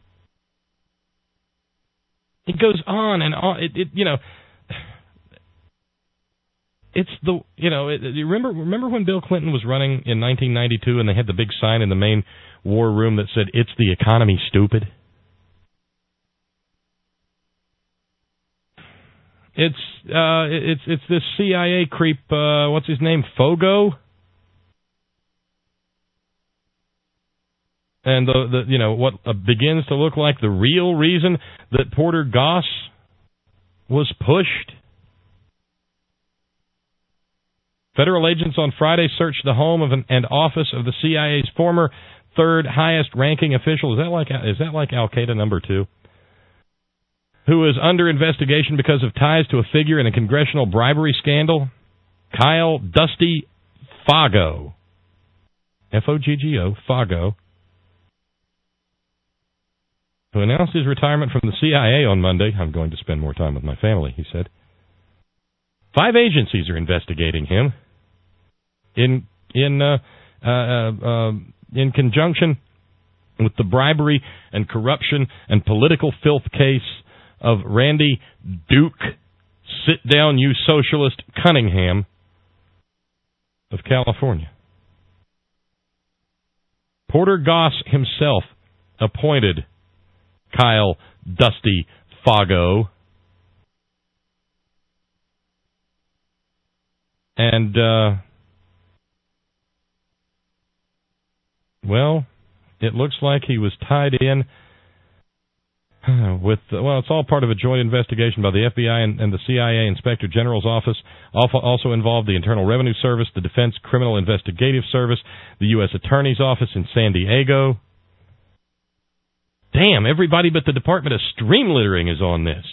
It goes on and on. It's the you remember when Bill Clinton was running in 1992 and they had the big sign in the main war room that said "It's the economy, stupid." It's this CIA creep. What's his name? Fogo. And what begins to look like the real reason that Porter Goss was pushed. Federal agents on Friday searched the home of and office of the CIA's former third highest ranking official. Is that like Al Qaeda number 2? Who is under investigation because of ties to a figure in a congressional bribery scandal? Kyle Dusty Foggo. Foggo. Foggo. Who announced his retirement from the CIA on Monday. I'm going to spend more time with my family, he said. 5 agencies are investigating him in conjunction with the bribery and corruption and political filth case of Randy Duke, sit down you socialist Cunningham of California. Porter Goss himself appointed Kyle Dusty Foggo. And, it looks like he was tied in with, it's all part of a joint investigation by the FBI and the CIA Inspector General's office. Also involved the Internal Revenue Service, the Defense Criminal Investigative Service, the U.S. Attorney's Office in San Diego. Damn, everybody but the Department of Stream Littering is on this.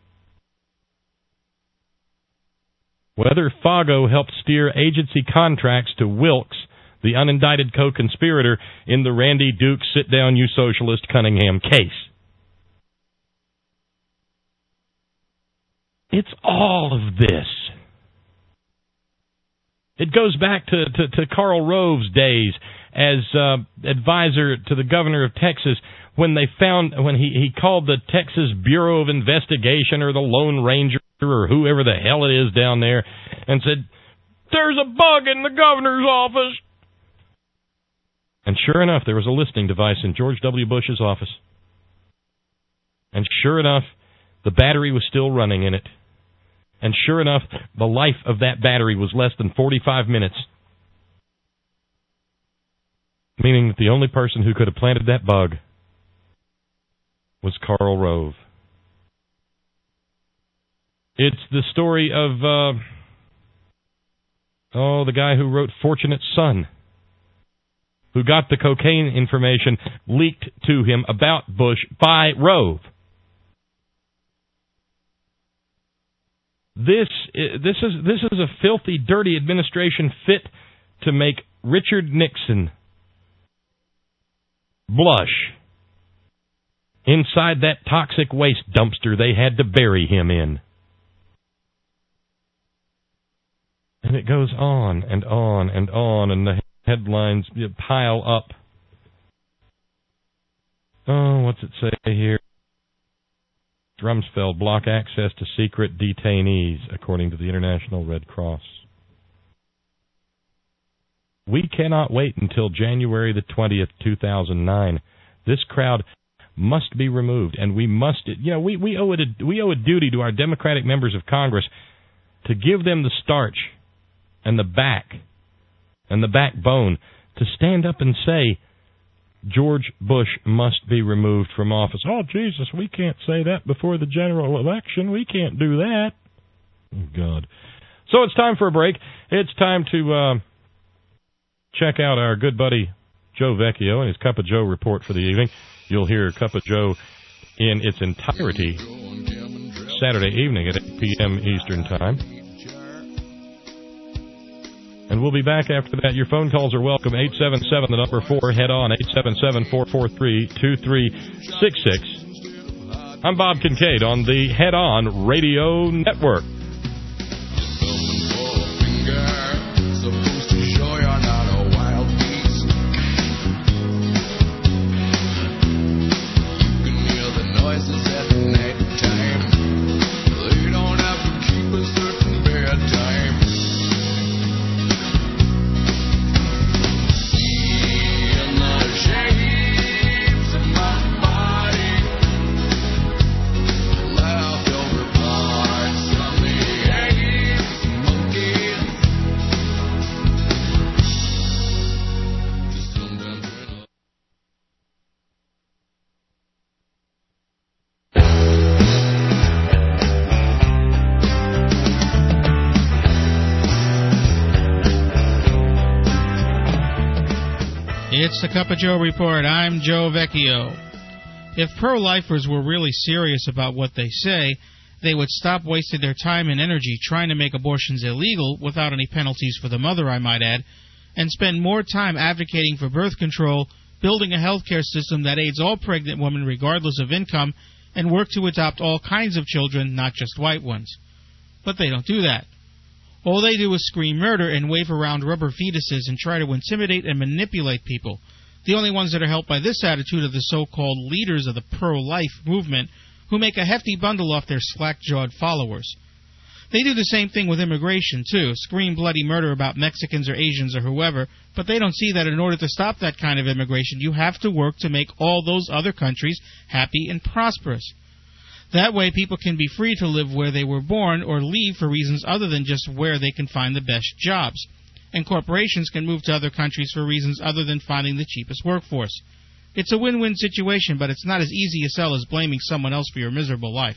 Whether Foggo helped steer agency contracts to Wilkes, the unindicted co-conspirator in the Randy Duke sit-down you socialist Cunningham case. It's all of this. It goes back to Karl Rove's days as advisor to the governor of Texas when he called the Texas Bureau of Investigation or the Lone Ranger or whoever the hell it is down there and said, "There's a bug in the governor's office." And sure enough, there was a listening device in George W. Bush's office. And sure enough, the battery was still running in it. And sure enough, the life of that battery was less than 45 minutes. Meaning that the only person who could have planted that bug was Karl Rove. It's the story of, the guy who wrote Fortunate Son, who got the cocaine information leaked to him about Bush by Rove. This is a filthy, dirty administration fit to make Richard Nixon blush inside that toxic waste dumpster they had to bury him in. And it goes on and on and on, and the headlines pile up. Oh, what's it say here? Rumsfeld block access to secret detainees, according to the International Red Cross. We cannot wait until January the 20th, 2009. This crowd must be removed, and we must. We owe a duty to our Democratic members of Congress to give them the starch and the backbone to stand up and say, George Bush must be removed from office. Oh, Jesus, we can't say that before the general election. We can't do that. Oh, God. So it's time for a break. It's time to check out our good buddy Joe Vecchio and his Cup of Joe report for the evening. You'll hear Cup of Joe in its entirety Saturday evening at 8 p.m. Eastern Time. And we'll be back after that. Your phone calls are welcome. 877, the number 4, head on, 877-443-2366. I'm Bob Kincaid on the Head On Radio Network. It's the Cup of Joe Report. I'm Joe Vecchio. If pro-lifers were really serious about what they say, they would stop wasting their time and energy trying to make abortions illegal without any penalties for the mother, I might add, and spend more time advocating for birth control, building a health care system that aids all pregnant women regardless of income, and work to adopt all kinds of children, not just white ones. But they don't do that. All they do is scream murder and wave around rubber fetuses and try to intimidate and manipulate people. The only ones that are helped by this attitude are the so-called leaders of the pro-life movement, who make a hefty bundle off their slack-jawed followers. They do the same thing with immigration, too, scream bloody murder about Mexicans or Asians or whoever, but they don't see that in order to stop that kind of immigration, you have to work to make all those other countries happy and prosperous. That way people can be free to live where they were born or leave for reasons other than just where they can find the best jobs. And corporations can move to other countries for reasons other than finding the cheapest workforce. It's a win-win situation, but it's not as easy a sell as blaming someone else for your miserable life.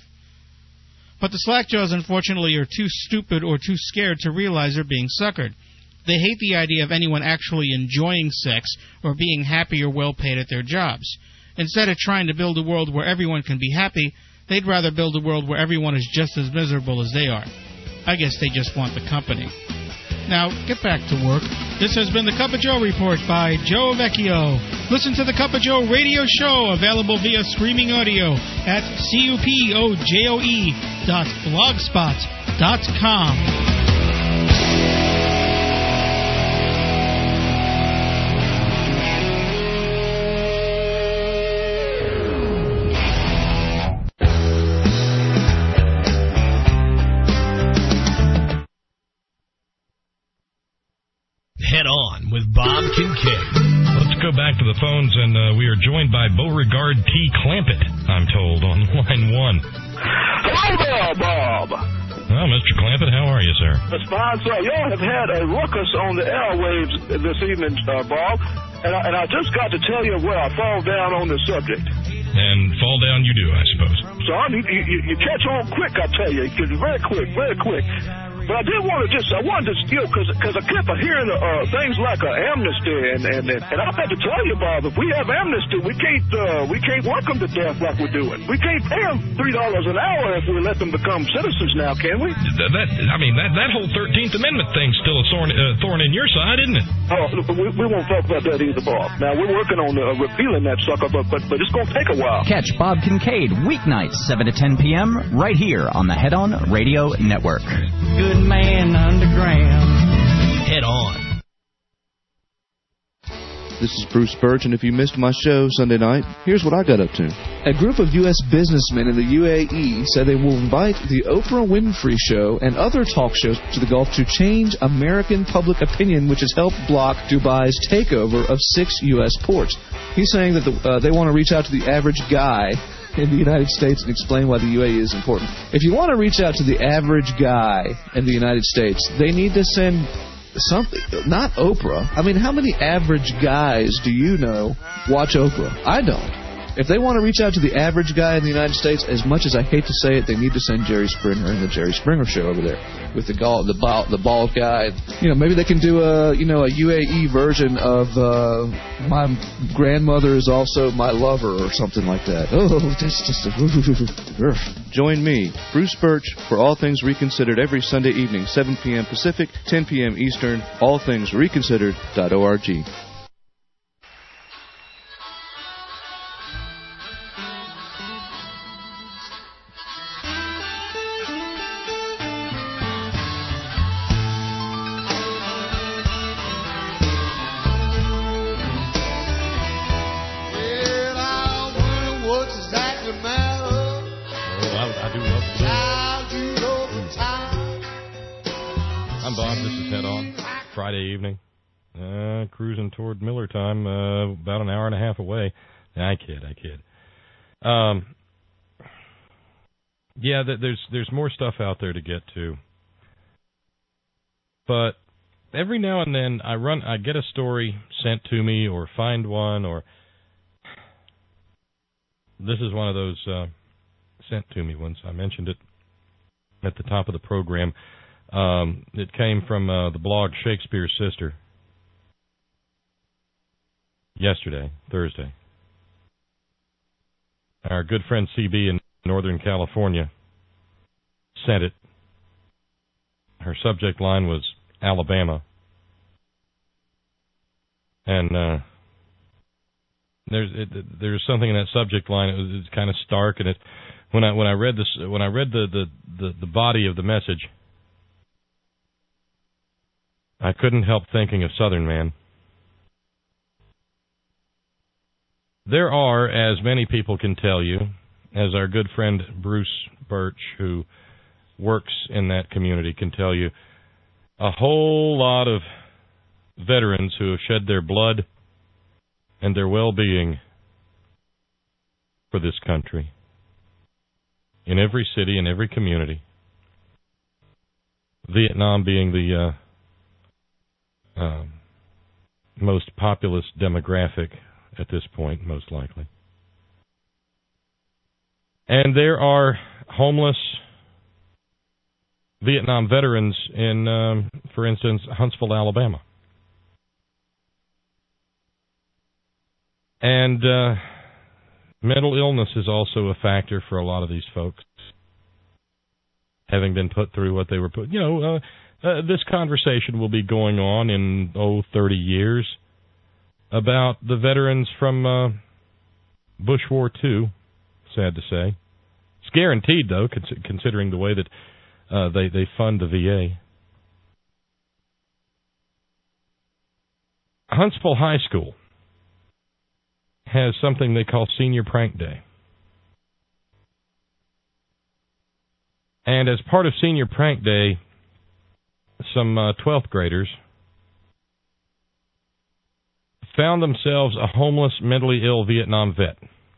But the slackjaws, unfortunately, are too stupid or too scared to realize they're being suckered. They hate the idea of anyone actually enjoying sex or being happy or well-paid at their jobs. Instead of trying to build a world where everyone can be happy, they'd rather build a world where everyone is just as miserable as they are. I guess they just want the company. Now, get back to work. This has been the Cup of Joe Report by Joe Vecchio. Listen to the Cup of Joe radio show, available via streaming audio at cupojoe.blogspot.com. Head On with Bob Kincaid. Let's go back to the phones, and we are joined by Beauregard T. Clampett, I'm told, on line 1. Hello there, Bob. Well, Mr. Clampett, how are you, sir? It's fine, sir. Y'all have had a ruckus on the airwaves this evening, Bob, and I just got to tell you where I fall down on the subject. And fall down you do, I suppose. Son, you catch on quick, I tell you. Very quick, very quick. But I did want to I wanted to steal, because I kept hearing things like amnesty, and I have to tell you, Bob, if we have amnesty, we can't work them to death like we're doing. We can't pay them $3 an hour if we let them become citizens now, can we? That whole 13th Amendment thing's still a thorn in your side, isn't it? Oh, we won't talk about that either, Bob. Now, we're working on repealing that sucker, but it's going to take a while. Catch Bob Kincaid weeknights 7 to 10 p.m. right here on the Head On Radio Network. Good man underground. Head On. This is Bruce Birch, and if you missed my show Sunday night, here's what I got up to. A group of U.S. businessmen in the UAE said they will invite the Oprah Winfrey Show and other talk shows to the Gulf to change American public opinion, which has helped block Dubai's takeover of 6 U.S. ports. He's saying that they want to reach out to the average guy in the United States and explain why the UAE is important. If you want to reach out to the average guy in the United States, they need to send something, not Oprah. I mean, how many average guys do you know watch Oprah? I don't. If they want to reach out to the average guy in the United States, as much as I hate to say it, they need to send Jerry Springer and the Jerry Springer Show over there with the bald guy. Maybe they can do a UAE version of My Grandmother is Also My Lover or something like that. Oh, that's just Join me, Bruce Birch, for All Things Reconsidered every Sunday evening, 7 p.m. Pacific, 10 p.m. Eastern, allthingsreconsidered.org. Friday evening, cruising toward Miller time, about an hour and a half away. I kid. Yeah, there's more stuff out there to get to, but every now and then I get a story sent to me or find one, or this is one of those sent to me ones. I mentioned it at the top of the program. It came from the blog Shakespeare's Sister yesterday, Thursday. Our good friend CB in Northern California sent it. Her subject line was Alabama. And there's something in that subject line. It's kind of stark, and when I read the body of the message, I couldn't help thinking of Southern Man. There are, as many people can tell you, as our good friend Bruce Birch, who works in that community, can tell you, a whole lot of veterans who have shed their blood and their well-being for this country, in every city, in every community. Vietnam being the most populous demographic at this point, most likely. And there are homeless Vietnam veterans in, for instance, Huntsville, Alabama. And mental illness is also a factor for a lot of these folks, having been put through what they were put. This conversation will be going on in 30 years about the veterans from Bush War II, sad to say. It's guaranteed, though, considering the way that they fund the VA. Huntsville High School has something they call Senior Prank Day. And as part of Senior Prank Day, some 12th graders found themselves a homeless, mentally ill Vietnam vet.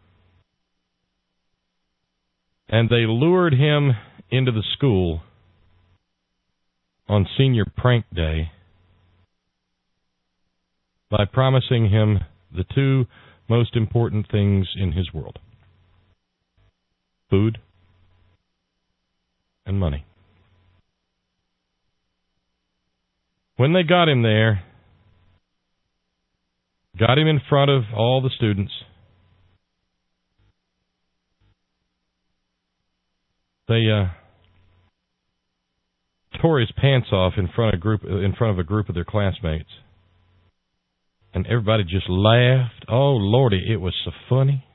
And they lured him into the school on Senior Prank Day by promising him the two most important things in his world: food and money. When they got him there, got him in front of all the students, they tore his pants off in front of a group of their classmates, and everybody just laughed. Oh, Lordy, it was so funny.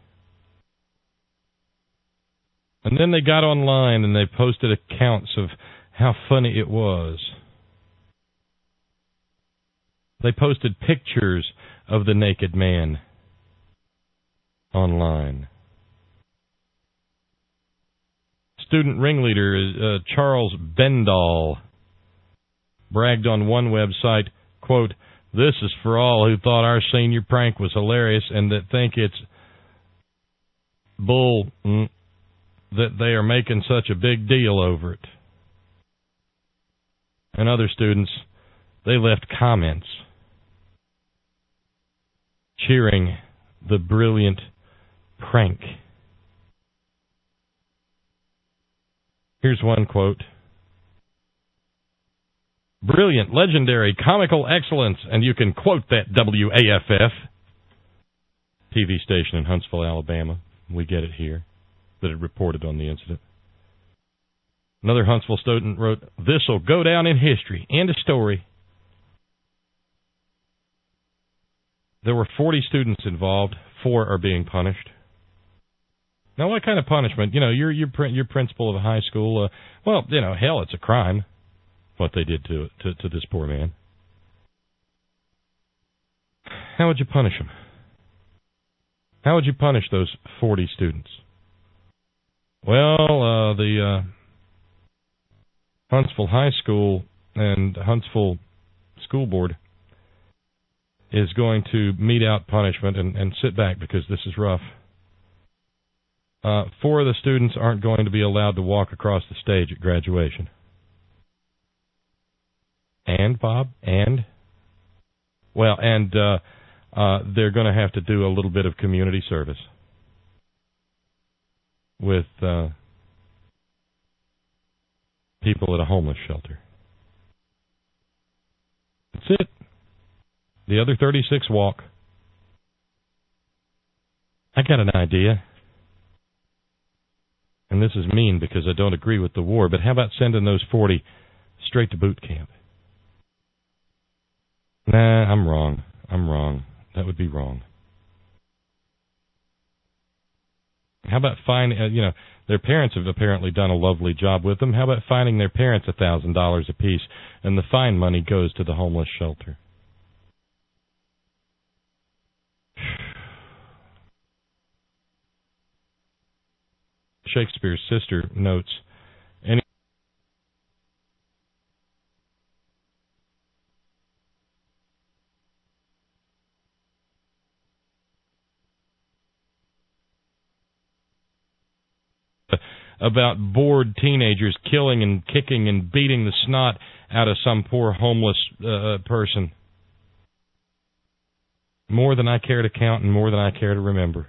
And then they got online and they posted accounts of how funny it was. They posted pictures of the naked man online. Student ringleader Charles Bendall bragged on one website, quote, "This is for all who thought our senior prank was hilarious and that think it's bull that they are making such a big deal over it." And other students, they left comments cheering the brilliant prank. Here's one quote. Brilliant, legendary, comical excellence, and you can quote that WAFF TV station in Huntsville, Alabama. We get it here, that it reported on the incident. Another Huntsville student wrote, "This'll go down in history. End of story." There were 40 students involved. 4 are being punished. Now, what kind of punishment? You know, you're principal of a high school. Well, you know, hell, it's a crime what they did to this poor man. How would you punish him? How would you punish those 40 students? Well, the Huntsville High School and Huntsville School Board is going to mete out punishment and sit back because this is rough. 4 of the students aren't going to be allowed to walk across the stage at graduation. And, Bob? And? Well, and they're going to have to do a little bit of community service with people at a homeless shelter. That's it. The other 36 walk. I got an idea. And this is mean because I don't agree with the war, but how about sending those 40 straight to boot camp? Nah, I'm wrong. That would be wrong. How about their parents have apparently done a lovely job with them. How about fining their parents $1,000 apiece, and the fine money goes to the homeless shelter? Shakespeare's sister notes, about bored teenagers killing and kicking and beating the snot out of some poor homeless person. More than I care to count and more than I care to remember.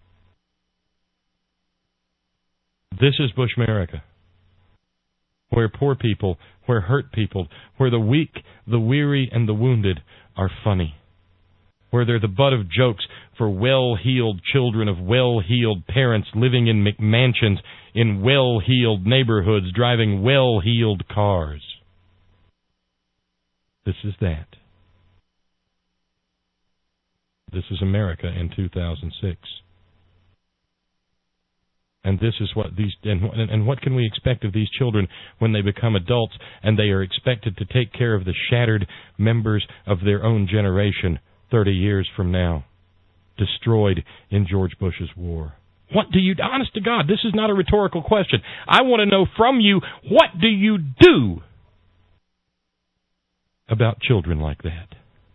This is Bushmerica, where poor people, where hurt people, where the weak, the weary, and the wounded are funny, where they're the butt of jokes for well-heeled children of well-heeled parents living in McMansions in well-heeled neighborhoods, driving well-heeled cars. This is that. This is America in 2006. And this is what these and what can we expect of these children when they become adults and they are expected to take care of the shattered members of their own generation 30 years from now, destroyed in George Bush's war? What do you, honest to God, this is not a rhetorical question. I want to know from you, what do you do about children like that?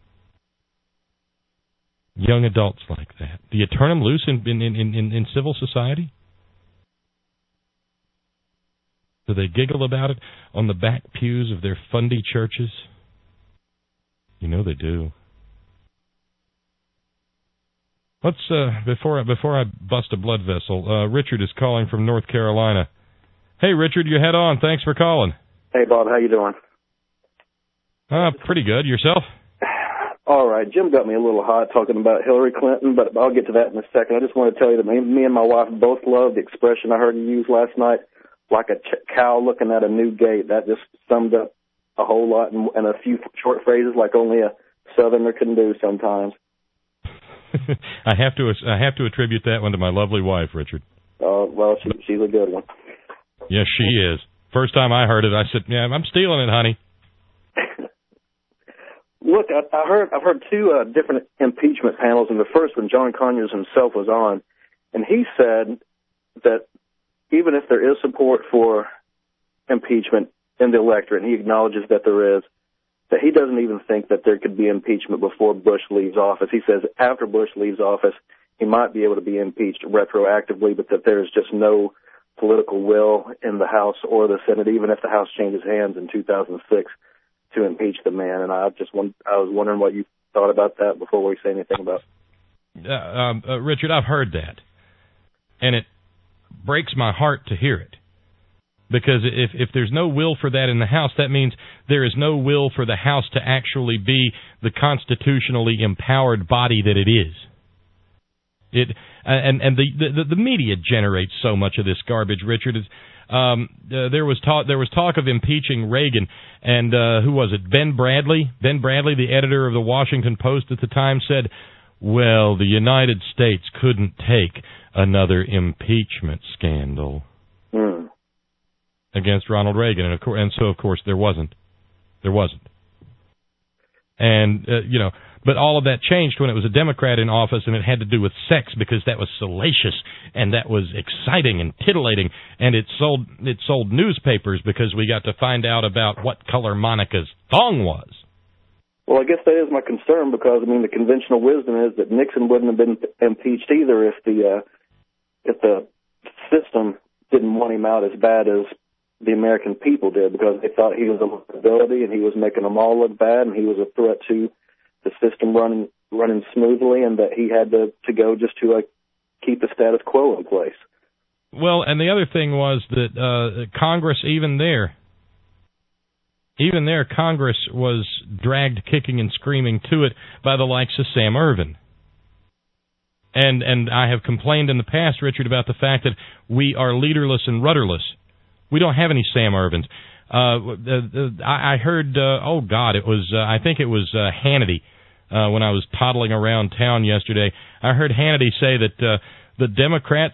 Young adults like that. Do you turn them loose in civil society? Do they giggle about it on the back pews of their fundy churches? You know they do. Let's before I bust a blood vessel, Richard is calling from North Carolina. Hey, Richard, you head on. Thanks for calling. Hey, Bob, how you doing? Pretty good. Yourself? All right. Jim got me a little hot talking about Hillary Clinton, but I'll get to that in a second. I just want to tell you that me and my wife both love the expression I heard you use last night, like a cow looking at a new gate. That just summed up a whole lot in a few short phrases like only a Southerner can do sometimes. I have to attribute that one to my lovely wife, Richard. Well, she's a good one. Yes, she is. First time I heard it, I said, "Yeah, I'm stealing it, honey." Look, I've heard 2 different impeachment panels, and the first one, John Conyers himself was on, and he said that even if there is support for impeachment in the electorate, and he acknowledges that there is, that he doesn't even think that there could be impeachment before Bush leaves office. He says after Bush leaves office, he might be able to be impeached retroactively, but that there's just no political will in the House or the Senate, even if the House changes hands in 2006, to impeach the man. And I was wondering what you thought about that before we say anything about it. Richard, I've heard that. and it breaks my heart to hear it. Because if there's no will for that in the House, that means there is no will for the House to actually be the constitutionally empowered body that it is. The media generates so much of this garbage, Richard. There was talk of impeaching Reagan, and who was it? Ben Bradley. Ben Bradley, the editor of the Washington Post at the time, said, "Well, the United States couldn't take another impeachment scandal against Ronald Reagan," and so of course there wasn't. And but all of that changed when it was a Democrat in office, and it had to do with sex, because that was salacious and that was exciting and titillating, and it sold newspapers because we got to find out about what color Monica's thong was. Well, I guess that is my concern, because the conventional wisdom is that Nixon wouldn't have been impeached either if the system didn't want him out as bad as the American people did, because they thought he was a liability and he was making them all look bad, and he was a threat to the system running smoothly, and that he had to go just to keep the status quo in place. Well, and the other thing was that Congress, even there, Congress was dragged kicking and screaming to it by the likes of Sam Ervin. And I have complained in the past, Richard, about the fact that we are leaderless and rudderless. We don't have any Sam Ervins. I heard, I think it was Hannity, when I was toddling around town yesterday. I heard Hannity say that the Democrats,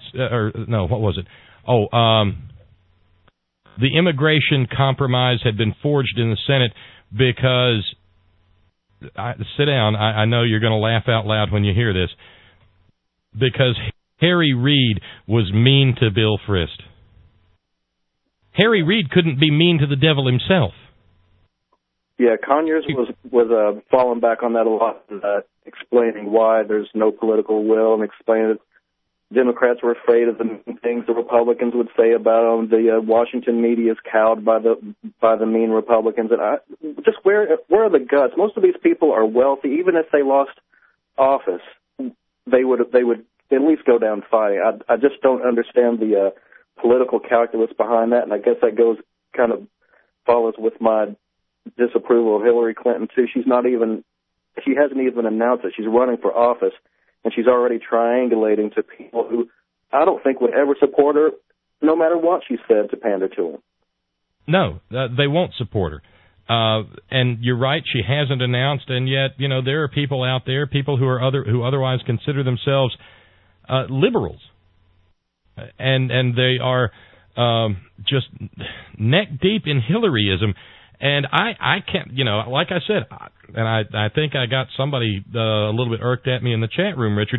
the immigration compromise had been forged in the Senate because, sit down, I know you're going to laugh out loud when you hear this, because Harry Reid was mean to Bill Frist. Harry Reid couldn't be mean to the devil himself. Yeah, Conyers was falling back on that a lot, explaining why there's no political will, and explaining that Democrats were afraid of the things the Republicans would say about them. The Washington media is cowed by the mean Republicans. And where are the guts? Most of these people are wealthy. Even if they lost office, they would at least go down fighting. I just don't understand the political calculus behind that, and I guess that follows with my disapproval of Hillary Clinton too. She hasn't even announced that she's running for office, and she's already triangulating to people who I don't think would ever support her, no matter what she said to pander to them. No, they won't support her. And you're right, she hasn't announced, and yet there are people out there, people who otherwise consider themselves liberals, and they are just neck deep in Hillaryism. And I can't, like I said, and I think I got somebody a little bit irked at me in the chat room, Richard.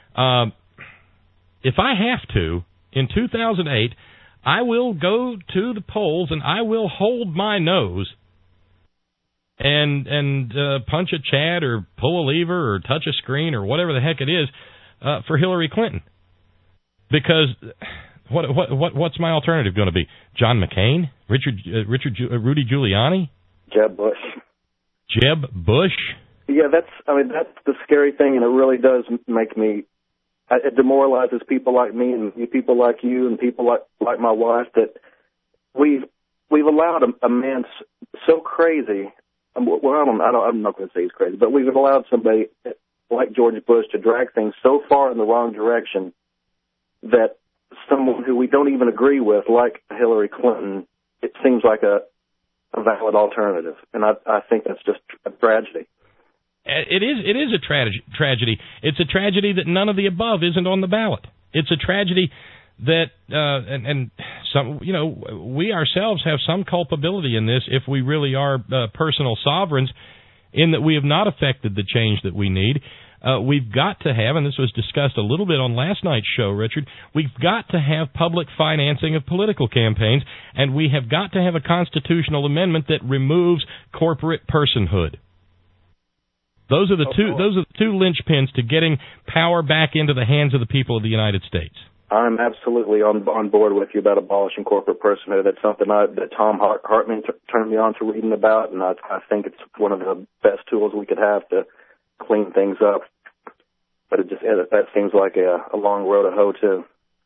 If I have to, in 2008, I will go to the polls and I will hold my nose and punch a Chad or pull a lever or touch a screen or whatever the heck it is for Hillary Clinton. Because what's my alternative going to be? John McCain? Rudy Giuliani? Jeb Bush. Jeb Bush? Yeah, that's the scary thing, and it really does make me. It demoralizes people like me and people like you and people like my wife, that we've allowed a man so crazy. Well, I'm not going to say he's crazy, but we've allowed somebody like George Bush to drag things so far in the wrong direction that someone who we don't even agree with, like Hillary Clinton, it seems like a valid alternative, and I think that's just a tragedy. It is a tragedy. It's a tragedy that none of the above isn't on the ballot. It's a tragedy that and some, we ourselves have some culpability in this if we really are personal sovereigns, in that we have not affected the change that we need. We've got to have, and this was discussed a little bit on last night's show, Richard, we've got to have public financing of political campaigns, and we have got to have a constitutional amendment that removes corporate personhood. Those are the two linchpins to getting power back into the hands of the people of the United States. I'm absolutely on board with you about abolishing corporate personhood. That's something that Tom Hartman turned me on to reading about, and I think it's one of the best tools we could have to clean things up. But that seems like a long road to hoe, too.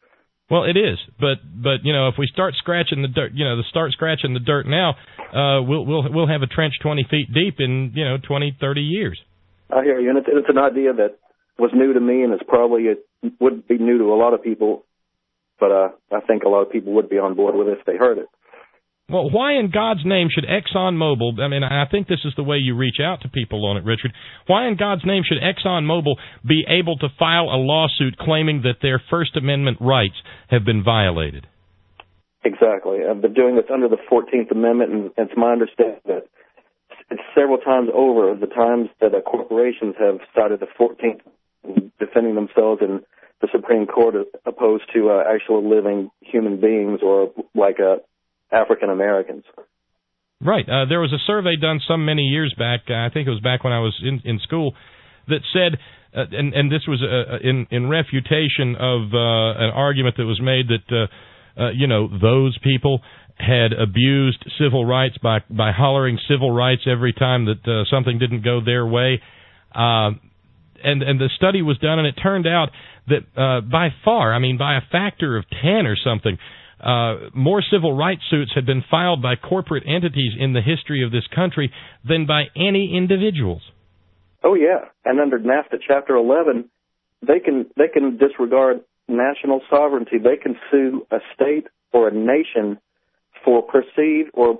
Well, it is, but if we start scratching the dirt, start scratching the dirt now, we'll have a trench 20 feet deep in 20, 30 years. I hear you, and it's an idea that was new to me, and it would be new to a lot of people, but I think a lot of people would be on board with it if they heard it. Well, why in God's name should ExxonMobil, I think this is the way you reach out to people on it, Richard, why in God's name should ExxonMobil be able to file a lawsuit claiming that their First Amendment rights have been violated? Exactly. They're doing this under the 14th Amendment, and it's my understanding that it's several times over the times that corporations have cited the 14th defending themselves in the Supreme Court as opposed to actual living human beings or like African Americans. Right. There was a survey done many years back, I think it was back when I was in school, that said, and this was in refutation of an argument that was made that, those people had abused civil rights by hollering civil rights every time that something didn't go their way. And the study was done, and it turned out that by far, by a factor of 10 or something, more civil rights suits had been filed by corporate entities in the history of this country than by any individuals. Oh yeah, and under NAFTA Chapter 11, they can disregard national sovereignty. They can sue a state or a nation for perceived or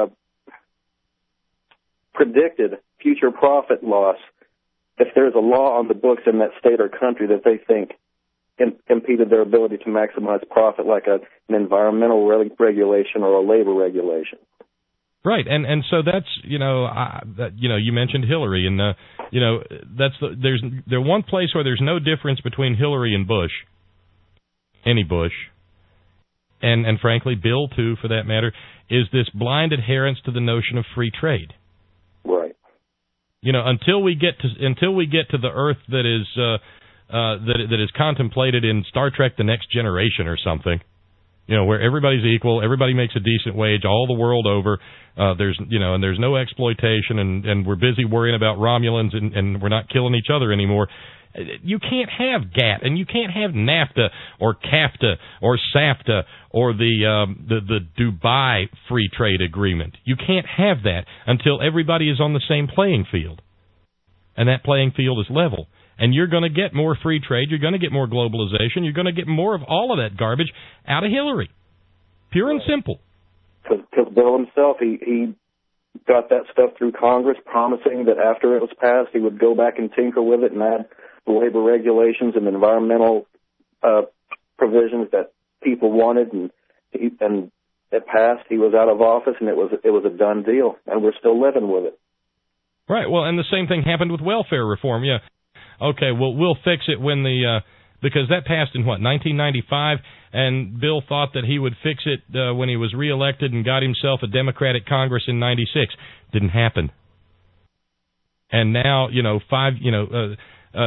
predicted future profit loss if there's a law on the books in that state or country that they think impeded their ability to maximize profit, like an environmental regulation or a labor regulation. Right, and so that's you mentioned Hillary, and there's one place where there's no difference between Hillary and Bush, any Bush, and frankly Bill too, for that matter, is this blind adherence to the notion of free trade. Right. Until we get to the Earth that is that is contemplated in Star Trek: The Next Generation or something, where everybody's equal, everybody makes a decent wage all the world over. There's no exploitation, and we're busy worrying about Romulans, and we're not killing each other anymore. You can't have GATT, and you can't have NAFTA or CAFTA or SAFTA or the Dubai Free Trade Agreement. You can't have that until everybody is on the same playing field, and that playing field is level. And you're going to get more free trade, you're going to get more globalization, you're going to get more of all of that garbage out of Hillary. Pure and simple. Because Bill himself, he got that stuff through Congress, promising that after it was passed, he would go back and tinker with it and add labor regulations and environmental provisions that people wanted, and it passed. He was out of office, and it was a done deal, and we're still living with it. Right. Well, and the same thing happened with welfare reform. Yeah. Okay, well, we'll fix it when because that passed in, 1995, and Bill thought that he would fix it when he was reelected and got himself a Democratic Congress in 96. Didn't happen. And now, the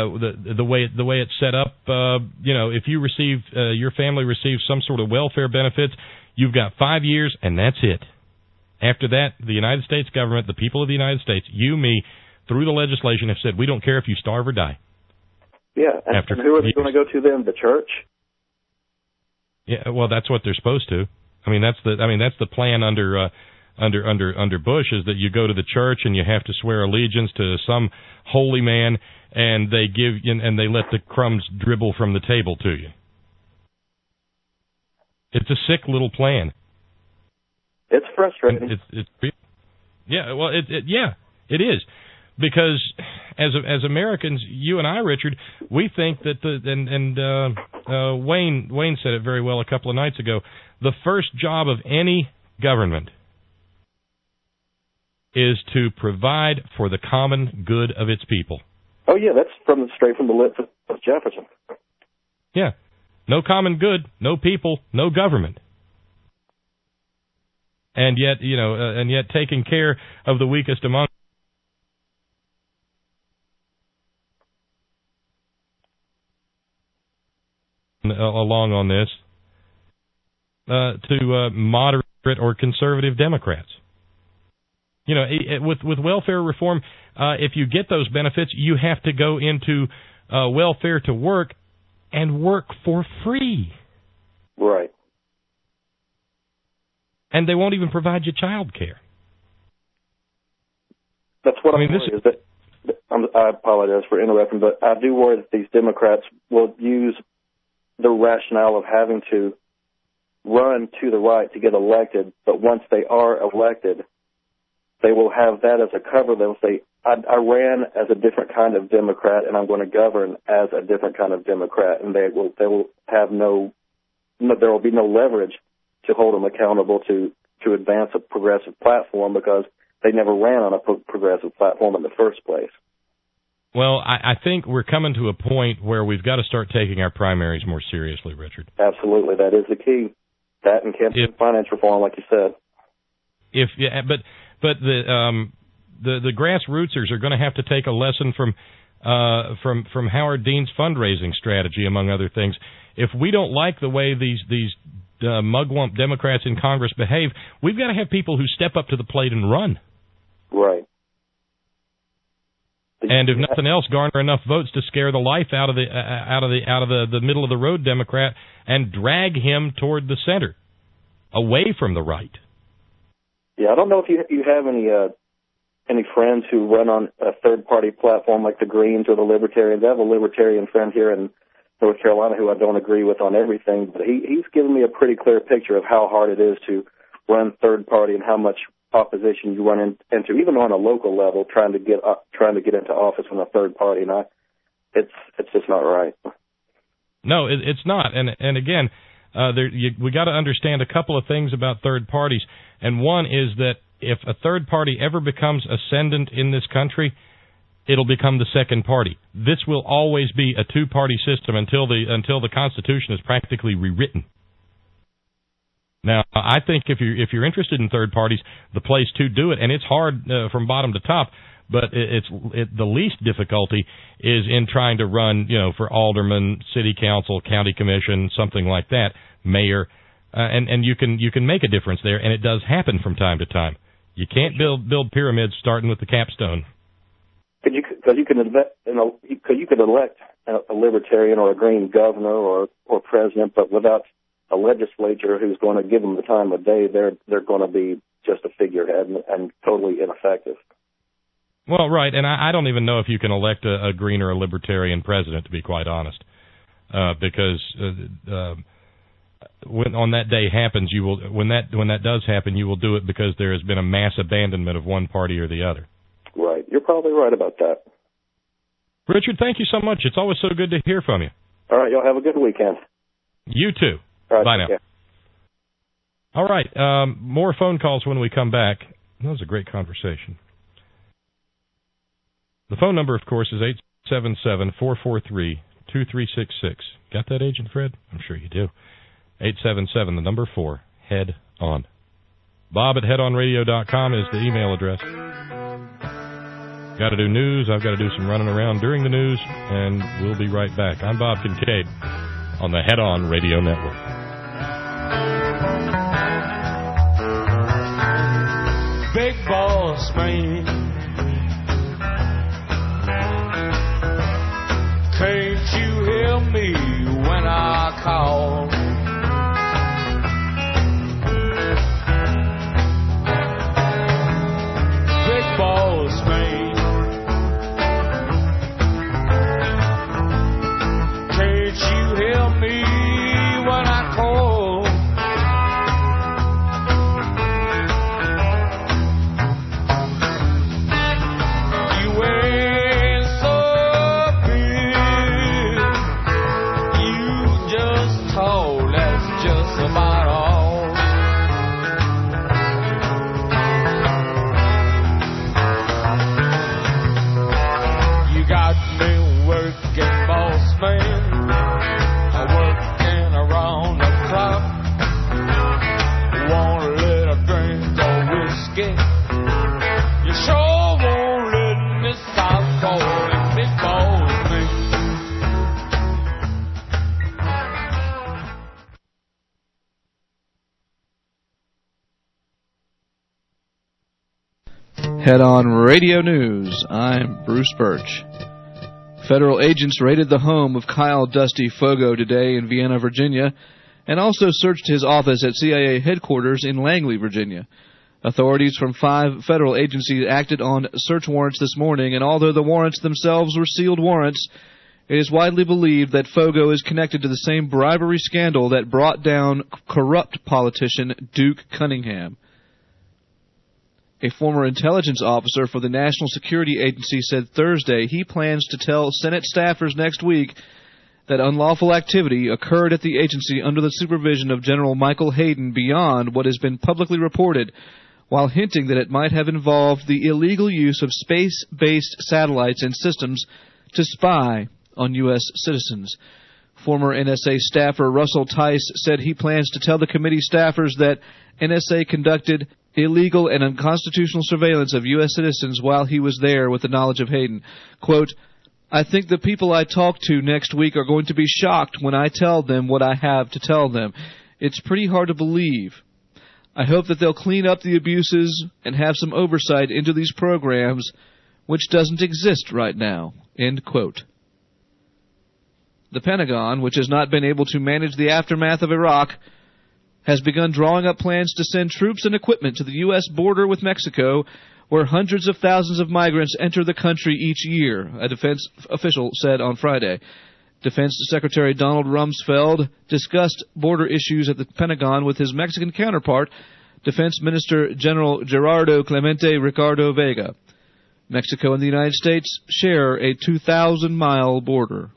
way it's set up, if you receive, your family receives some sort of welfare benefits, you've got 5 years, and that's it. After that, the United States government, the people of the United States, you, me, through the legislation have said we don't care if you starve or die. Yeah, and who are they going to go to then? The church? Yeah, well, that's what they're supposed to. That's the plan under Bush, is that you go to the church and you have to swear allegiance to some holy man, and they let the crumbs dribble from the table to you. It's a sick little plan. It's frustrating. Yeah, well, it is. Because as Americans, you and I, Richard, we think that Wayne said it very well a couple of nights ago. The first job of any government is to provide for the common good of its people. Oh yeah, that's straight from the lips of Jefferson. Yeah, no common good, no people, no government. And yet taking care of the weakest among along on this to moderate or conservative Democrats. With welfare reform, if you get those benefits, you have to go into welfare to work and work for free. Right. And they won't even provide you child care. That's what I worry is that, I apologize for interrupting, but I do worry that these Democrats will use the rationale of having to run to the right to get elected, but once they are elected, they will have that as a cover. They'll say, I ran as a different kind of Democrat, and I'm going to govern as a different kind of Democrat, and they will have there will be no leverage to hold them accountable to advance a progressive platform because they never ran on a progressive platform in the first place. Well, I think we're coming to a point where we've got to start taking our primaries more seriously, Richard. Absolutely, that is the key. That and campaign finance reform, like you said. But the grassrootsers are going to have to take a lesson from Howard Dean's fundraising strategy, among other things. If we don't like the way these mugwump Democrats in Congress behave, we've got to have people who step up to the plate and run. Right. And if nothing else, garner enough votes to scare the life out of the middle of the road Democrat and drag him toward the center, away from the right. Yeah, I don't know if you have any friends who run on a third party platform like the Greens or the Libertarians. I have a Libertarian friend here in North Carolina who I don't agree with on everything, but he's given me a pretty clear picture of how hard it is to run third party and how much opposition you run into, even on a local level, trying to get into office from a third party. And it's just not right. No, it's not. And again, we got to understand a couple of things about third parties. And one is that if a third party ever becomes ascendant in this country, it'll become the second party. This will always be a two-party system until the Constitution is practically rewritten. Now, I think if you're interested in third parties, the place to do it, and it's hard from bottom to top, but the least difficulty is in trying to run, for alderman, city council, county commission, something like that, mayor, and you can make a difference there, and it does happen from time to time. You can't build pyramids starting with the capstone. Because you could elect a Libertarian or a Green governor or president, but without a legislature who's going to give them the time of day, they're going to be just a figurehead and totally ineffective. Well, right, and I don't even know if you can elect a Green or a Libertarian president, to be quite honest, because when on that day happens, you will when that does happen, you will do it because there has been a mass abandonment of one party or the other. Right, you're probably right about that. Richard, thank you so much. It's always so good to hear from you. All right, y'all have a good weekend. You too. All right, bye now. Yeah. All right, more phone calls when we come back. That was a great conversation. The phone number, of course, is 877-443-2366. Got that, Agent Fred? I'm sure you do. 877, the number 4, head on. Bob at headonradio.com is the email address. Got to do news. I've got to do some running around during the news, and we'll be right back. I'm Bob Kincaid on the Head On Radio Network. Big boss man, can't you hear me when I call? Big boss man, can't you hear me when I call? Head On Radio News, I'm Bruce Birch. Federal agents raided the home of Kyle Dusty Fogo today in Vienna, Virginia, and also searched his office at CIA headquarters in Langley, Virginia. Authorities from 5 federal agencies acted on search warrants this morning, and although the warrants themselves were sealed warrants, it is widely believed that Fogo is connected to the same bribery scandal that brought down corrupt politician Duke Cunningham. A former intelligence officer for the National Security Agency said Thursday he plans to tell Senate staffers next week that unlawful activity occurred at the agency under the supervision of General Michael Hayden beyond what has been publicly reported, while hinting that it might have involved the illegal use of space-based satellites and systems to spy on U.S. citizens. Former NSA staffer Russell Tice said he plans to tell the committee staffers that NSA conducted illegal and unconstitutional surveillance of U.S. citizens while he was there with the knowledge of Hayden. Quote, I think the people I talk to next week are going to be shocked when I tell them what I have to tell them. It's pretty hard to believe. I hope that they'll clean up the abuses and have some oversight into these programs, which doesn't exist right now. End quote. The Pentagon, which has not been able to manage the aftermath of Iraq, has begun drawing up plans to send troops and equipment to the U.S. border with Mexico, where hundreds of thousands of migrants enter the country each year, a defense official said on Friday. Defense Secretary Donald Rumsfeld discussed border issues at the Pentagon with his Mexican counterpart, Defense Minister General Gerardo Clemente Ricardo Vega. Mexico and the United States share a 2,000-mile border.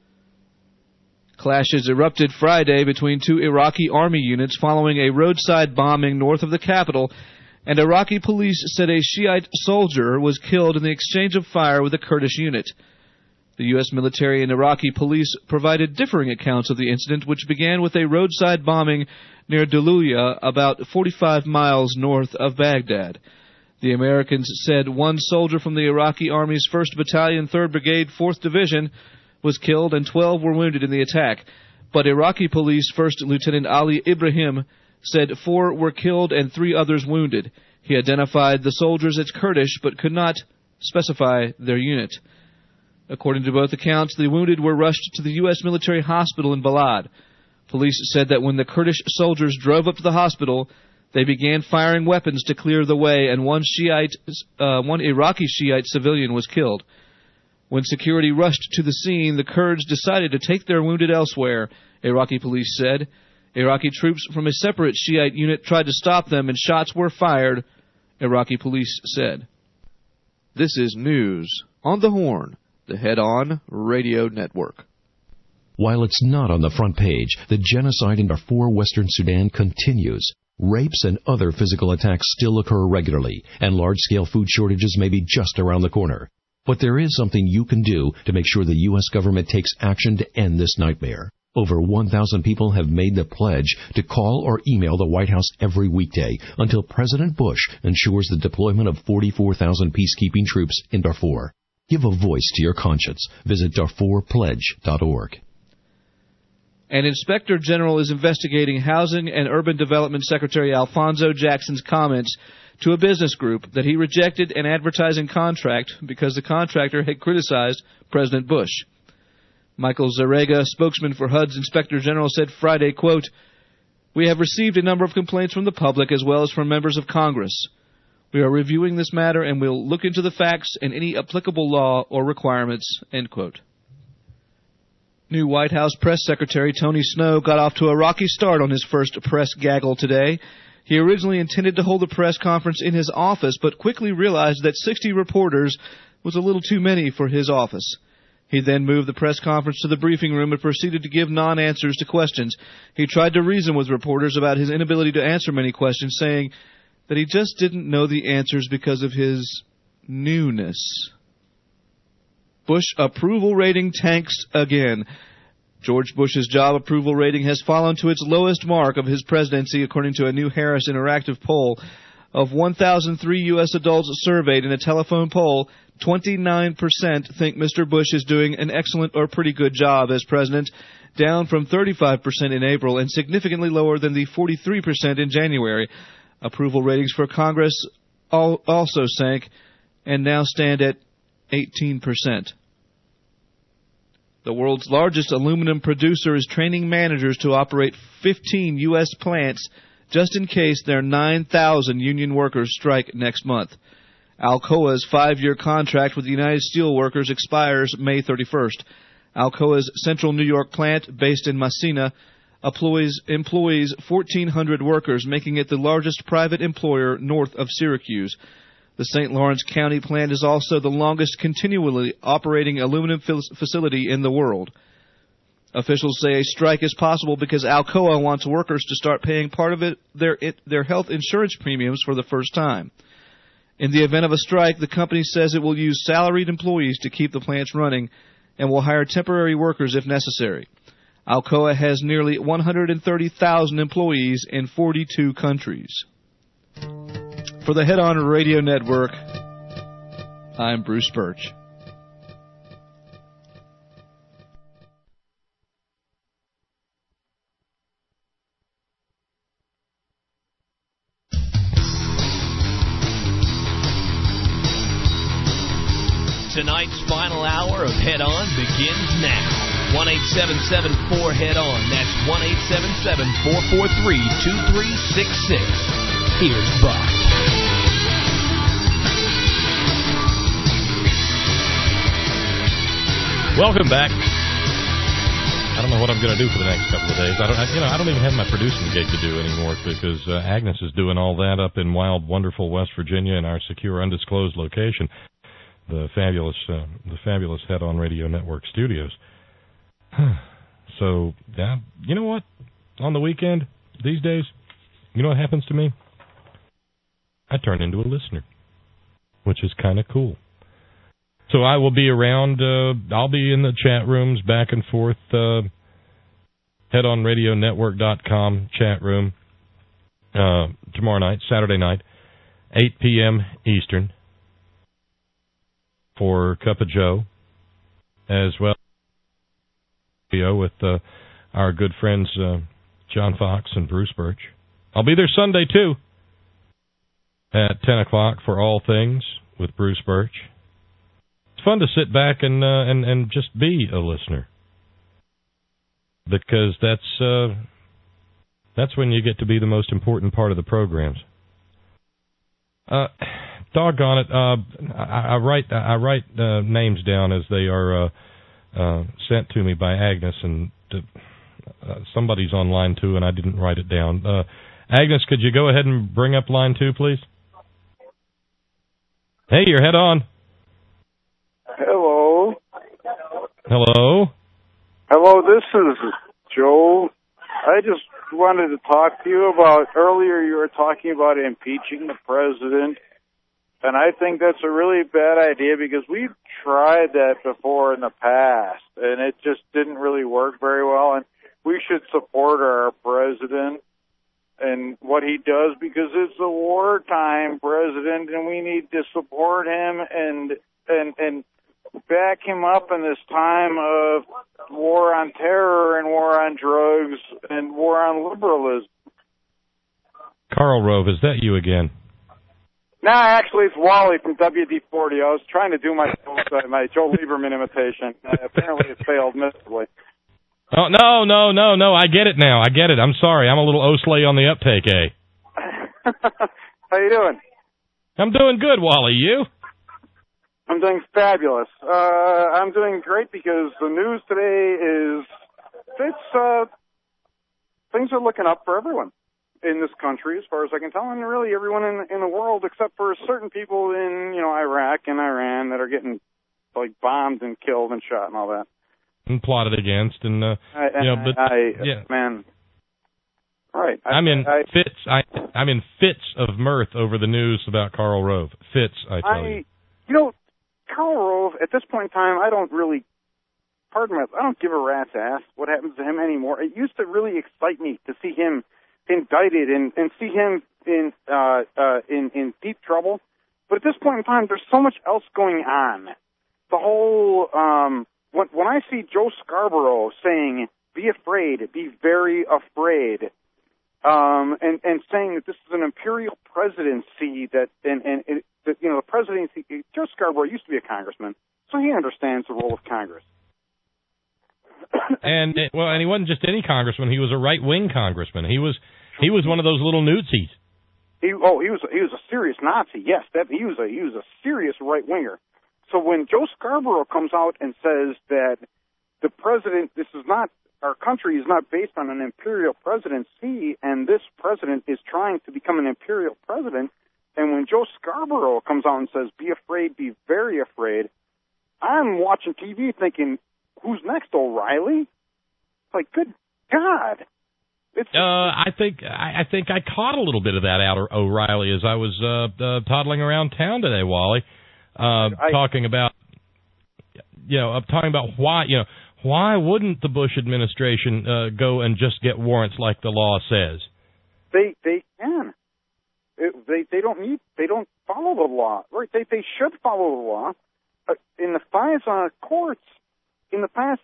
Clashes erupted Friday between 2 Iraqi army units following a roadside bombing north of the capital, and Iraqi police said a Shiite soldier was killed in the exchange of fire with a Kurdish unit. The U.S. military and Iraqi police provided differing accounts of the incident, which began with a roadside bombing near Daluya, about 45 miles north of Baghdad. The Americans said 1 soldier from the Iraqi Army's 1st Battalion, 3rd Brigade, 4th Division was killed and 12 were wounded in the attack. But Iraqi police First Lieutenant Ali Ibrahim said 4 were killed and 3 others wounded. He identified the soldiers as Kurdish but could not specify their unit. According to both accounts, the wounded were rushed to the U.S. military hospital in Balad. Police said that when the Kurdish soldiers drove up to the hospital, they began firing weapons to clear the way, and one Iraqi Shiite civilian was killed. When security rushed to the scene, the Kurds decided to take their wounded elsewhere, Iraqi police said. Iraqi troops from a separate Shiite unit tried to stop them, and shots were fired, Iraqi police said. This is News on the Horn, the Head-On Radio Network. While it's not on the front page, the genocide in Darfur, Western Sudan continues. Rapes and other physical attacks still occur regularly, and large-scale food shortages may be just around the corner. But there is something you can do to make sure the U.S. government takes action to end this nightmare. Over 1,000 people have made the pledge to call or email the White House every weekday until President Bush ensures the deployment of 44,000 peacekeeping troops in Darfur. Give a voice to your conscience. Visit DarfurPledge.org. An inspector general is investigating Housing and Urban Development Secretary Alphonso Jackson's comments to a business group that he rejected an advertising contract because the contractor had criticized President Bush. Michael Zarega, spokesman for HUD's Inspector General, said Friday, quote, "We have received a number of complaints from the public as well as from members of Congress. We are reviewing this matter and will look into the facts and any applicable law or requirements," end quote. New White House Press Secretary Tony Snow got off to a rocky start on his first press gaggle today. He originally intended to hold a press conference in his office, but quickly realized that 60 reporters was a little too many for his office. He then moved the press conference to the briefing room and proceeded to give non-answers to questions. He tried to reason with reporters about his inability to answer many questions, saying that he just didn't know the answers because of his newness. Bush approval rating tanks again. George Bush's job approval rating has fallen to its lowest mark of his presidency, according to a new Harris Interactive poll. Of 1,003 U.S. adults surveyed in a telephone poll, 29% think Mr. Bush is doing an excellent or pretty good job as president, down from 35% in April and significantly lower than the 43% in January. Approval ratings for Congress also sank and now stand at 18%. The world's largest aluminum producer is training managers to operate 15 U.S. plants just in case their 9,000 union workers strike next month. Alcoa's 5-year contract with the United Steelworkers expires May 31st. Alcoa's Central New York plant, based in Massena, employs 1,400 workers, making it the largest private employer north of Syracuse. The St. Lawrence County plant is also the longest continually operating aluminum facility in the world. Officials say a strike is possible because Alcoa wants workers to start paying part of their health insurance premiums for the first time. In the event of a strike, the company says it will use salaried employees to keep the plants running and will hire temporary workers if necessary. Alcoa has nearly 130,000 employees in 42 countries. For the Head On Radio Network, I'm Bruce Birch. Tonight's final hour of Head On begins now. 1-877-4-HEAD-ON. That's 1-877-443-2366. Here's Bob. Welcome back. I don't know what I'm going to do for the next couple of days. I don't even have my producing gig to do anymore because Agnes is doing all that up in wild, wonderful West Virginia in our secure, undisclosed location, the fabulous Head On Radio Network studios. So, yeah, you know what? On the weekend, these days, you know what happens to me? I turn into a listener, which is kind of cool. So I will be around. I'll be in the chat rooms back and forth. HeadOnRadioNetwork.com chat room tomorrow night, Saturday night, 8 p.m. Eastern for Cup of Joe, as well with our good friends John Fox and Bruce Birch. I'll be there Sunday too at 10 o'clock for All Things with Bruce Birch. It's fun to sit back and just be a listener, because that's when you get to be the most important part of the programs. Doggone it! I write names down as they are sent to me by Agnes, and somebody's on line 2, and I didn't write it down. Agnes, could you go ahead and bring up line 2, please? Hey, you're Head On. Hello. Hello. Hello, this is Joe. I just wanted to talk to you about, earlier you were talking about impeaching the president, and I think that's a really bad idea because we've tried that before in the past, and it just didn't really work very well, and we should support our president and what he does because it's a wartime president, and we need to support him and back him up in this time of war on terror and war on drugs and war on liberalism. Karl Rove, is that you again? No, actually, it's Wally from WD-40. I was trying to do my Joe Lieberman imitation. Apparently, it failed miserably. Oh, no. I get it now. I get it. I'm sorry. I'm a little Osley on the uptake, eh? How you doing? I'm doing good, Wally. You? I'm doing fabulous. I'm doing great because the news today is things are looking up for everyone in this country, as far as I can tell, and really everyone in the world, except for certain people in Iraq and Iran that are getting bombed and killed and shot and all that, and plotted against, and man, right. I'm in fits of mirth over the news about Karl Rove. Fits, I tell you. Karl Rove, at this point in time, I don't give a rat's ass what happens to him anymore. It used to really excite me to see him indicted and see him in deep trouble. But at this point in time, there's so much else going on. The whole when I see Joe Scarborough saying, "Be afraid, be very afraid," and saying that this is an imperial presidency, the presidency. Joe Scarborough used to be a congressman, so he understands the role of Congress. And he wasn't just any congressman. He was a right-wing congressman. He was one of those little newtsies. He was a serious Nazi. Yes, he was a serious right winger. So when Joe Scarborough comes out and says that the president, our country is not based on an imperial presidency, and this president is trying to become an imperial president, and when Joe Scarborough comes out and says, "Be afraid, be very afraid," I'm watching TV thinking, "Who's next, O'Reilly?" Like, good God. I think I caught a little bit of that out of O'Reilly as I was toddling around town today, Wally, talking about why wouldn't the Bush administration go and just get warrants like the law says? They can. They don't follow the law, right? They should follow the law. In the FISA courts, in the past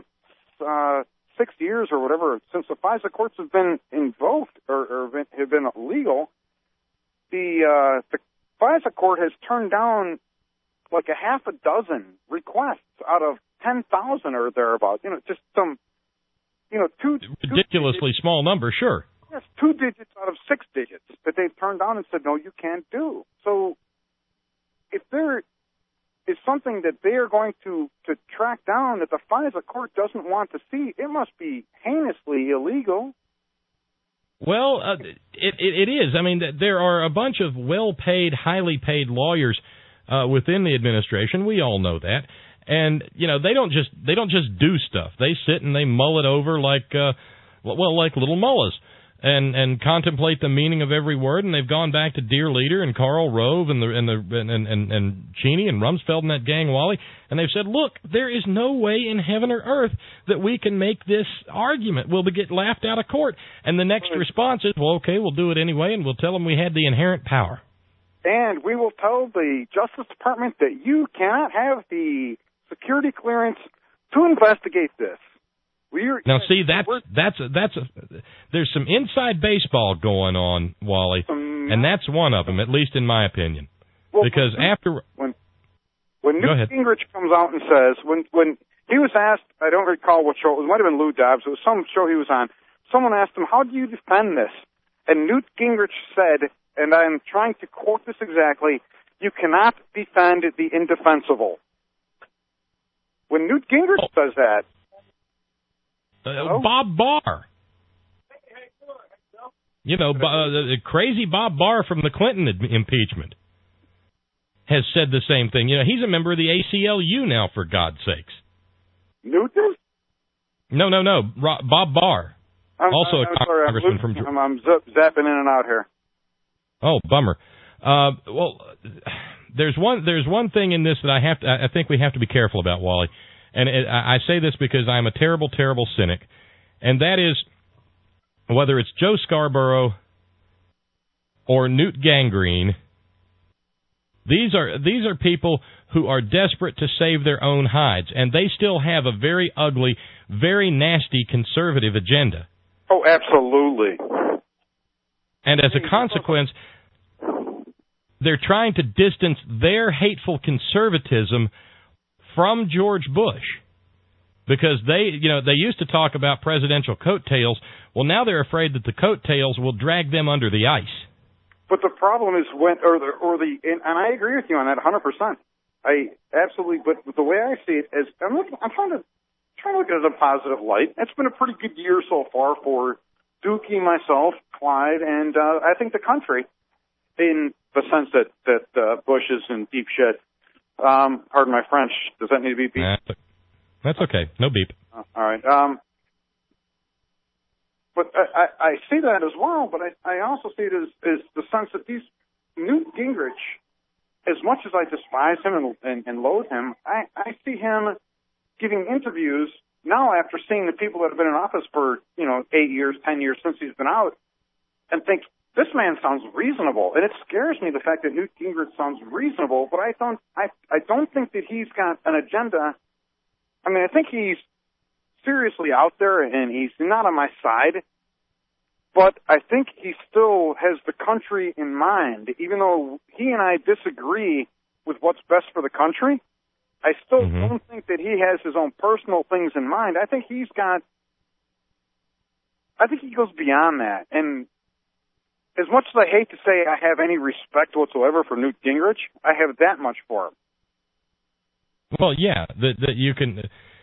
6 years or whatever, since the FISA courts have been invoked or have been illegal, the FISA court has turned down like a half a dozen requests out of 10,000 or thereabouts. Just some, two ridiculously small number, sure. Yes, 2 digits out of 6 digits that they've turned down and said, no, you can't do. So if there is something that they are going to track down that the FISA court doesn't want to see, it must be heinously illegal. Well, it is. I mean, there are a bunch of well-paid, highly paid lawyers within the administration. We all know that. And, they don't just do stuff. They sit and they mull it over like little mullahs. And contemplate the meaning of every word, and they've gone back to Dear Leader and Karl Rove and Cheney and Rumsfeld and that gang, Wally, and they've said, look, there is no way in heaven or earth that we can make this argument. We'll get laughed out of court. And the next response is, well, okay, we'll do it anyway, and we'll tell them we had the inherent power. And we will tell the Justice Department that you cannot have the security clearance to investigate this. Now, see, there's some inside baseball going on, Wally, and that's one of them, at least in my opinion. Well, because when Newt Gingrich comes out and says, when he was asked, I don't recall what show, it might have been Lou Dobbs, it was some show he was on, someone asked him, how do you defend this? And Newt Gingrich said, and I'm trying to quote this exactly, you cannot defend the indefensible. When Newt Gingrich says that, Bob Barr. Crazy Bob Barr from the Clinton impeachment has said the same thing. He's a member of the ACLU now, for God's sakes. Newton? No. Bob Barr. Also a congressman from Georgia. I'm zapping in and out here. Oh, bummer. Well, there's one thing in this that I think we have to be careful about, Wally. And I say this because I'm a terrible, terrible cynic, and that is whether it's Joe Scarborough or Newt Gingrich, these are people who are desperate to save their own hides, and they still have a very ugly, very nasty conservative agenda. Oh, absolutely. And as a consequence, they're trying to distance their hateful conservatism from George Bush, because they used to talk about presidential coattails. Well, now they're afraid that the coattails will drag them under the ice. But the problem is and I agree with you on that 100%. I absolutely. But the way I see it is, I'm trying to look at it in a positive light. It's been a pretty good year so far for Dookie, myself, Clyde, and I think the country, in the sense that Bush is in deep shit. Pardon my French. Does that need to be beep? That's okay. No beep. All right. But I see that as well, but I also see it as the sense that Newt Gingrich, as much as I despise him and loathe him, I see him giving interviews now after seeing the people that have been in office for, 8 years, 10 years since he's been out, and think, this man sounds reasonable, and it scares me the fact that Newt Gingrich sounds reasonable. But I don't think that he's got an agenda. I mean, I think he's seriously out there, and he's not on my side. But I think he still has the country in mind, even though he and I disagree with what's best for the country. I still don't think that he has his own personal things in mind. I think he goes beyond that. And as much as I hate to say I have any respect whatsoever for Newt Gingrich, I have that much for him. Well, yeah, that you can.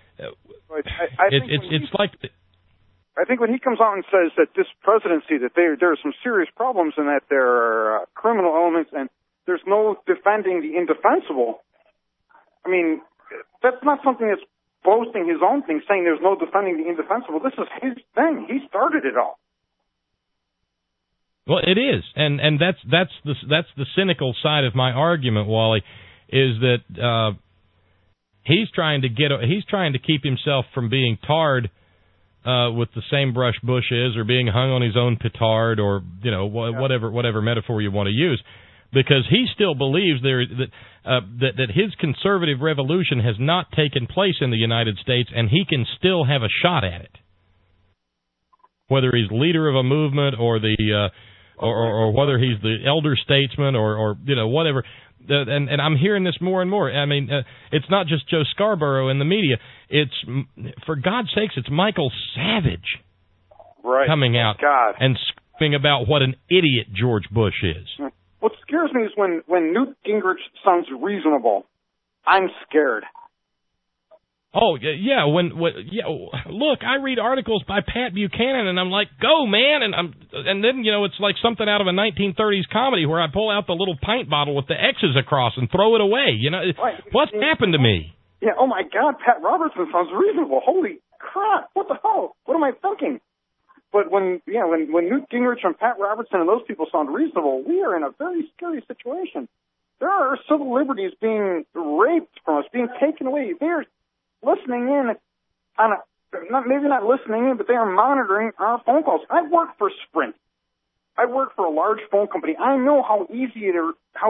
It's like. I think when he comes out and says that this presidency, that there are some serious problems and that there are criminal elements and there's no defending the indefensible, I mean, that's not something that's boasting his own thing, saying there's no defending the indefensible. This is his thing. He started it all. Well, it is, and that's the cynical side of my argument, Wally, is that he's trying to keep himself from being tarred with the same brush Bush is, or being hung on his own petard, or whatever metaphor you want to use, because he still believes that his conservative revolution has not taken place in the United States, and he can still have a shot at it, whether he's leader of a movement or the or whether he's the elder statesman or whatever. And I'm hearing this more and more. I mean, it's not just Joe Scarborough in the media. It's, for God's sakes, it's Michael Savage coming out and screaming about what an idiot George Bush is. What scares me is when Newt Gingrich sounds reasonable, I'm scared. Oh, yeah. Look, I read articles by Pat Buchanan, and I'm like, go, man. And then, it's like something out of a 1930s comedy where I pull out the little pint bottle with the X's across and throw it away. What's happened to me? Yeah, oh, my God, Pat Robertson sounds reasonable. Holy crap, what the hell? What am I thinking? But when Newt Gingrich and Pat Robertson and those people sound reasonable, we are in a very scary situation. There are civil liberties being raped from us, being taken away. They're listening in on maybe not listening in, but they are monitoring our phone calls. I work for Sprint. I work for a large phone company. I know how easier,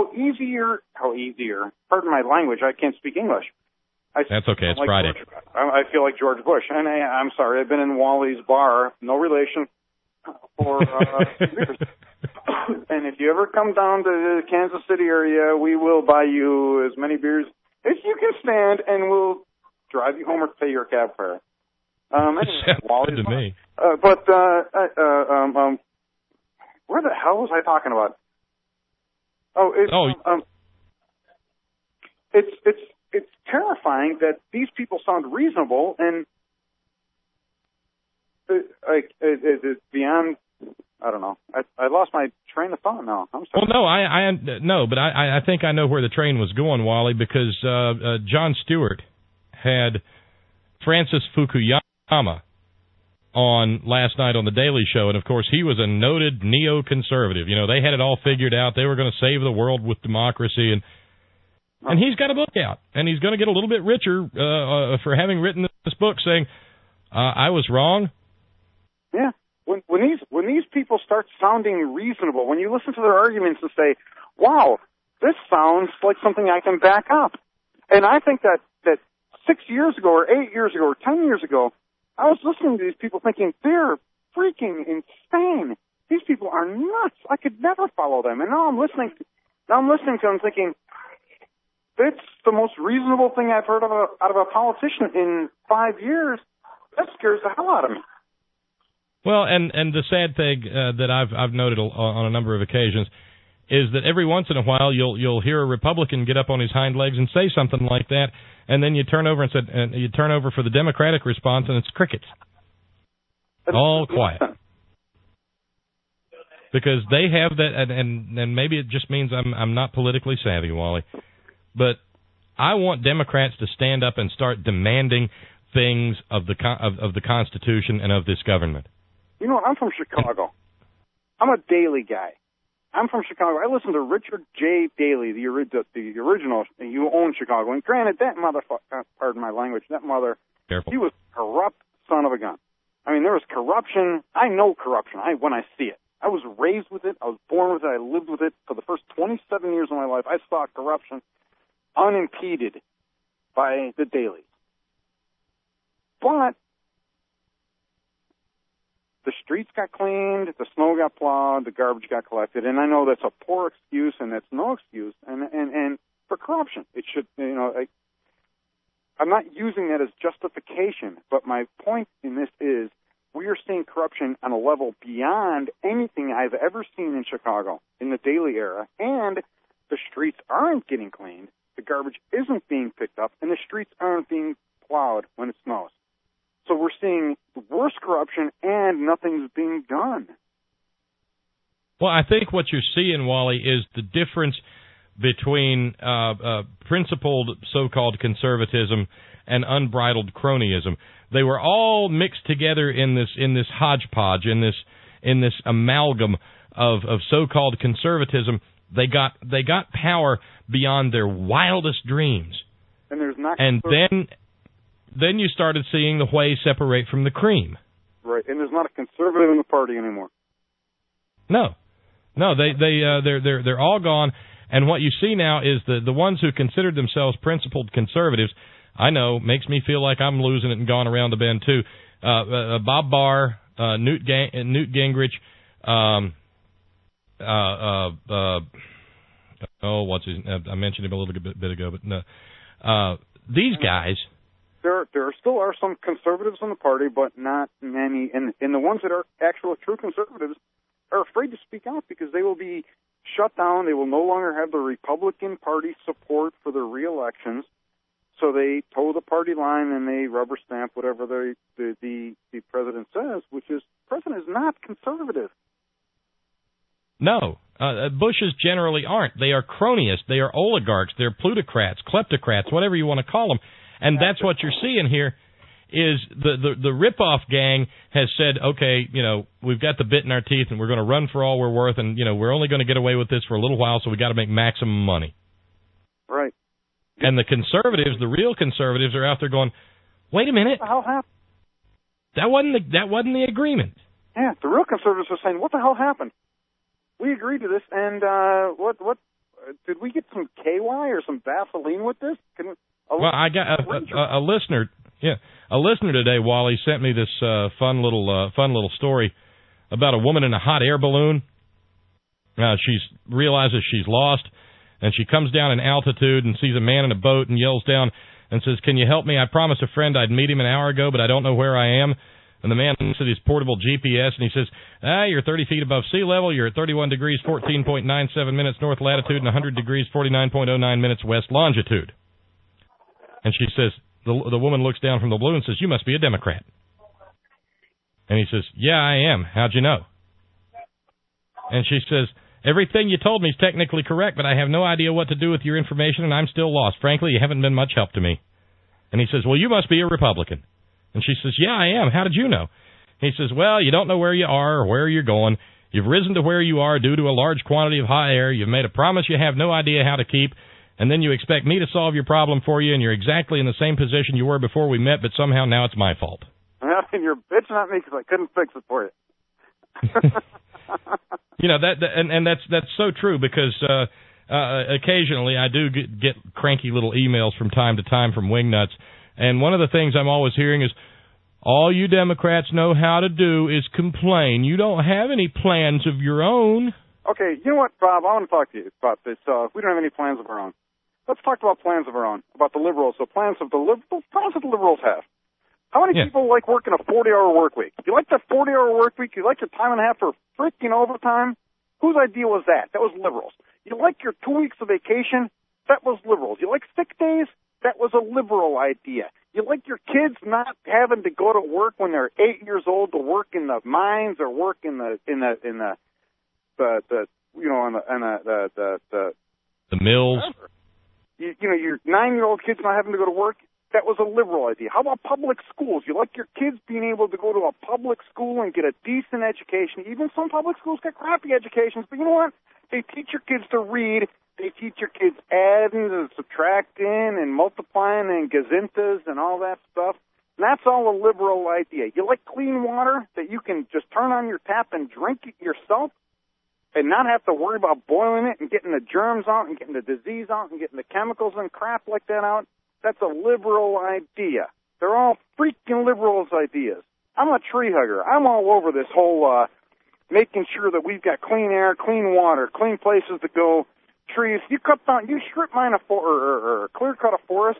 pardon my language, I can't speak English. That's okay, it's Friday. I feel like George Bush. And I'm sorry, I've been in Wally's bar, no relation, for years. And if you ever come down to the Kansas City area, we will buy you as many beers as you can stand, and we'll drive you home or pay your cab fare. Anyway, Wally's to me. Where the hell was I talking about? It's terrifying that these people sound reasonable, and it's beyond. I don't know. I lost my train of thought now. I'm sorry. Well, but I think I know where the train was going, Wally, because Jon Stewart had Francis Fukuyama on last night on The Daily Show, and of course he was a noted neoconservative. They had it all figured out. They were going to save the world with democracy, and he's got a book out, and he's going to get a little bit richer for having written this book, saying I was wrong. Yeah, when these people start sounding reasonable, when you listen to their arguments and say, "Wow, this sounds like something I can back up," and I think that 6 years ago or 8 years ago or 10 years ago, I was listening to these people thinking, they're freaking insane. These people are nuts. I could never follow them. And now I'm listening to them thinking, that's the most reasonable thing I've heard out of a politician in 5 years. That scares the hell out of me. Well, and the sad thing that I've noted on a number of occasions is that every once in a while you'll hear a Republican get up on his hind legs and say something like that, and then you turn over for the Democratic response, and it's crickets. All quiet. Because they have that, and maybe it just means I'm not politically savvy, Wally, but I want Democrats to stand up and start demanding things of the Constitution and of this government. You know what? I'm from Chicago. I'm a Daily guy. I'm from Chicago. I listen to Richard J. Daley, the original. You own Chicago. And granted, that motherfucker, pardon my language, that mother, Careful. He was a corrupt son of a gun. I mean, there was corruption. I know corruption when I see it. I was raised with it. I was born with it. I lived with it. For the first 27 years of my life, I saw corruption unimpeded by the Daleys. But the streets got cleaned, the snow got plowed, the garbage got collected, and I know that's a poor excuse, and that's no excuse, and for corruption. It should, I'm not using that as justification, but my point in this is we are seeing corruption on a level beyond anything I've ever seen in Chicago in the Daley era, and the streets aren't getting cleaned, the garbage isn't being picked up, and the streets aren't being plowed when it snows. So we're seeing worse corruption, and nothing's being done. Well, I think what you're seeing, Wally, is the difference between principled so-called conservatism and unbridled cronyism. They were all mixed together in this hodgepodge, in this amalgam of so-called conservatism. They got power beyond their wildest dreams. And there's not. And then you started seeing the whey separate from the cream. Right, and there's not a conservative in the party anymore. No, they're all gone. And what you see now is the ones who considered themselves principled conservatives. I know, makes me feel like I'm losing it and gone around the bend too. Bob Barr, Newt Gingrich, what's his? I mentioned him a little bit ago, but no. These guys. There still are some conservatives in the party, but not many. And the ones that are actual true conservatives are afraid to speak out because they will be shut down. They will no longer have the Republican Party support for their re-elections. So they toe the party line and they rubber stamp whatever the president says, which is the president is not conservative. No, Bushes generally aren't. They are cronyists. They are oligarchs. They're plutocrats, kleptocrats, whatever you want to call them. And that's what you're seeing here. Is the rip-off gang has said, okay, we've got the bit in our teeth and we're going to run for all we're worth, and we're only going to get away with this for a little while, so we got to make maximum money. Right. And the conservatives, the real conservatives, are out there going, wait a minute, what the hell happened? That wasn't the agreement. Yeah, the real conservatives are saying, what the hell happened? We agreed to this, and what did we get some KY or some Vaseline with this? Well, I got a listener. Yeah, a listener today, Wally, sent me this fun little story about a woman in a hot air balloon. She realizes she's lost, and she comes down in altitude and sees a man in a boat and yells down and says, "Can you help me? I promised a friend I'd meet him an hour ago, but I don't know where I am." And the man looks at his portable GPS, and he says, you're 30 feet above sea level, you're at 31 degrees, 14.97 minutes north latitude, and 100 degrees, 49.09 minutes west longitude. And she says, the woman looks down from the balloon and says, "You must be a Democrat." And he says, "Yeah, I am. How'd you know?" And she says, "Everything you told me is technically correct, but I have no idea what to do with your information, and I'm still lost. Frankly, you haven't been much help to me." And he says, "Well, you must be a Republican." And she says, "Yeah, I am. How did you know?" He says, "Well, you don't know where you are or where you're going. You've risen to where you are due to a large quantity of hot air. You've made a promise you have no idea how to keep. And then you expect me to solve your problem for you, and you're exactly in the same position you were before we met, but somehow now it's my fault." And you're bitching at me because I couldn't fix it for you. That's so true because occasionally I do get cranky little emails from time to time from wingnuts, and one of the things I'm always hearing is, "All you Democrats know how to do is complain. You don't have any plans of your own." Okay, you know what, Bob? I want to talk to you about this. We don't have any plans of our own. Let's talk about plans of our own, about the liberals. The plans that the liberals have. How many people like working a 40-hour work week? You like that 40-hour work week? You like your time and a half for freaking overtime? Whose idea was that? That was liberals. You like your 2 weeks of vacation? That was liberals. You like sick days? That was a liberal idea. You like your kids not having to go to work when they're 8 years old to work in the mines or work in the mills. Your 9-year-old kids not having to go to work. That was a liberal idea. How about public schools? You like your kids being able to go to a public school and get a decent education. Even some public schools get crappy educations, but you know what? They teach your kids to read. They teach your kids adding and subtracting and multiplying and gazintas and all that stuff. And that's all a liberal idea. You like clean water that you can just turn on your tap and drink it yourself and not have to worry about boiling it and getting the germs out and getting the disease out and getting the chemicals and crap like that out. That's a liberal idea. They're all freaking liberals' ideas. I'm a tree hugger. I'm all over this whole making sure that we've got clean air, clean water, clean places to go, trees. You strip mine or clear cut a forest,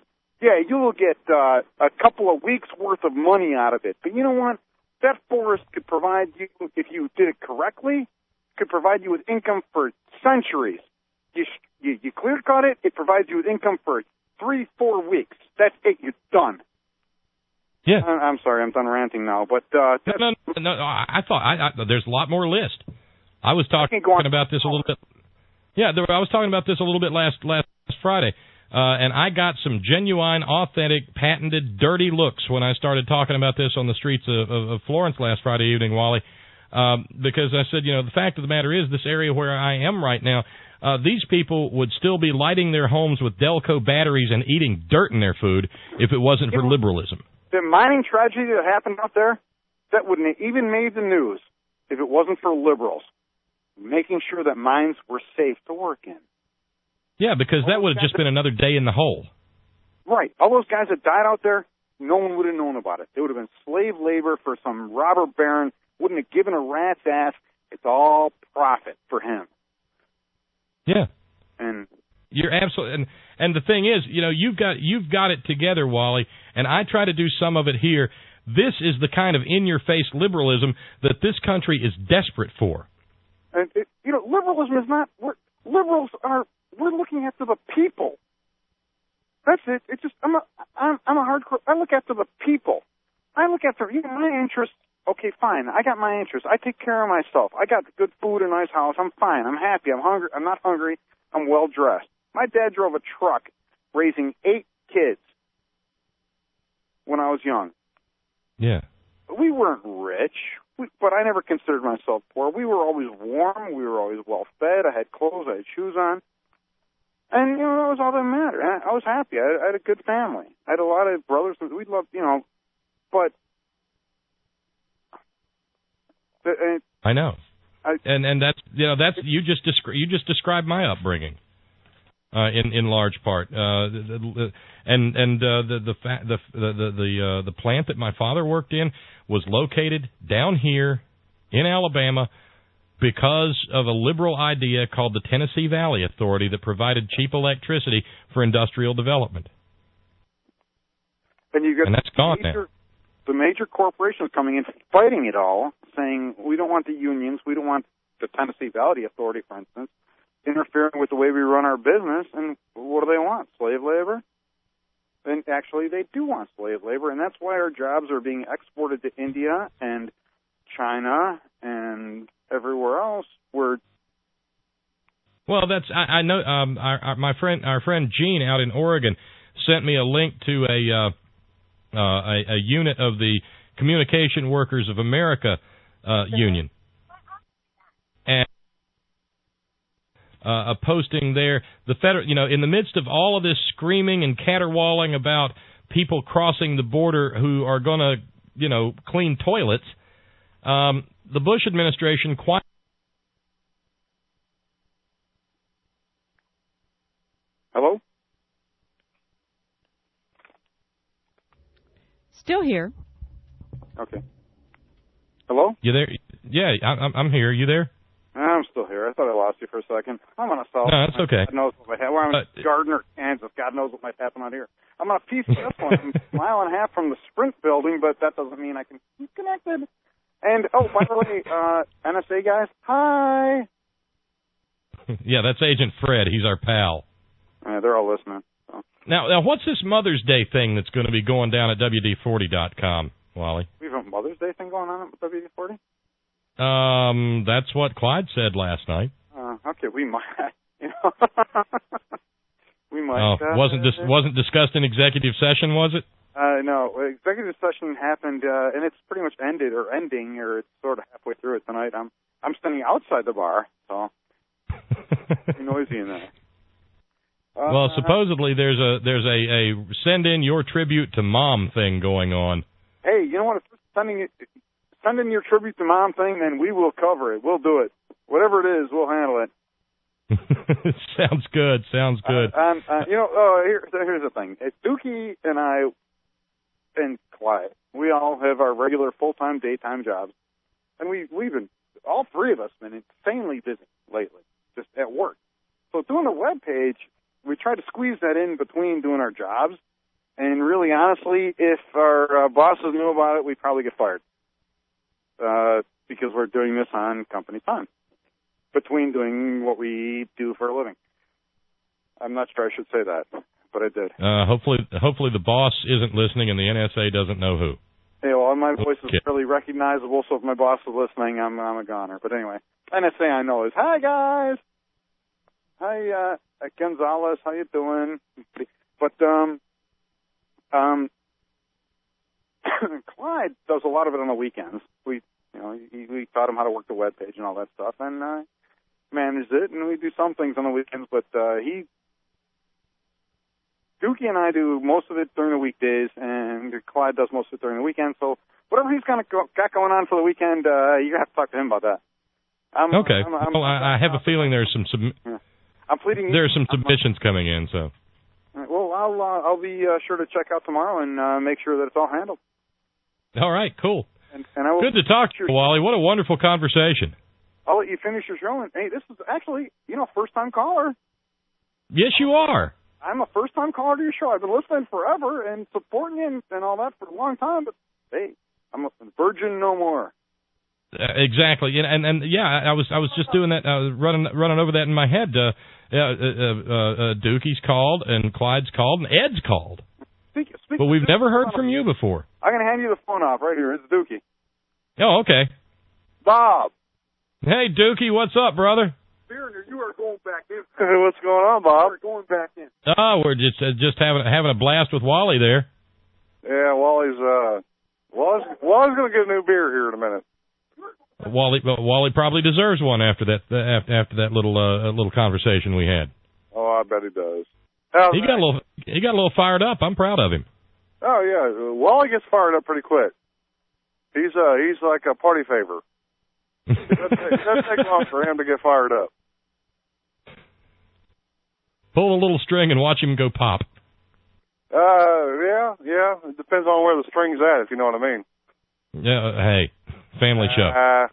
yeah, you will get a couple of weeks' worth of money out of it. But you know what? That forest could provide you, if you did it correctly, could provide you with income for centuries. You clear cut it, it provides you with income for 3-4 weeks. That's it. You're done. Yeah. I'm sorry, I'm done ranting now. But no. I thought there's a lot more list. I was talking about this a little bit. Yeah, I was talking about this a little bit last Friday, and I got some genuine, authentic, patented, dirty looks when I started talking about this on the streets of Florence last Friday evening, Wally, because I said, the fact of the matter is, this area where I am right now, these people would still be lighting their homes with Delco batteries and eating dirt in their food if it wasn't for liberalism. The mining tragedy that happened out there, that wouldn't have even made the news if it wasn't for liberals making sure that mines were safe to work in. Yeah, because that would have just been another day in the hole. Right. All those guys that died out there, no one would have known about it. It would have been slave labor for some robber baron, wouldn't have given a rat's ass. It's all profit for him. Yeah. And you're absolutely, and the thing is, you've got it together, Wally, and I try to do some of it here. This is the kind of in-your-face liberalism that this country is desperate for. And liberalism is not. We're looking after the people. That's it. It's just I'm a hardcore. I look after the people. I look after my interests. Okay, fine. I got my interests. I take care of myself. I got good food, a nice house. I'm fine. I'm happy. I'm hungry. I'm not hungry. I'm well dressed. My dad drove a truck raising 8 kids when I was young. Yeah. We weren't rich, but I never considered myself poor. We were always warm. We were always well fed. I had clothes. I had shoes on. And, that was all that mattered. I was happy. I had a good family. I had a lot of brothers. We loved, but... I know. And that's, you just described my upbringing. In large part, the plant that my father worked in was located down here in Alabama because of a liberal idea called the Tennessee Valley Authority that provided cheap electricity for industrial development. And that's gone now. The major corporations coming in fighting it all, saying we don't want the unions, we don't want the Tennessee Valley Authority, for instance, interfering with the way we run our business. And what do they want? Slave labor? And actually, they do want slave labor, and that's why our jobs are being exported to India and China and everywhere else. Well, that's I know. Our friend Gene out in Oregon sent me a link to a unit of the Communication Workers of America union. And a posting there, the federal, in the midst of all of this screaming and caterwauling about people crossing the border who are going to, clean toilets, the Bush administration Hello? Still here. Okay. Hello? You there? Yeah, I'm here. You there? I'm still here. I thought I lost you for a second. I'm on a cell. No, that's okay. God knows what might happen. Well, I'm in Gardner, Kansas. God knows what might happen out here. I'm on a piece of this one. I'm a mile and a half from the Sprint building, but that doesn't mean I can keep connected. And, by the way, NSA guys, hi. Yeah, that's Agent Fred. He's our pal. They're all listening. So. Now, what's this Mother's Day thing that's going to be going down at WD40.com, Wally? We have a Mother's Day thing going on at WD40? That's what Clyde said last night. Okay, we might. We might. Oh, wasn't discussed in executive session, was it? No, executive session happened, and it's pretty much ending, or it's sort of halfway through it tonight. I'm standing outside the bar, so it's noisy in there. Well, supposedly there's a send in your tribute to mom thing going on. Hey, you know what? If we're send in your tribute to mom thing, then we will cover it. We'll do it. Whatever it is, we'll handle it. Sounds good. Here's the thing. Dookie and I and Clyde, we all have our regular full-time, daytime jobs. And we've been, all three of us, been insanely busy lately, just at work. So doing a web page, we try to squeeze that in between doing our jobs. And really, honestly, if our bosses knew about it, we'd probably get fired. Because we're doing this on company time, between doing what we do for a living. I'm not sure I should say that, but I did. Hopefully the boss isn't listening and the NSA doesn't know who. Yeah, well, my voice is fairly recognizable, so if my boss is listening, I'm a goner. But anyway, NSA I know is, hi, guys. Hi, Gonzalez, how you doing? But, Clyde does a lot of it on the weekends. We taught him how to work the web page and all that stuff, and managed it, and we do some things on the weekends, but Dookie and I do most of it during the weekdays, and Clyde does most of it during the weekend, so whatever he's got going on for the weekend, you're going to have to talk to him about that. Okay. I have a feeling there's some there's some submissions coming in, so. Well, I'll be sure to check out tomorrow and make sure that it's all handled. All right, cool. And I will. Good to talk to you, Wally. What a wonderful conversation. I'll let you finish your show. And hey, this is actually, first-time caller. Yes, you are. I'm a first-time caller to your show. I've been listening forever and supporting you and all that for a long time. But hey, I'm a virgin no more. Exactly, and yeah, I was just doing that, running over that in my head. Dookie's called, and Clyde's called, and Ed's called. But we've never heard from you before. I'm going to hand you the phone off right here. It's Dookie. Oh, okay. Bob. Hey, Dookie, what's up, brother? You are going back in. What's going on, Bob? We're going back in. Oh, we're just having a blast with Wally there. Yeah, Wally's going to get a new beer here in a minute. Wally probably deserves one after that little conversation we had. Oh, I bet he does. He got a little fired up. I'm proud of him. Oh yeah, Wally gets fired up pretty quick. He's like a party favor. It doesn't take long for him to get fired up. Pull a little string and watch him go pop. Yeah. It depends on where the string's at, if you know what I mean. Yeah. Hey, family show.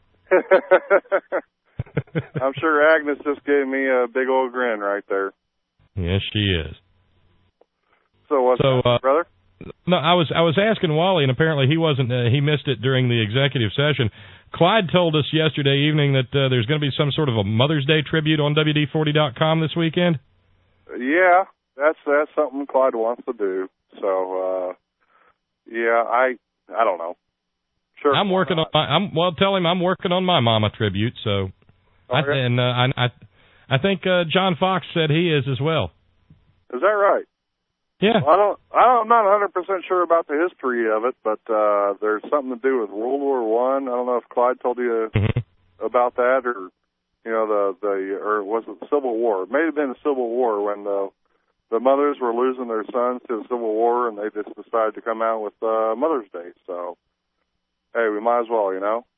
I'm sure Agnes just gave me a big old grin right there. Yes, she is. So what's up, brother? No, I was asking Wally, and apparently he wasn't. He missed it during the executive session. Clyde told us yesterday evening that there's going to be some sort of a Mother's Day tribute on WD40.com this weekend. Yeah, that's something Clyde wants to do. So, yeah, I don't know. Sure. I'm working on. Tell him I'm working on my mama tribute. So, okay. I think John Fox said he is as well. Is that right? Yeah. Well, I'm not 100% sure about the history of it, but there's something to do with World War I. I don't know if Clyde told you about that, or or was it the Civil War? It may have been the Civil War when the mothers were losing their sons to the Civil War, and they just decided to come out with Mother's Day. So, hey, we might as well,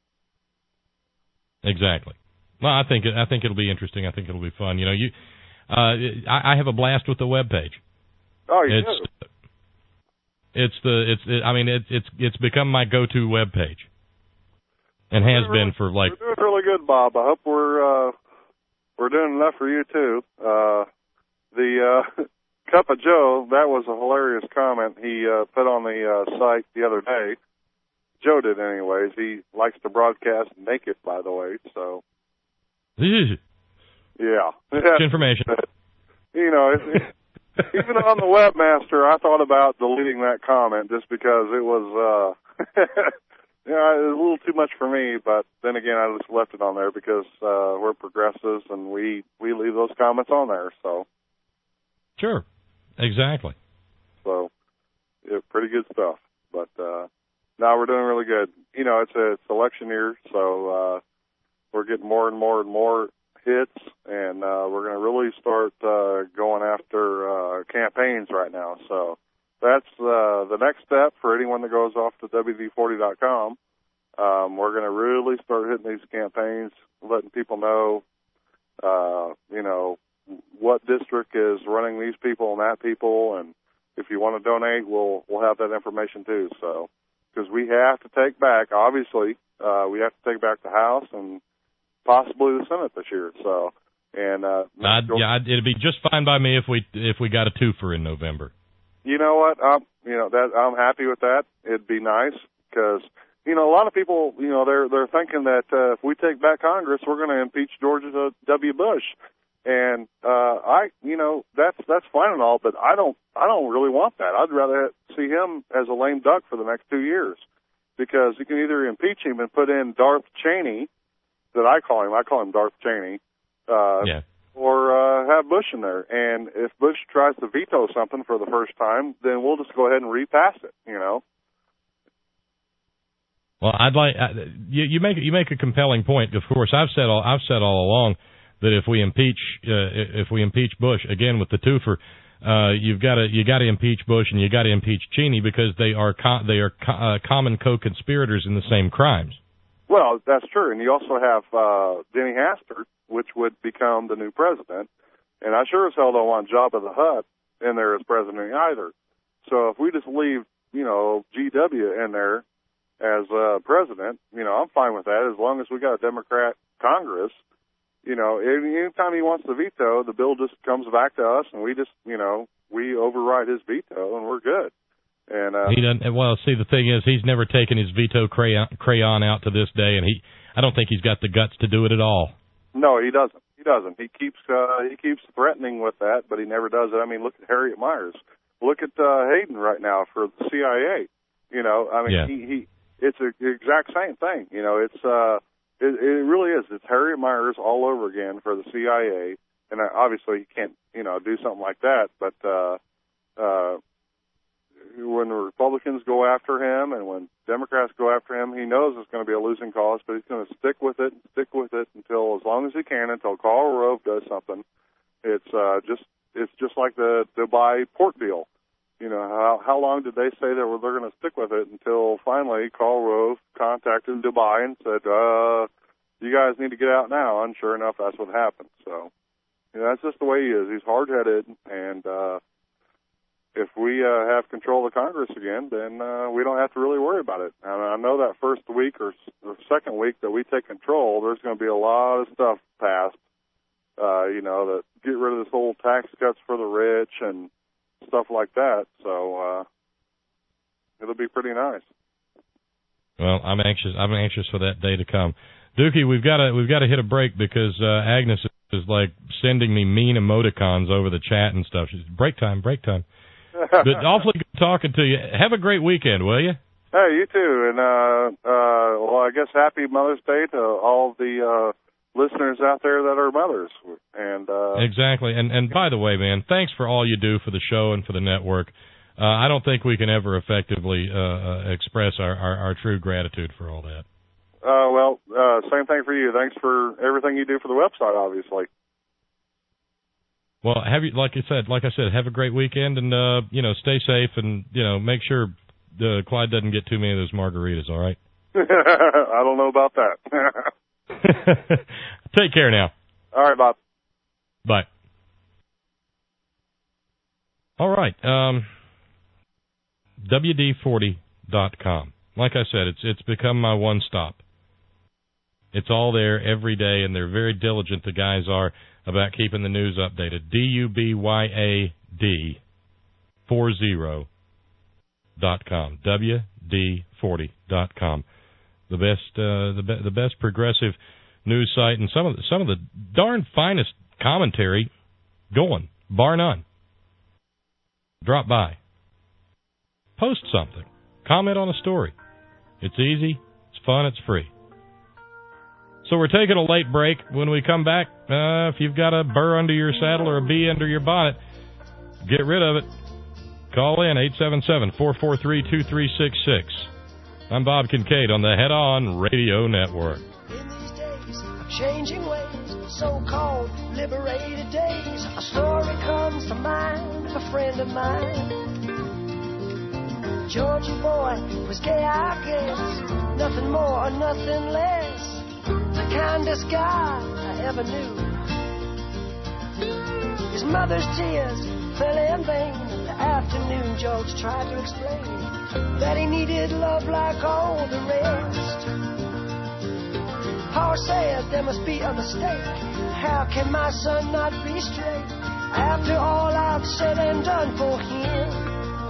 Exactly. Well, I think it'll be interesting. I think it'll be fun. I have a blast with the webpage. Oh, you do. It's become my go-to web page, and has been for like. We're doing really good, Bob. I hope we're doing enough for you too. The Cup of Joe, that was a hilarious comment he put on the site the other day. Joe did, anyways. He likes to broadcast naked, by the way. So. Yeah. Information. Even on the webmaster, I thought about deleting that comment just because it was, it was a little too much for me. But then again, I just left it on there because we're progressives and we leave those comments on there. So. Sure. Exactly. So, yeah, pretty good stuff. But now we're doing really good. It's election year, so we're getting more and more and more hits, and we're going to really start going after campaigns right now. So that's the next step for anyone that goes off to WD40.com. We're going to really start hitting these campaigns, letting people know, what district is running these people and that people, and if you want to donate, we'll have that information too. So, because we have to take back, obviously, we have to take back the House and possibly the Senate this year. So, and it'd be just fine by me if we got a twofer in November. You know what? I'm happy with that. It'd be nice because, a lot of people, they're thinking that if we take back Congress, we're going to impeach George W. Bush. And that's fine and all, but I don't really want that. I'd rather see him as a lame duck for the next 2 years, because you can either impeach him and put in Darth Cheney, that I call him Darth Cheney, or have Bush in there. And if Bush tries to veto something for the first time, then we'll just go ahead and repass it. Well, you make a compelling point. Of course, I've said all along that if we impeach Bush again with the twofer, you got to impeach Bush and you got to impeach Cheney, because they are common co-conspirators in the same crimes. Well, that's true, and you also have Denny Hastert, which would become the new president, and I sure as hell don't want Jabba the Hutt in there as president either. So if we just leave, GW in there as president, I'm fine with that, as long as we got a Democrat Congress. Anytime he wants to veto, the bill just comes back to us, and we just, we override his veto, and we're good. And he doesn't. Well, see, the thing is, he's never taken his veto crayon out to this day, and I don't think he's got the guts to do it at all. No, he doesn't. He keeps threatening with that, but he never does it. I mean, look at Harriet Miers. Look at Hayden right now for the CIA. It's the exact same thing. It really is. It's Harriet Miers all over again for the CIA, and obviously he can't, do something like that. But when the Republicans go after him and when Democrats go after him, he knows it's going to be a losing cause, but he's going to stick with it until, as long as he can, until Karl Rove does something. It's just like the Dubai port deal. How long did they say that they're going to stick with it, until finally Karl Rove contacted Dubai and said, you guys need to get out now. And sure enough, that's what happened. So, that's just the way he is. He's hard-headed, and if we have control of Congress again, then we don't have to really worry about it. And I know that first week or the second week that we take control, there's going to be a lot of stuff passed, that get rid of this whole tax cuts for the rich and stuff like that. So it'll be pretty nice. Well, I'm anxious for that day to come. Dookie, we've got to hit a break, because Agnes is like sending me mean emoticons over the chat and stuff. She's break time. But awfully good talking to you. Have a great weekend, will you? Hey, you too. And I guess happy Mother's Day to all the listeners out there that are mothers. And exactly. And by the way, man, thanks for all you do for the show and for the network. I don't think we can ever effectively express our true gratitude for all that. Same thing for you. Thanks for everything you do for the website, obviously. Well, like I said, have a great weekend, and stay safe, and make sure Clyde doesn't get too many of those margaritas. All right. I don't know about that. Take care now. All right, Bob. Bye. All right. WD40.com. Like I said, it's become my one stop. It's all there every day, and they're very diligent, the guys are, about keeping the news updated. DUBYAD40.com. WD40.com. The best progressive news site, and some of the darn finest commentary going, bar none. Drop by. Post something. Comment on a story. It's easy, it's fun, it's free. So we're taking a late break. When we come back, if you've got a burr under your saddle or a bee under your bonnet, get rid of it. Call in 877-443-2366. I'm Bob Kincaid on the Head On Radio Network. In these days of changing ways, so-called liberated days, a story comes to mind of a friend of mine. Georgia boy was gay, I guess, nothing more or nothing less. The kindest guy I ever knew. His mother's tears fell in vain. In the afternoon, George tried to explain that he needed love like all the rest. Pa said there must be a mistake. How can my son not be straight? After all I've said and done for him,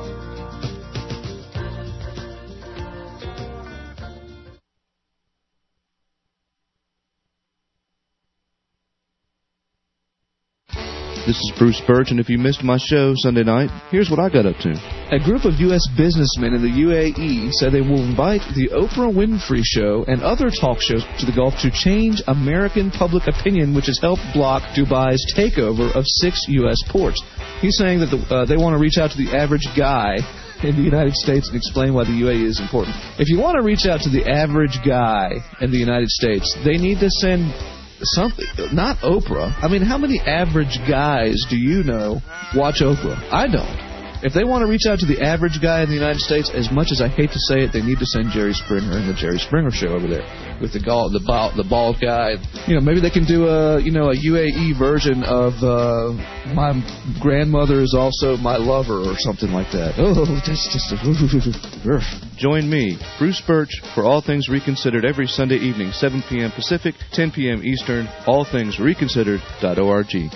This is Bruce Birch, and if you missed my show Sunday night, here's what I got up to. A group of U.S. businessmen in the UAE said they will invite the Oprah Winfrey Show and other talk shows to the Gulf to change American public opinion, which has helped block Dubai's takeover of 6 U.S. ports. He's saying that they want to reach out to the average guy in the United States and explain why the UAE is important. If you want to reach out to the average guy in the United States, they need to send something, not Oprah. I mean, how many average guys do you know watch Oprah? I don't. If they want to reach out to the average guy in the United States, as much as I hate to say it, they need to send Jerry Springer and the Jerry Springer Show over there with the bald guy. You know, maybe they can do a UAE version of My Grandmother is Also My Lover or something like that. Oh, that's just Join me, Bruce Birch, for All Things Reconsidered every Sunday evening, 7 p.m. Pacific, 10 p.m. Eastern, allthingsreconsidered.org.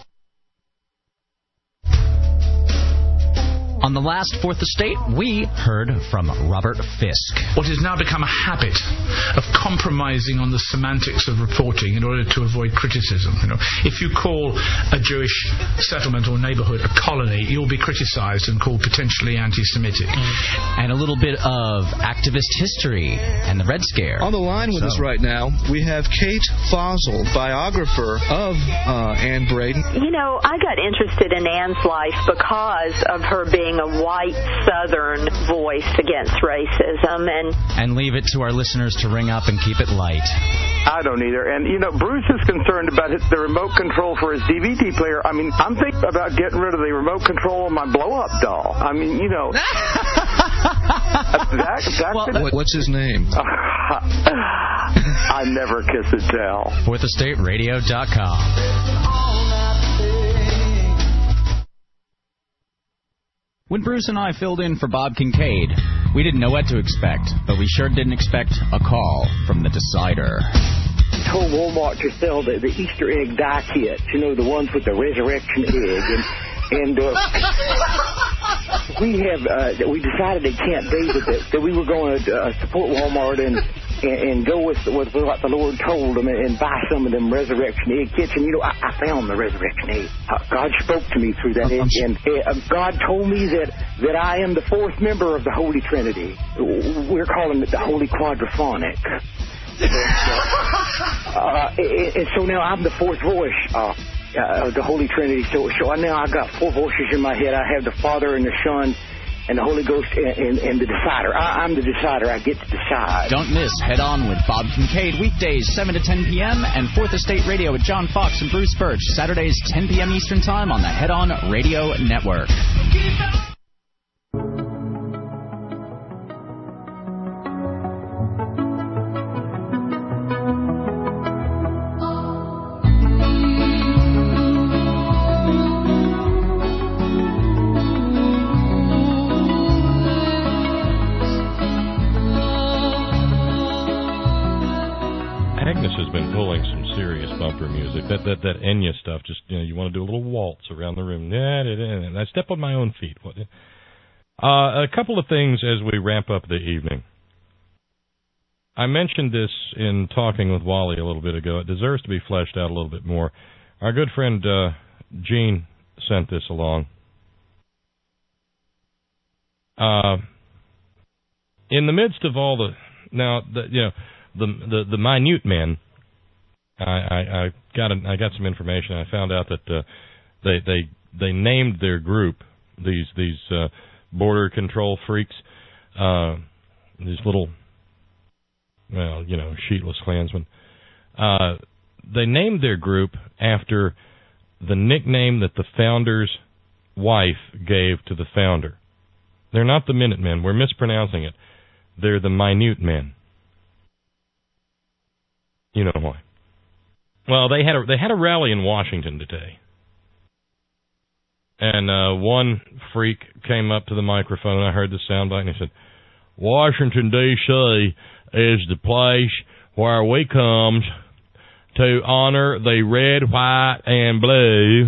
On the last Fourth Estate, we heard from Robert Fisk. What has now become a habit of compromising on the semantics of reporting in order to avoid criticism. You know, if you call a Jewish settlement or neighborhood a colony, you'll be criticized and called potentially anti-Semitic. And a little bit of activist history and the Red Scare. On the line with us right now, we have Kate Fossil, biographer of Ann Braden. You know, I got interested in Ann's life because of her being a white Southern voice against racism, and leave it to our listeners to ring up and keep it light. I don't either. And, you know, Bruce is concerned about the remote control for his DVD player. I mean, I'm thinking about getting rid of the remote control of my blow-up doll. I mean, you know. What's his name? I never kiss and tell. FourthEstateRadio.com. When Bruce and I filled in for Bob Kincaid, we didn't know what to expect, but we sure didn't expect a call from the Decider. I told Walmart to sell the Easter egg die kits, you know, the ones with the resurrection egg, and we decided at Camp David that we were going to support Walmart and go with what the Lord told them and buy some of them resurrection egg kits. And, you know, I found the resurrection egg. God spoke to me through that. And God told me that I am the fourth member of the Holy Trinity. We're calling it the Holy Quadraphonic. And so now I'm the fourth voice of the Holy Trinity. So now I've got 4 voices in my head. I have the Father and the Son and the Holy Ghost and the Decider. I'm the Decider. I get to decide. Don't miss Head On with Bob Kincaid, weekdays 7 to 10 p.m. and Fourth Estate Radio with John Fox and Bruce Birch, Saturdays 10 p.m. Eastern Time on the Head On Radio Network. That Enya stuff, just, you know, you want to do a little waltz around the room. And I step on my own feet. A couple of things as we wrap up the evening. I mentioned this in talking with Wally a little bit ago. It deserves to be fleshed out a little bit more. Our good friend Gene sent this along. In the midst of all the minute men, I got some information. I found out that they named their group, these border control freaks, these little, sheetless Klansmen. They named their group after the nickname that the founder's wife gave to the founder. They're not the Minutemen. We're mispronouncing it. They're the Minute Men. You know why? Well, they had a rally in Washington today, and one freak came up to the microphone, and I heard the soundbite, and he said, "Washington D.C. is the place where we comes to honor the red, white, and blue."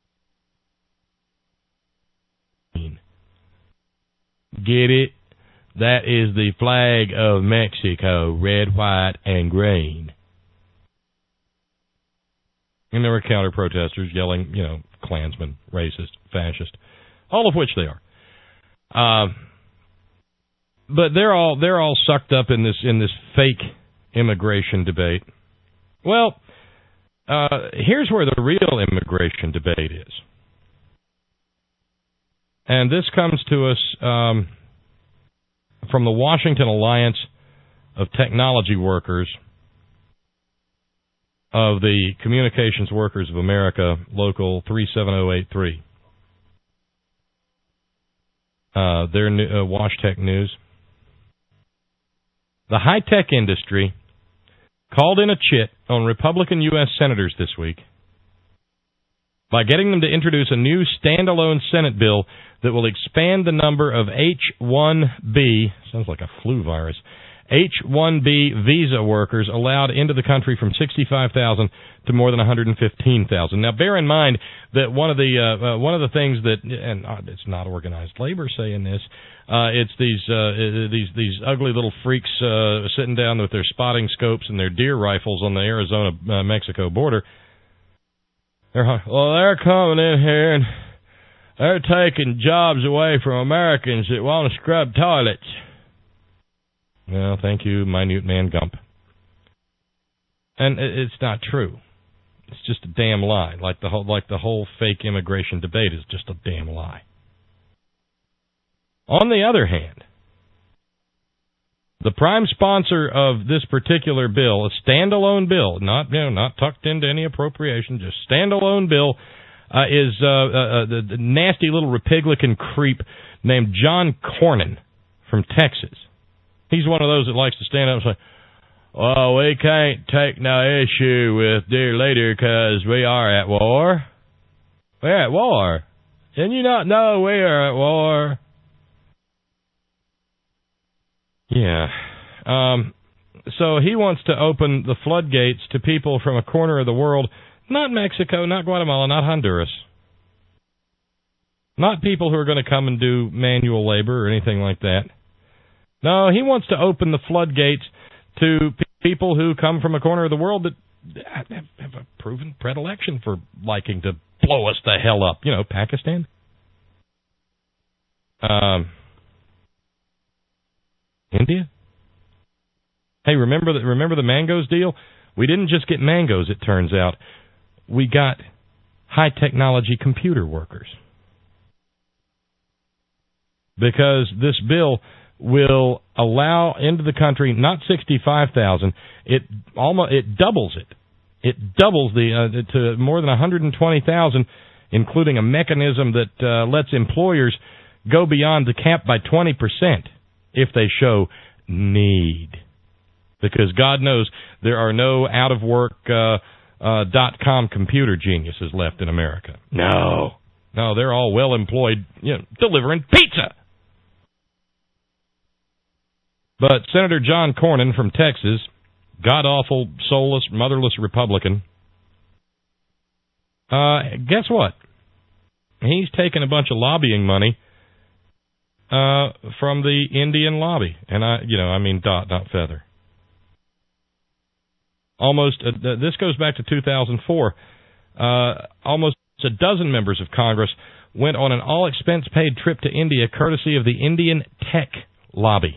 Get it? That is the flag of Mexico, red, white, and green. And there were counter-protesters yelling, Klansmen, racist, fascist, all of which they are. But they're all sucked up in this fake immigration debate. Well, here's where the real immigration debate is. And this comes to us from the Washington Alliance of Technology Workers of the Communications Workers of America, Local 37083. Their WashTech News. The high-tech industry called in a chit on Republican U.S. senators this week by getting them to introduce a new standalone Senate bill that will expand the number of H-1B, sounds like a flu virus, H-1B visa workers allowed into the country from 65,000 to more than 115,000. Now, bear in mind that one of the things that, and it's not organized labor saying this, it's these ugly little freaks sitting down with their spotting scopes and their deer rifles on the Arizona-Mexico border. They're coming in here and they're taking jobs away from Americans that want to scrub toilets. Well, thank you, Minute Man Gump. And it's not true. It's just a damn lie. Like the whole fake immigration debate is just a damn lie. On the other hand, the prime sponsor of this particular bill, a standalone bill, not tucked into any appropriation, just standalone bill, is the nasty little Republican creep named John Cornyn from Texas. He's one of those that likes to stand up and say, "Well, we can't take no issue with dear leader because we are at war. We're at war. Didn't you not know we are at war?" Yeah. So he wants to open the floodgates to people from a corner of the world, not Mexico, not Guatemala, not Honduras. Not people who are going to come and do manual labor or anything like that. No, he wants to open the floodgates to people who come from a corner of the world that have a proven predilection for liking to blow us the hell up. Pakistan. India? Hey, remember the mangoes deal? We didn't just get mangoes, it turns out. We got high-technology computer workers. Because this bill will allow into the country not 65,000, it doubles it. It doubles to more than 120,000, including a mechanism that lets employers go beyond the cap by 20% if they show need. Because God knows there are no out-of-work .com computer geniuses left in America. No, they're all well-employed, delivering pizza. But Senator John Cornyn from Texas, god-awful, soulless, motherless Republican, guess what? He's taken a bunch of lobbying money from the Indian lobby. And I mean dot, not feather. This goes back to 2004. Almost a dozen members of Congress went on an all-expense-paid trip to India courtesy of the Indian tech lobby.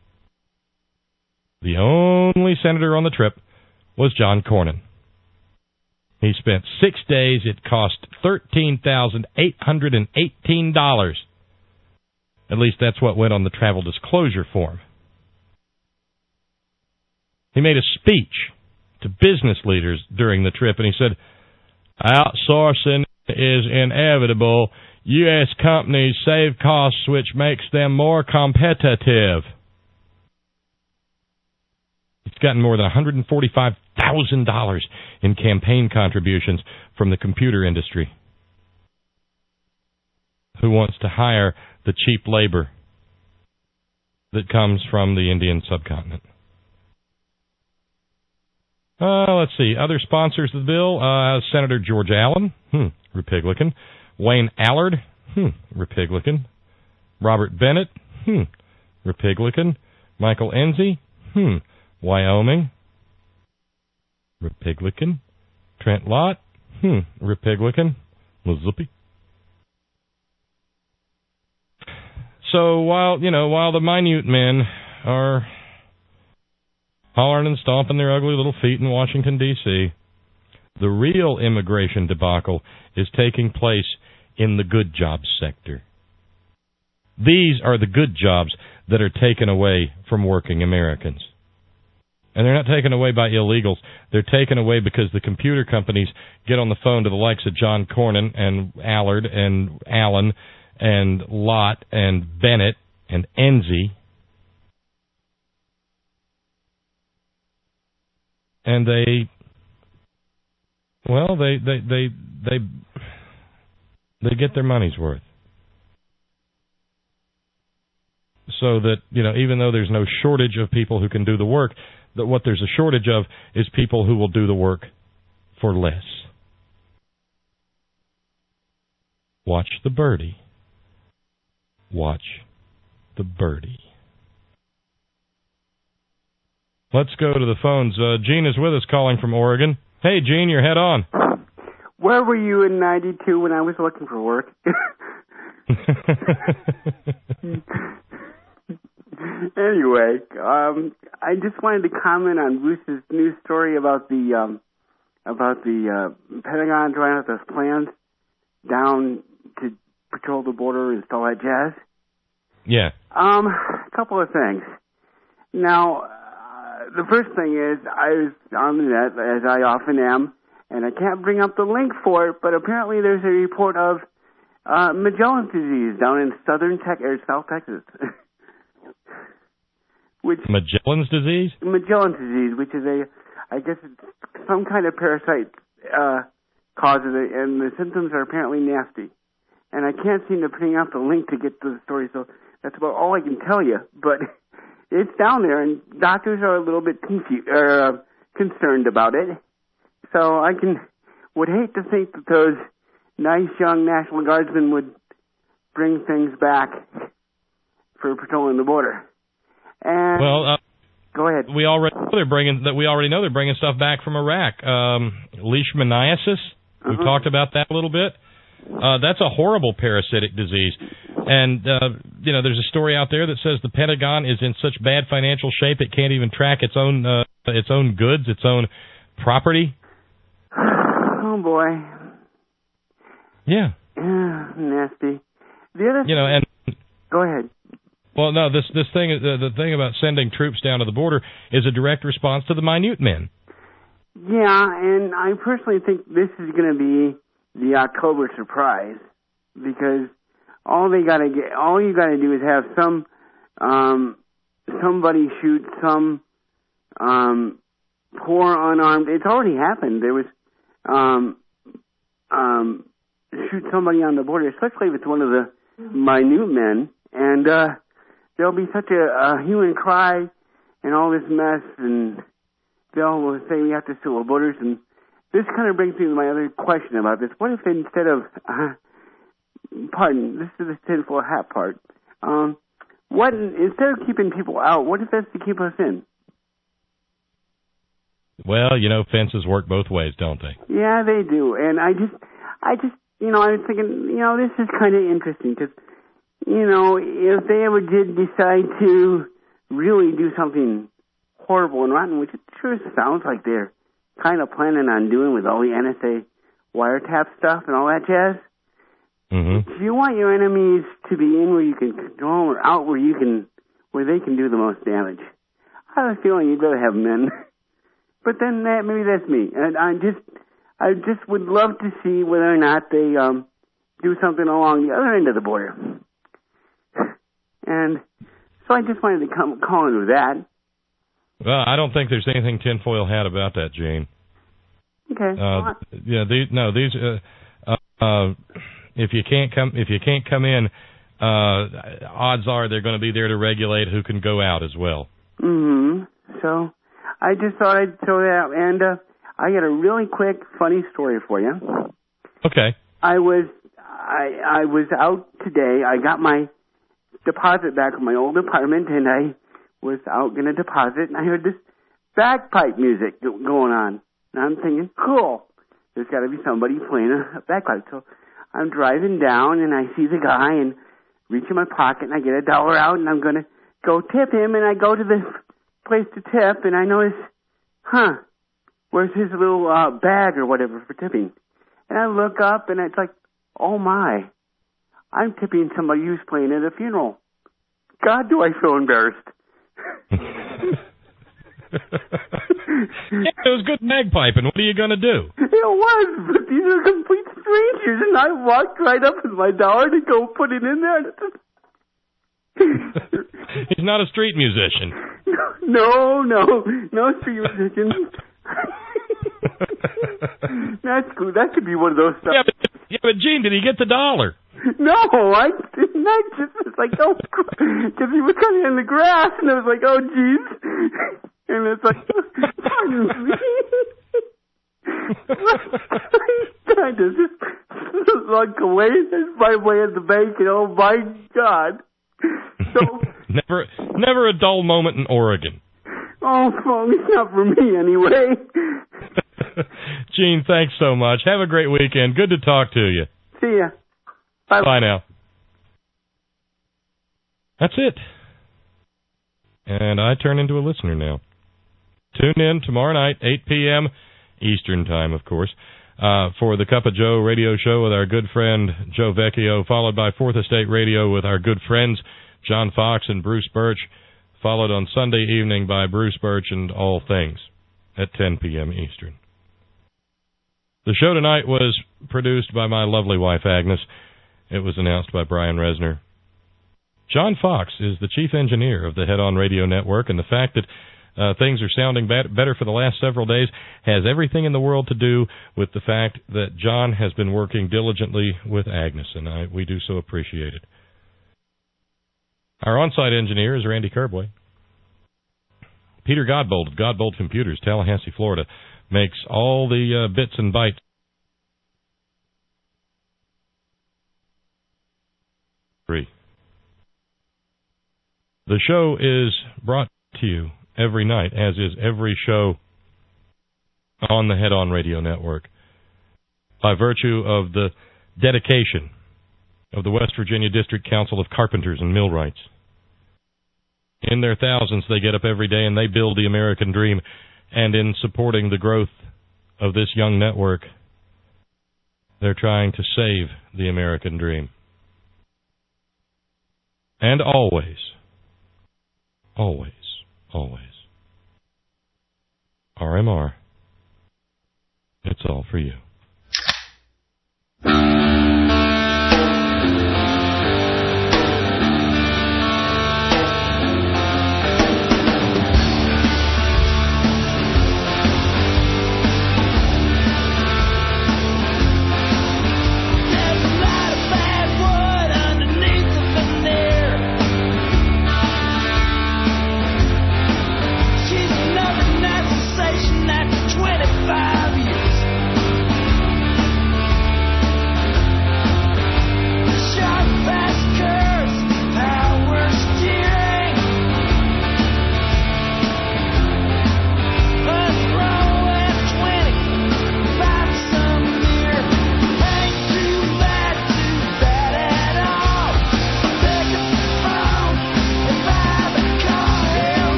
The only senator on the trip was John Cornyn. He spent 6 days. It cost $13,818. At least that's what went on the travel disclosure form. He made a speech to business leaders during the trip, and he said, "Outsourcing is inevitable. U.S. companies save costs, which makes them more competitive." It's gotten more than $145,000 in campaign contributions from the computer industry, who wants to hire the cheap labor that comes from the Indian subcontinent. Let's see. Other sponsors of the bill, Senator George Allen, Republican. Wayne Allard, Republican. Robert Bennett, Republican. Michael Enzi, Wyoming. Republican. Trent Lott, Republican. Mississippi. So while the minute men are hollering and stomping their ugly little feet in Washington, D.C., the real immigration debacle is taking place in the good jobs sector. These are the good jobs that are taken away from working Americans. And they're not taken away by illegals. They're taken away because the computer companies get on the phone to the likes of John Cornyn and Allard and Allen and Lott and Bennett and Enzi. And they get their money's worth. So that, even though there's no shortage of people who can do the work, that what there's a shortage of is people who will do the work for less. Watch the birdie. Watch the birdie. Let's go to the phones. Gene is with us, calling from Oregon. Hey, Gene, you're head on. Where were you in '92 when I was looking for work? Anyway, I just wanted to comment on Bruce's news story about the Pentagon drawing out those plans down to patrol the border and all that jazz. Yeah. A couple of things. Now, the first thing is I was on the net, as I often am, and I can't bring up the link for it, but apparently there's a report of Magellan's disease down in South Texas. Magellan's disease? Magellan's disease, which is I guess it's some kind of parasite causes it, and the symptoms are apparently nasty. And I can't seem to bring up the link to get to the story, so that's about all I can tell you. But it's down there, and doctors are a little bit concerned about it. So I would hate to think that those nice young National Guardsmen would bring things back for patrolling the border. And go ahead. We already know they're bringing stuff back from Iraq. Leishmaniasis. We've talked about that a little bit. That's a horrible parasitic disease. And there's a story out there that says the Pentagon is in such bad financial shape it can't even track its own goods, its own property. Oh boy. Yeah. Nasty. The other and go ahead. Well, no, the thing about sending troops down to the border is a direct response to the minute men. Yeah, and I personally think this is going to be the October surprise, because all you got to do is have somebody shoot some poor unarmed. It's already happened. There was shoot somebody on the border, especially if it's one of the minute men, and there'll be such a hue and cry and all this mess, and they'll say we have to seal the borders. And this kind of brings me to my other question about this. What if instead of, this is the tinfoil hat part, instead of keeping people out, what if that's to keep us in? Well, fences work both ways, don't they? Yeah, they do. And I just, I was thinking, this is kind of interesting, because if they ever did decide to really do something horrible and rotten, which it sure sounds like they're kind of planning on doing with all the NSA wiretap stuff and all that jazz, if you want your enemies to be in where you can control them or out where they can do the most damage, I have a feeling you'd rather have men. But then maybe that's me. And I just would love to see whether or not they do something along the other end of the border. And so I just wanted to call in with that. Well, I don't think there's anything tinfoil hat about that, Gene. Okay. If you can't come in, odds are they're going to be there to regulate who can go out as well. So I just thought I'd throw that out, and I got a really quick, funny story for you. Okay. I was out today. I got my deposit back in my old apartment, and I was out going to deposit, and I heard this bagpipe music going on. And I'm thinking, cool, there's got to be somebody playing a bagpipe. So I'm driving down, and I see the guy, and reach in my pocket, and I get $1 out, and I'm going to go tip him, and I go to the place to tip, and I notice, where's his little bag or whatever for tipping? And I look up, and it's like, oh my, I'm tipping somebody who's playing at a funeral. God, do I feel embarrassed. Yeah, it was good bagpiping. What are you going to do? It was, but these are complete strangers, and I walked right up with my $1 to go put it in there. He's not a street musician. No street musician. That's cool. That could be one of those stuff. Yeah, but Gene, did he get the $1? No, I didn't. I just was like, oh, because he was kind of in the grass, and I was like, oh, jeez. And it's like, pardon me. I just slunk away by way of the bank, and oh my God. So never a dull moment in Oregon. Oh, well, it's not for me anyway. Gene, thanks so much. Have a great weekend. Good to talk to you. See ya. Bye. Bye now. That's it. And I turn into a listener now. Tune in tomorrow night, 8 p.m. Eastern Time, of course, for the Cup of Joe radio show with our good friend Joe Vecchio, followed by Fourth Estate Radio with our good friends John Fox and Bruce Birch, followed on Sunday evening by Bruce Birch and All Things at 10 p.m. Eastern. The show tonight was produced by my lovely wife, Agnes. It was announced by Brian Resner. John Fox is the chief engineer of the Head On Radio Network, and the fact that things are sounding better for the last several days has everything in the world to do with the fact that John has been working diligently with Agnes, and we do so appreciate it. Our on-site engineer is Randy Kerbway. Peter Godbold of Godbold Computers, Tallahassee, Florida, makes all the bits and bytes. The show is brought to you every night, as is every show on the Head On Radio Network, by virtue of the dedication of the West Virginia District Council of Carpenters and Millwrights. In their thousands, they get up every day and they build the American dream, and in supporting the growth of this young network, they're trying to save the American dream. And always, RMR, it's all for you.